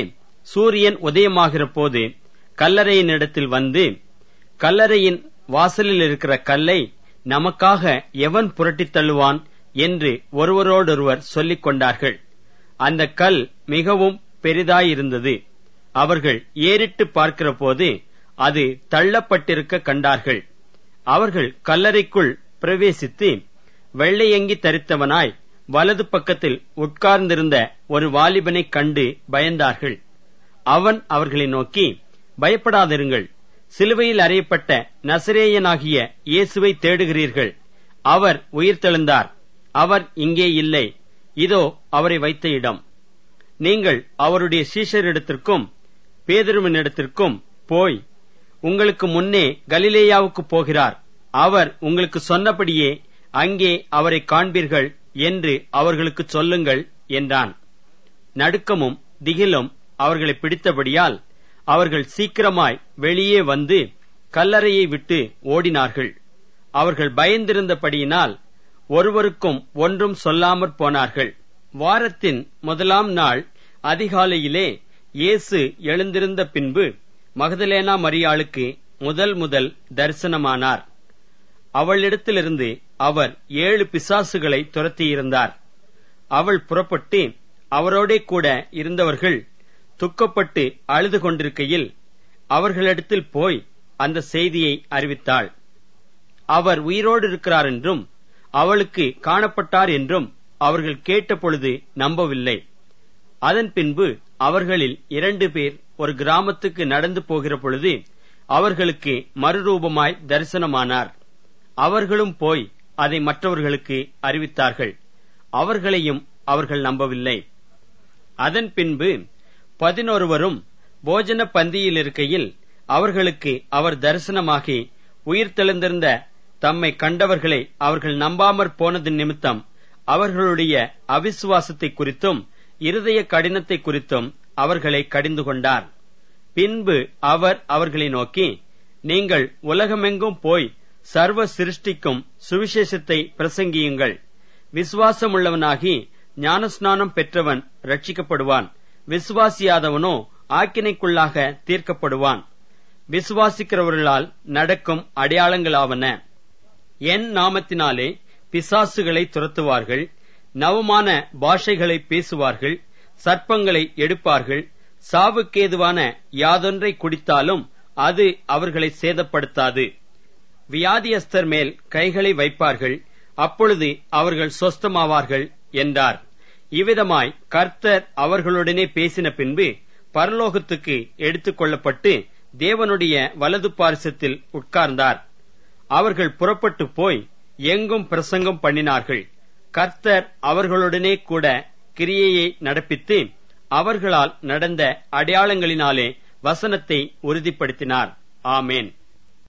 சூரியன் உதயமாகிற போது கல்லறையினிடத்தில் வந்து, கல்லறையின் வாசலில் இருக்கிற கல்லை நமக்காக எவன் புரட்டித் தள்ளுவான் என்று ஒருவரோடொருவர் சொல்லிக் கொண்டார்கள். அந்த கல் மிகவும் பெரிதாயிருந்தது. அவர்கள் ஏறிட்டு பார்க்கிற போது அது தள்ளப்பட்டிருக்க கண்டார்கள். அவர்கள் கல்லறைக்குள் பிரவேசித்து வெள்ளையங்கி தரித்தவனாய் வலது பக்கத்தில் உட்கார்ந்திருந்த ஒரு வாலிபனைக் கண்டு பயந்தார்கள். அவன் அவர்களை நோக்கி, பயப்படாதிருங்கள், சிலுவையில் அறையப்பட்ட நசரேயனாகிய இயேசுவை தேடுகிறீர்கள். அவர் உயிர்த்தெழுந்தார். அவர் இங்கே இல்லை. இதோ அவரை வைத்த இடம். நீங்கள் அவருடைய சீஷரிடத்திற்கும் பேதுருவினிடத்திற்கும் போய், உங்களுக்கு முன்னே கலிலேயாவுக்கு போகிறார், அவர் உங்களுக்கு சொன்னபடியே அங்கே அவரை காண்பீர்கள் என்று அவர்களுக்கு சொல்லுங்கள் என்றான். நடுக்கமும் திகிலும் அவர்களை பிடித்தபடியால் அவர்கள் சீக்கிரமாய் வெளியே வந்து கல்லறையை விட்டு ஓடினார்கள். அவர்கள் பயந்திருந்தபடியினால் ஒருவருக்கும் ஒன்றும் சொல்லாமற் போனார்கள். வாரத்தின் முதலாம் நாள் அதிகாலையிலே இயேசு எழுந்திருந்த பின்பு மகதலேனா மரியாளுக்கு முதல் தரிசனமானார். அவளிடத்திலிருந்து அவர் 7 பிசாசுகளை துரத்தியிருந்தார். அவள் புறப்பட்டு அவரோடே கூட இருந்தவர்கள் துக்கப்பட்டு அழுது கொண்டிருக்கையில் அவர்களிடத்தில் போய் அந்த செய்தியை அறிவித்தாள். அவர் உயிரோடு இருக்கிறார் என்றும் அவளுக்கு காணப்பட்டார் என்றும் அவர்கள் கேட்டபொழுது நம்பவில்லை. அதன் பின்பு அவர்களில் 2 பேர் ஒரு கிராமத்துக்கு நடந்து போகிற பொழுது அவர்களுக்கு மறுரூபமாய் தரிசனமானார். அவர்களும் போய் அதை மற்றவர்களுக்கு அறிவித்தார்கள். அவர்களையும் அவர்கள் நம்பவில்லை. அதன் பின்பு 11 போஜன பந்தியில் இருக்கையில் அவர்களுக்கு அவர் தரிசனமாகி உயிர்த்தெழுந்திருந்த தம்மை கண்டவர்களை அவர்கள் நம்பாமற் போனது நிமித்தம் அவர்களுடைய அவிசுவாசத்தை குறித்தும் இருதய கடினத்தை குறித்தும் அவர்களை கடிந்து கொண்டார். பின்பு அவர் அவர்களை நோக்கி, நீங்கள் உலகமெங்கும் போய் சர்வ சிருஷ்டிக்கும் சுவிசேஷத்தை பிரசங்கியுங்கள். விசுவாசமுள்ளவனாகி ஞானஸ்நானம் பெற்றவன் ரட்சிக்கப்படுவான், விசுவாசியாதவனோ ஆக்கினைக்குள்ளாக தீர்க்கப்படுவான். விசுவாசிக்கிறவர்களால் நடக்கும் அடையாளங்களாவன: என் நாமத்தினாலே பிசாசுகளை துரத்துவார்கள், நவமான பாஷைகளை பேசுவார்கள், சர்ப்பங்களை எடுப்பார்கள், சாவுக்கேதுவான யாதொன்றை குடித்தாலும் அது அவர்களை சேதப்படுத்தாது. வியாதியஸ்தர் மேல் கைகளை வைப்பார்கள், அப்பொழுது அவர்கள் சொஸ்தமாவார்கள் என்றார். இவ்விதமாய் கர்த்தர் அவர்களுடனே பேசின பின்பு பரலோகத்துக்கு எடுத்துக் கொள்ளப்பட்டு தேவனுடைய வலது பார்சத்தில் உட்கார்ந்தார். அவர்கள் புறப்பட்டு போய் எங்கும் பிரசங்கம் பண்ணினார்கள். கர்த்தர் அவர்களுடனே கூட கிரியையை நடப்பித்து அவர்களால் நடந்த அடையாளங்களினாலே வசனத்தை உறுதிப்படுத்தினார். ஆமேன்.